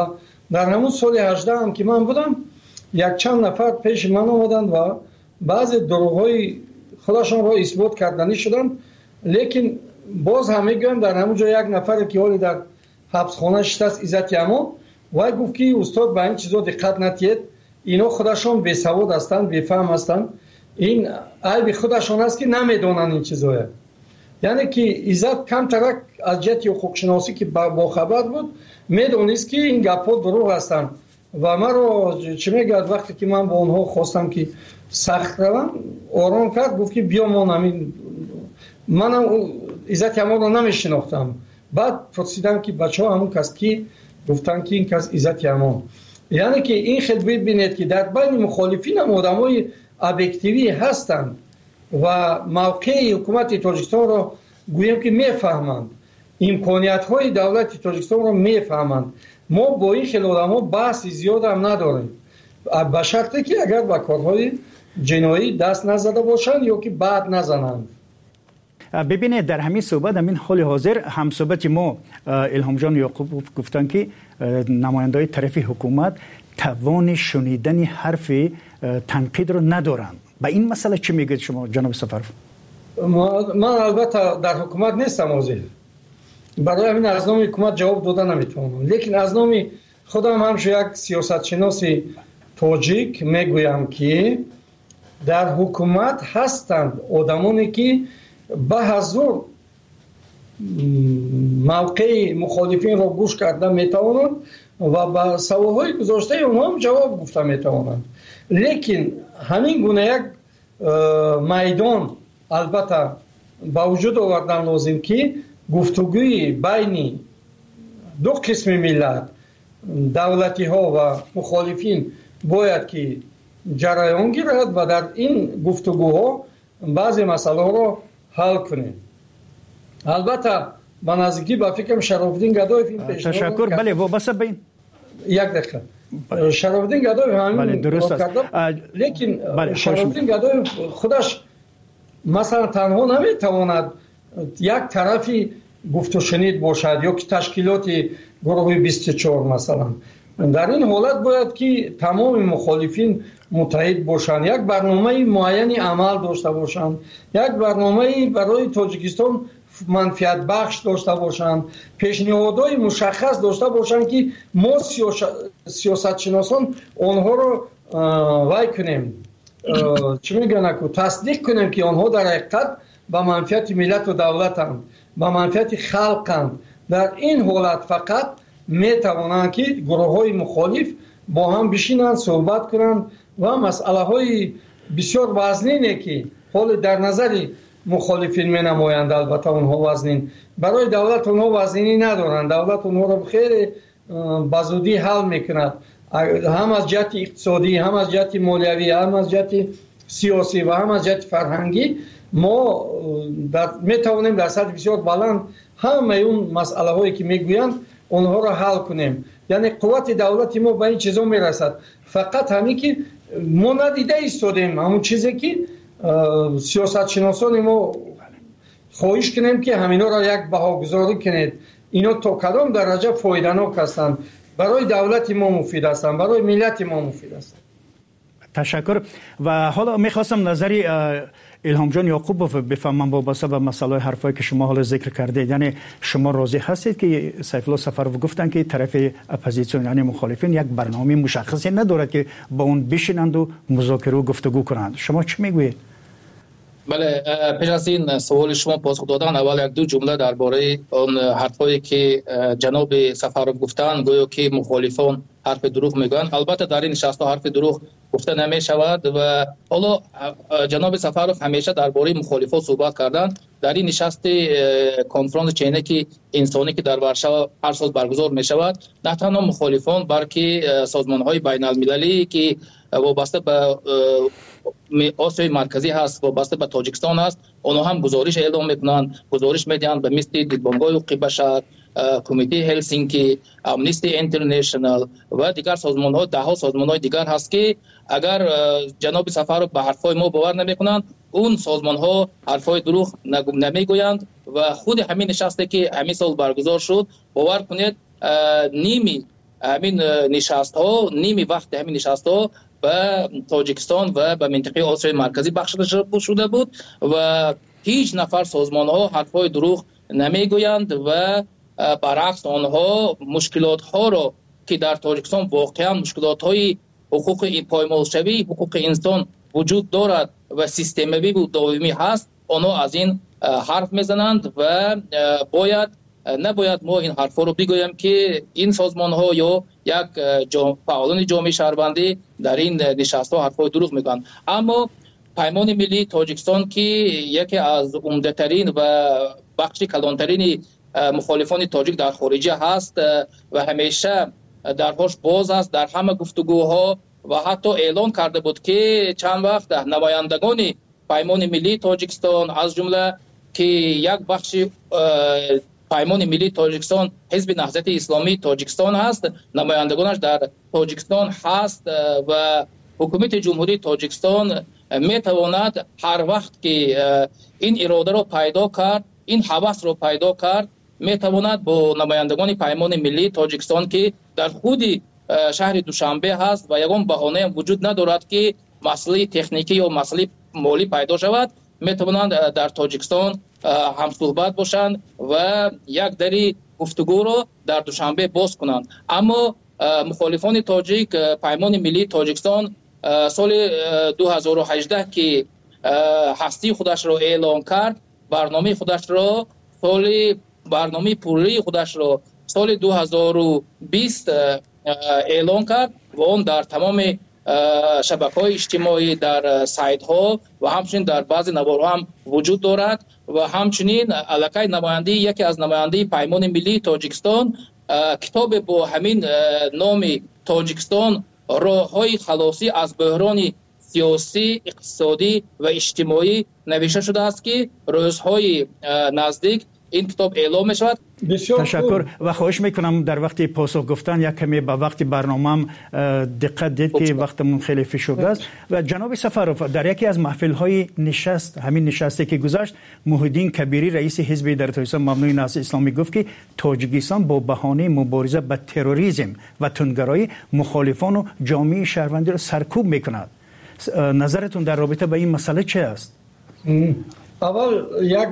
در همون سال 18 هم که من بودم یک چند نفر پیش من آمدند و بعضی دروغ‌های خودشان را اثبات کردنی شدند، لیکن باز همه گویم در همون جا یک نفر که حالی در حبسخانه شده است عزت امان و گفت که استاد به این چیزا دقت نتید، اینا خودشان بی‌سواد هستند، بی‌فهم هستند، این عیب خودشان است که نمیدونن این چیزا. یعنی که عزت کم ترک از جهت حقوق شناسی که با خبر بود میدونست که این گپ‌ها دروغ هستند و من رو چه میگه وقتی که من با اونها خواستم که سخت روم آرام کرد، گفت که بیا ما نمین، من عزت امان رو نمیشناختم. بعد پرسیدم که بچه ها همون کس کی؟ گفتن که این کس عزت امان. یعنی که این خیلی ببینید که در بین مخالفین هم آدم های ابیکتیوی هستند و موقع حکومت تاجیکستان رو گویم که میفهمند، امکانیت های دولت تاجیکستان رو میفهمند. ما با این خیلی آدم ها بحث زیاد هم نداریم، به شرطی که اگر با کارهای جنایی دست نزده باشند یا که بعد نزنند.
ببینید در همین صحبت همین حال حاضر هم صحبت ما الهام جان یعقوب گفتن که نماینده‌های طرف حکومت توان شنیدن حرف تنقید رو ندارند. به این مسئله چی میگید شما جناب سفرов؟
من البته در حکومت نیستم حاضر، برای همین از نام حکومت جواب دادن نمیتونم، لیکن از نام خودم همش یک سیاستشناس تاجیک میگویم که در حکومت هستند آدمانی که به حضور موقع مخالفین را گوش کرده میتوانند و به سوالهای گذاشته اونها هم جواب گفته میتوانند. لیکن همین گونه یک میدان البته با وجود آوردن لازم که گفتگوی بین دو قسم ملت، دولتی ها و مخالفین باید که جریان گیرد و در این گفتگوها بعضی مسئله را حل کنیم. البته به نزدیکی به فکرم شرافالدین گدایف این پیشنهاد
تشکر. بله وابسته به این
یک دقیقه شرافالدین گدایف همین
درست است،
لیکن شرافالدین گدایف خودش مثلا تنها نمیتواند یک طرفی گفت و شنید باشد یا که تشکیلات گروه 24 مثلا. در این حالت باید که تمام مخالفین متحد باشند، یک برنامه معینی عمل داشته باشند، یک برنامه برای تاجیکستان منفعت بخش داشته باشند، پیشنهادهای مشخص داشته باشند که ما سیاست شناسان آنها رو وای کنیم، چی میگن که تصدیق کنیم که آنها در حقیقت به منفعت ملت و دولتند، به منفعت خلقند. در این حالت فقط میتوانند که گروه های مخالف با هم بشینند صحبت کنند و مسئله های بسیار وزنینه که حال در نظر مخالفین می نمایند، البته اونها وزنین، برای دولت اونها وزنینی ندارند، دولت اونها رو خیلی بزودی حل میکند، هم از جهت اقتصادی، هم از جهت مالیوی، هم از جهت سیاسی و هم از جهت فرهنگی. ما میتوانیم در سطح بسیار بلند همه اون مسئله هایی که میگویند اونها را حل کنیم. یعنی قوت دولت ما به این چیزا میرسد، فقط همین که ما ندیده ایستادیم همون چیزی که سیاست شناسان ما خواهش کنیم که همینا را یک بهاگذاری کنید، اینا تا کدام درجه فایده‌ناک هستند، برای دولت ما مفید هستند، برای ملت ما مفید هستند.
تشکر. و حالا میخواستم نظری الهام جان یعقوب بفهمم وابسته به مسئله حرفایی که شما حالا ذکر کردید. یعنی شما راضی هستید که سیف الله سفرov گفتن که طرف اپوزیسیون یعنی مخالفین یک برنامه مشخصی ندارد که با اون بشینند و مذاکره و گفتگو کنند؟ شما چی میگویید؟
بله، پیش از این سوال شما پاسخ دادن، اول یک دو جمله درباره اون حرفایی که جناب سفرov گفتن گویا که مخالفان حرف دروغ میگن. البته در این نشست حرف دروغ گفته نمی شود و حالا جناب سفرov همیشه درباره مخالفان صحبت کردن. در این نشست کنفرانس چینکی انسانی که در ورشو هر سال برگزار می شود، نه تنها مخالفان بلکه سازمان های بین المللی که وابسته به آسیای مرکزی هست، وابسته به تاجیکستان هست، اونها هم گزارش اعلام میکنن، گزارش میدن به مثل دیدبانگاه حقوق بشر، کمیته هلسینکی، امنیستی اینترنشنال و دیگر سازمان ها، ده ها سازمان های دیگر هست که اگر جناب سفرov به حرفای ما باور نمیکنند، اون سازمان ها حرفای دروغ نمیگویند و خود همین نشسته که همین سال برگزار شد، باور کنید نیمی همین نشست ها نیمی وقت همین نشست ها به تاجیکستان و به منطقه آسیای مرکزی بخشیده شده بود و هیچ نفر سازمان ها حرفای دروغ نمیگویند و برعکس آنها مشکلات ها را که در تاجیکستان واقعا مشکلات های حقوق پایمالشوی حقوق انسان وجود دارد و سیستمی و دائمی هست آنها از این حرف میزنند و نباید ما این حرفا رو بگویم که این سازمان ها یا یک فعالان جامعه شهروندی در این نشست ها حرفای دروغ میگن. اما پیمان ملی تاجیکستان که یکی از عمده ترین و بخش کلانترین مخالفان تاجیک در خارجه هست و همیشه درهاش باز است در همه گفتگوها و حتی اعلان کرده بود که چند وقت نمایندگان پیمان ملی تاجیکستان از جمله که یک بخش پیمان ملی تاجیکستان حزب نهضت اسلامی تاجیکستان هست نمایندگانش در تاجیکستان هست و حکومت جمهوری تاجیکستان میتواند هر وقت که این اراده رو پیدا کرد این هوس رو پیدا کرد میتواند با نمایندگان پیمان ملی تاجیکستان که در خود شهر دوشنبه هست و یگان بهانه هم وجود ندارد که مسئله تکنیکی یا مسئله مالی پیدا شود میتوانند در تاجیکستان هم صحبت باشند و یک دری گفتگو را در دوشنبه باز کنند. اما مخالفان تاجیک پیمان ملی تاجیکستان سال 2018 که هستی خودش را اعلام کرد برنامه پوری خودش را سال 2020 اعلان کرد و اون در تمام شبکه‌های اجتماعی در سایت ها و همچنین در بعضی نوارها هم وجود دارد و همچنین علاقه نماینده یکی از نماینده پیمان ملی تاجیکستان کتاب با همین نام تاجیکستان راه‌های خلاصی از بحران سیاسی اقتصادی و اجتماعی نوشته شده است که روزهای نزدیک این کتاب اعلام شد.
تشکر و خواهش میکنم در وقت پاسخ گفتن یک کمی به وقت برنامه‌ام دقت دید که وقتمون خیلی فشرده است. و جناب سفروف در یکی از محفل‌های نشست همین نشستی که گذشت محیدین کبیری رئیس حزب در تاجیکستان مبنای نهضت اسلامی گفت که تاجیکستان با بهانه مبارزه با تروریسم و تندگرایی مخالفان و جامعه شهروندی را سرکوب میکند. نظرتون در رابطه با این مسئله چه است؟
اول یک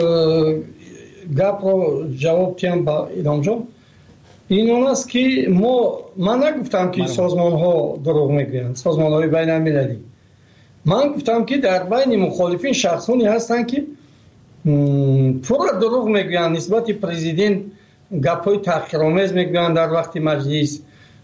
گپ رو جواب تیم با ایدام جان این اون است که من نگفتم که سازمان ها دروغ میگویند سازمان های بین المللی من گفتم که در بین مخالفین شخصانی هستند که پورا دروغ میگویند نسبت پرزیدنت گپ های تحقیرآمیز میگویند در وقت مجلس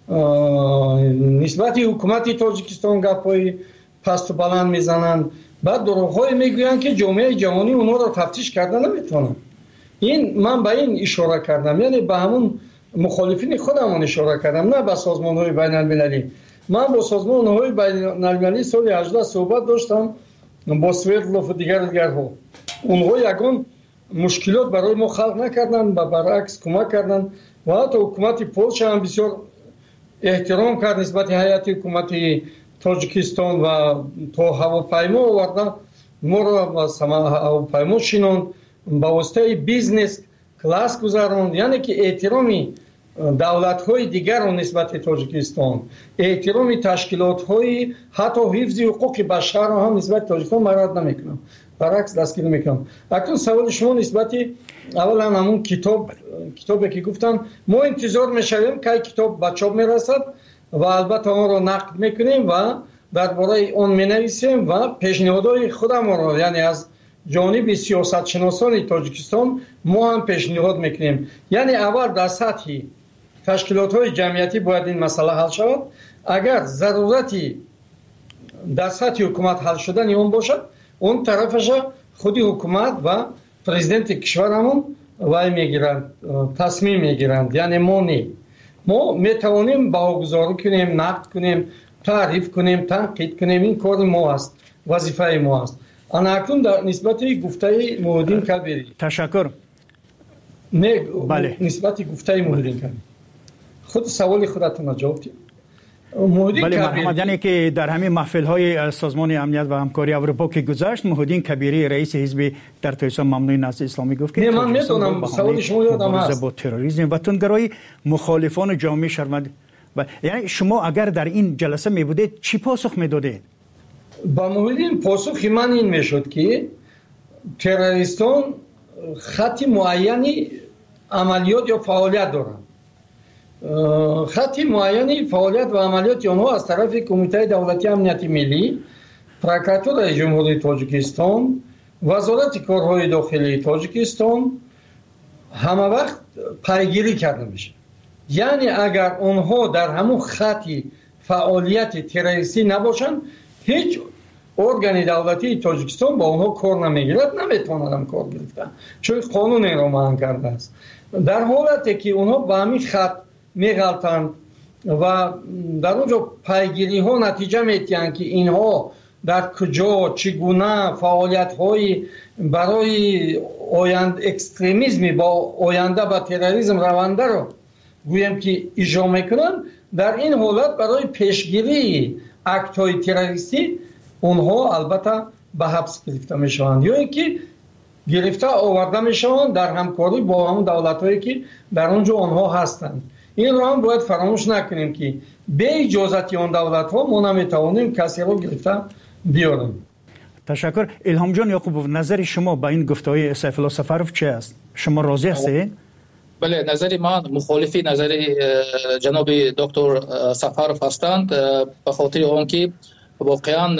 نسبت حکومت تاجیکستان گپ های پست و بلند میزنند بعد دروغ های میگویند که جامعه جهانی اونا رو تفتیش کردن نمیتونن. این من به این اشاره کردم یعنی به همون مخالفین خودمون اشاره کردم نه به سازمان های بین المللی. من با سازمان های بین المللی سال 18 صحبت داشتم با سویدلوف و دیگرها اونها یگان مشکلات برای ما خلق نکردن و برعکس کمک کردن و حتی حکومت پولش هم بسیار احترام کرد نسبت هیئت حکومت تاجیکستان و تا هواپیما آوردن ما رو هواپیما شینوند با واسطه بیزنس کلاس گذاروند یعنی که احترامی دولت‌های دیگر رو نسبت تاجیکستان احترامی تشکیلات‌های حتی حفظ حقوق بشر رو هم نسبت تاجیکستان مراد نمیکنم برعکس دستگیر میکنم. اکنون سوال شما نسبت اولا همون کتابی که گفتم ما انتظار میشویم که کتاب به چاپ میرسد و البته آن رو نقد میکنیم و درباره اون مینویسیم و پیشنهادهای خودم رو یعنی از جانب سیاست شناسان تاجیکستان ما هم پیشنهاد میکنیم یعنی اول در سطح تشکیلات های جمعیتی باید این مسئله حل شود اگر ضرورتی در سطح حکومت حل شدن اون باشد اون طرفش خودی حکومت و پرزیدنت کشورمون وای میگیرند تصمیم میگیرند یعنی ما میتوانیم باگذاری کنیم نقد کنیم تعریف کنیم تنقید کنیم این کار ما است وظیفه ما است. انا اکنون در نسبت گفته محیدین کبیری
تشکر
بله نسبت گفته محیدین کبیری خود سوال خودتون جواب دید
بله محمد، یعنی که در همین محفل های سازمان امنیت و همکاری اروپا که گذشت، محمدین کبیری رئیس حزب در تاجیکستان ممنوع نهضت اسلامی گفت که
من میدونم سوال شما یادم هست
با تروریسم و تندگرایی مخالفان جامعه شهروند. یعنی شما اگر در این جلسه می بودید چی پاسخ میدادید؟
با محمدین پاسخ من این میشد که تروریستان خط معینی عملیات یا فعالیت دارند. خط معینی فعالیت و عملیات آنها از طرف کمیته دولتی امنیت ملی، پروکراتور جمهوری تاجیکستان، وزارت کارهای داخلی تاجیکستان همه وقت پیگیری کرده میشه. یعنی اگر آنها در همون خطی فعالیت تروریستی نباشند، هیچ ارگان دولتی تاجیکستان با آنها کار نمیگیرد، نمیتواند هم کار گرفتن، چون قانون این را منع کرده است. در حالتی که آنها با همین خط میغلطند و در اونجا پیگیری ها نتیجه میتیند که اینها در کجا چگونه فعالیت های برای اکستریمیسم با آینده با تروریسم رونده رو گویم که اجرا میکنن، در این حالت برای پیشگیری اکت های تروریستی اونها البته به حبس گرفته میشوند یا اینکه گرفته آورده میشوند در همکاری با همون دولت هایی که در اونجا آنها هستند. این رو هم باید فراموش نکنیم که به اجازت اون دولت ها ما نمیتوانیم کسی رو گرفته بیاریم.
تشکر. الهام جان یعقوبوف، نظر شما با این گفته‌های سیف الله سفرов چه است؟ شما راضی هستید؟
بله، نظر من مخالفی نظر جناب دکتر سفرov هستند، به خاطر آنکه واقعا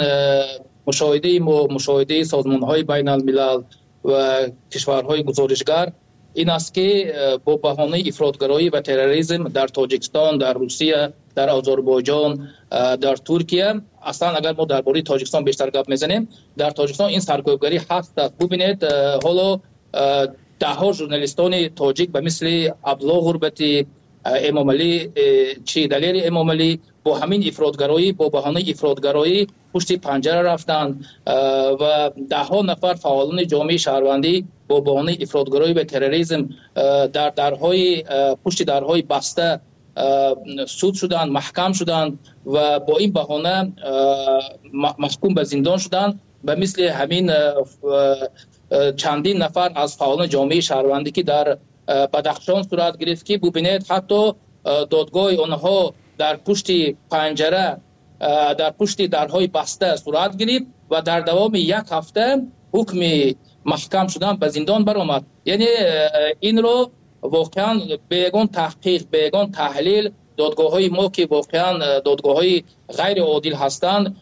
مشاهده سازمان‌های بین الملل و کشورهای گزارشگر این است که با بهانه افراطگرایی و تروریسم در تاجیکستان، در روسیه، در آذربایجان، در ترکیه، اصلا اگر ما درباره تاجیکستان بیشتر گپ میزنیم، در تاجیکستان این سرکوبگری هست. ببینید حالا ده ها ژورنالیستان تاجیک به مثل عبدالله غربتی، امام علی چی دلیل امام علی با همین افراطگرایی، با بهانه افراطگرایی پشت پنجره رفتند و ده ها نفر فعالان جامعه شهروندی با بهانه افراطگرایی و تروریسم در درهای پشت درهای بسته سود شدند، محکم شدند و با این بهانه محکوم به زندان شدند. به مثل همین چندین نفر از فعالان جامعه شهروندی که در بدخشان صورت گرفت که ببینید حتی دادگاه آنها در پشت پنجره، در پشت درهای بسته صورت گرفت و در دوام یک هفته حکم محکم شدن به زندان برآمد. یعنی این رو واقعا بیگان تحقیق، بیگان تحلیل دادگاه های ما که واقعا دادگاه های غیر عادل هستند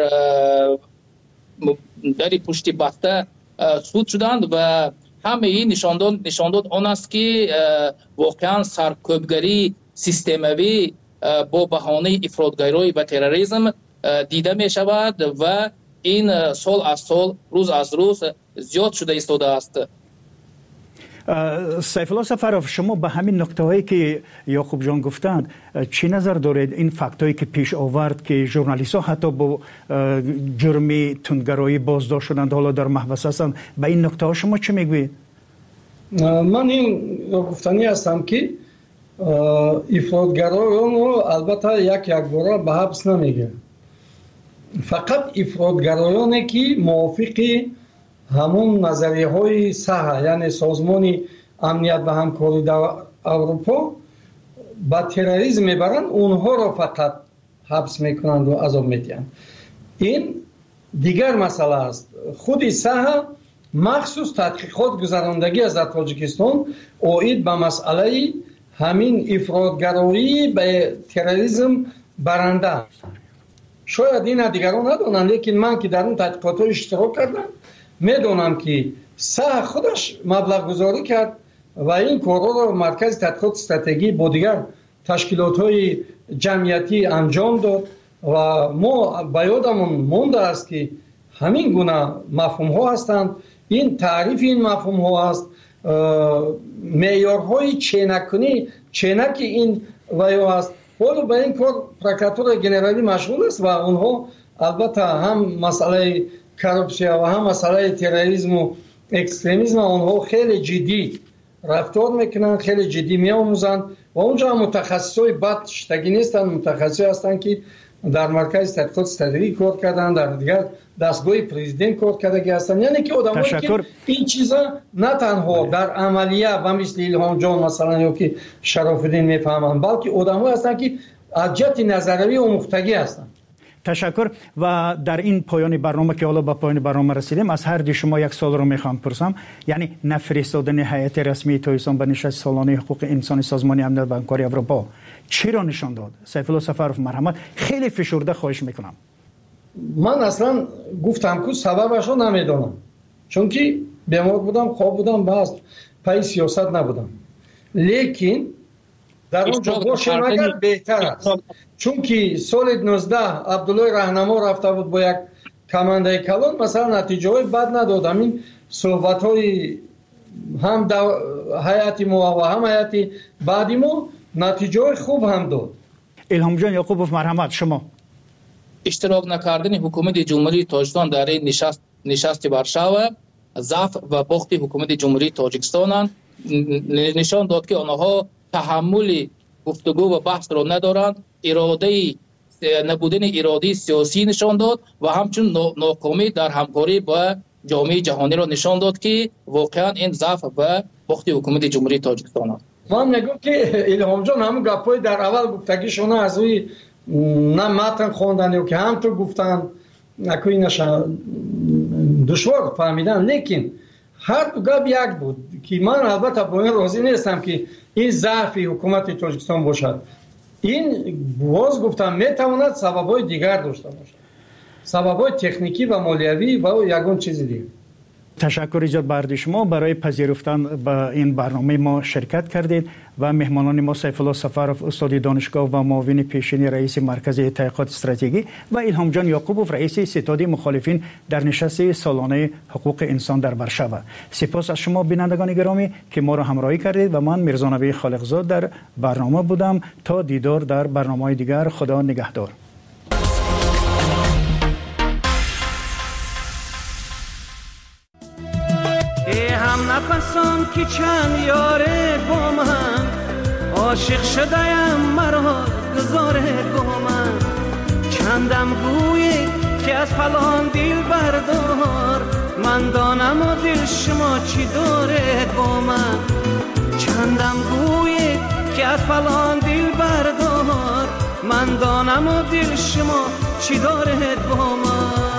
در پشت بسته سود شدند و همه این نشانداد آن است که واقعا سرکوبگری سیستموی با بهانه افراطگرایی و تروریسم دیده می شود و این سال از سال، روز از روز زیاد شده ایستاده است.
سیف الله سفرov، شما به همین نکته هایی که یعقوب جان گفتند چی نظر دارید؟ این فکت هایی که پیش آورد که ژورنالیست ها حتی با جرم تندگرایی بازداشت شدند، حالا در محبس هستند، به این نکته ها شما چی میگویید؟
من این گفتنی هستم که افراطگرایان رو البته یک باره به حبس نمیگه، فقط افراطگرایانی که موافق همون نظریه های صحه، یعنی سازمان امنیت و همکاری در اروپا با تروریسم میبرند، اونها را فقط حبس میکنند و عذاب میدهند. این دیگر مسئله است. خود صحه مخصوص تحقیقات گذراندگی از تاجیکستان اوید به مسئله همین افراطگرایی به تروریسم برنده. شاید این دیگران ندونن، لیکن من که در اون تحقیقات اشتراک کردم میدونم که صح خودش مبلغ گذاری کرد و این کارها را مرکز تحقیقات استراتژی با دیگر تشکیلات های جمعیتی انجام داد و ما به یادمون مونده است که همین گونه مفهوم ها هستند. این تعریف این مفهوم ها است، معیارهای چینک این ویو است. حالا به این کار پروکراتور جنرالی مشغول است و اونها البته هم مسئله کورپسیا و هم مسئله تروریسم و اکستریمیسم اونها خیلی جدی رفتار میکنن، خیلی جدی میآموزند و اونجا متخصصای بد شتگی نیستن، متخصصی هستند که در مرکز تحقیقات استراتژی کار کردن، در دیگر دستگاه پرزیدنت کار کردگی هستن. یعنی که آدمایی که این چیزا نه تنها در عملیه و مثل ایلهام جان مثلا یا که شراف‌الدین میفهمن، بلکه آدمایی هستن که از جهت نظریه و مفتگی هستن.
تشکر. و در این پایان برنامه که حالا به پایان برنامه رسیدیم، از هر دو شما یک سوال رو میخوام پرسم. یعنی نفرستادن هیئت رسمی تاجیکستان به نشست سالانه حقوق انسان سازمان امنیت و همکاری اروپا چی را نشان داد؟ سیف الله سفرов مرحمت، خیلی فشرده خواهش میکنم.
من اصلا گفتم که سببش رو نمیدونم، چون که بیمار بودم، خواب بودم، بس پای سیاست نبودم. لیکن در اونجا باشم اگر بهتر است، چون که سال 19 عبدالله رهنما رفته بود با یک کمانده کلان، مثلا نتیجه های بد نداد. همین صحبت های هم حیاتی ما و هم حیاتی بعدی ما نتیجه های خوب هم داد.
الهام جان یعقوبوف مرحمت، شما
اشتراک نکردن حکومت جمهوری تاجیکستان در این نشست ورشاو ضعف و باخت حکومت جمهوری تاجیکستان نشان داد که آنها تحمل گفتگو و بحث را ندارند. نبودن اراده سیاسی نشان داد و همچنین ناکامی در همکاری با جامعه جهانی را نشان داد که واقعا این ضعف و باخت حکومت جمهوری تاجیکستان است.
من میگم که الهام جان همون گپای در اول گفتگیشون از روی نه متن خواندن یا که هم تو گفتن نکنی نشان دشوار فهمیدن، لیکن هر دو گپ یک بود که من البته با این راضی نیستم که این ضعف حکومت تاجیکستان باشد. این باز گفتم میتواند سبب‌های دیگر داشته باشد، سبب‌های تکنیکی و مالیوی و یگان چیز دیگر.
تشکر ایجاد بر شما برای پذیرفتن به این برنامه ما شرکت کردید و مهمانان ما سیف الله سفرов استاد دانشگاه و معاون پیشین رئیس مرکز تحقیقات استراتژی و الهام جان یعقوبوف رئیس ستاد مخالفین در نشست سالانه حقوق انسان در ورشاو. سپاس از شما بینندگان گرامی که ما را همراهی کردید و من میرزا نبی خالقزاد در برنامه بودم. تا دیدار در برنامه‌های دیگر، خدا نگهدار.
هم نفسان که چند یاره با من عاشق شده‌ام مرا گذاره با من چندم گویی که از فلان دل بردار من دانم و دل شما چی داره با من چندم گویی که از فلان دل بردار من دانم و دل شما چی داره با من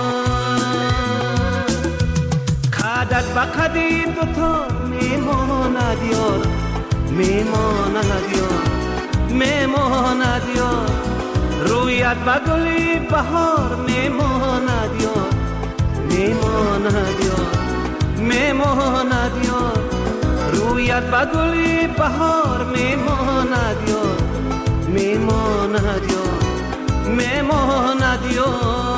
قدت با قدی دوتا میماند یار میماند یار میماند یار رویت با گلی بهار میماند یار میماند یار میماند یار رویت با گلی بهار میماند یار میماند یار میماند یار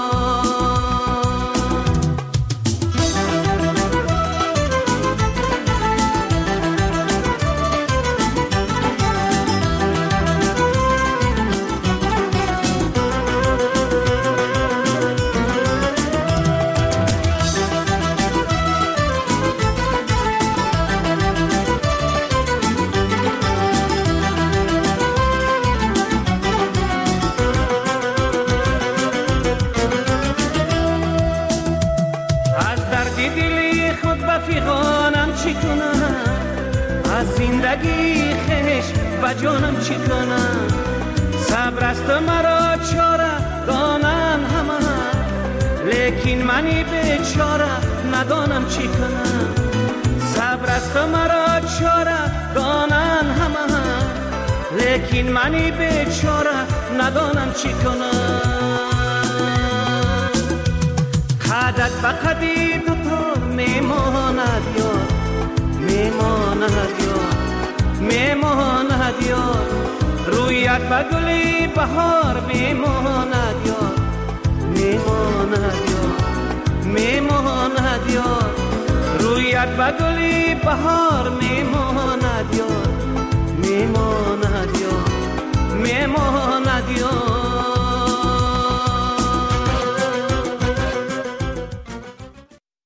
زندگی خش و جانم چی کنم صبر است مرا چاره دانن همه لیکن منی بیچاره ندانم چی کنم صبر است مرا چاره دانن همه لیکن منی بیچاره ندانم چی کنم قدت با قدی دوتا میماند یار میماند یار میماند یار رویت با گلی بهار میماند یار میماند یار میماند یار رویت با گلی بهار میماند یار میماند یار میماند یار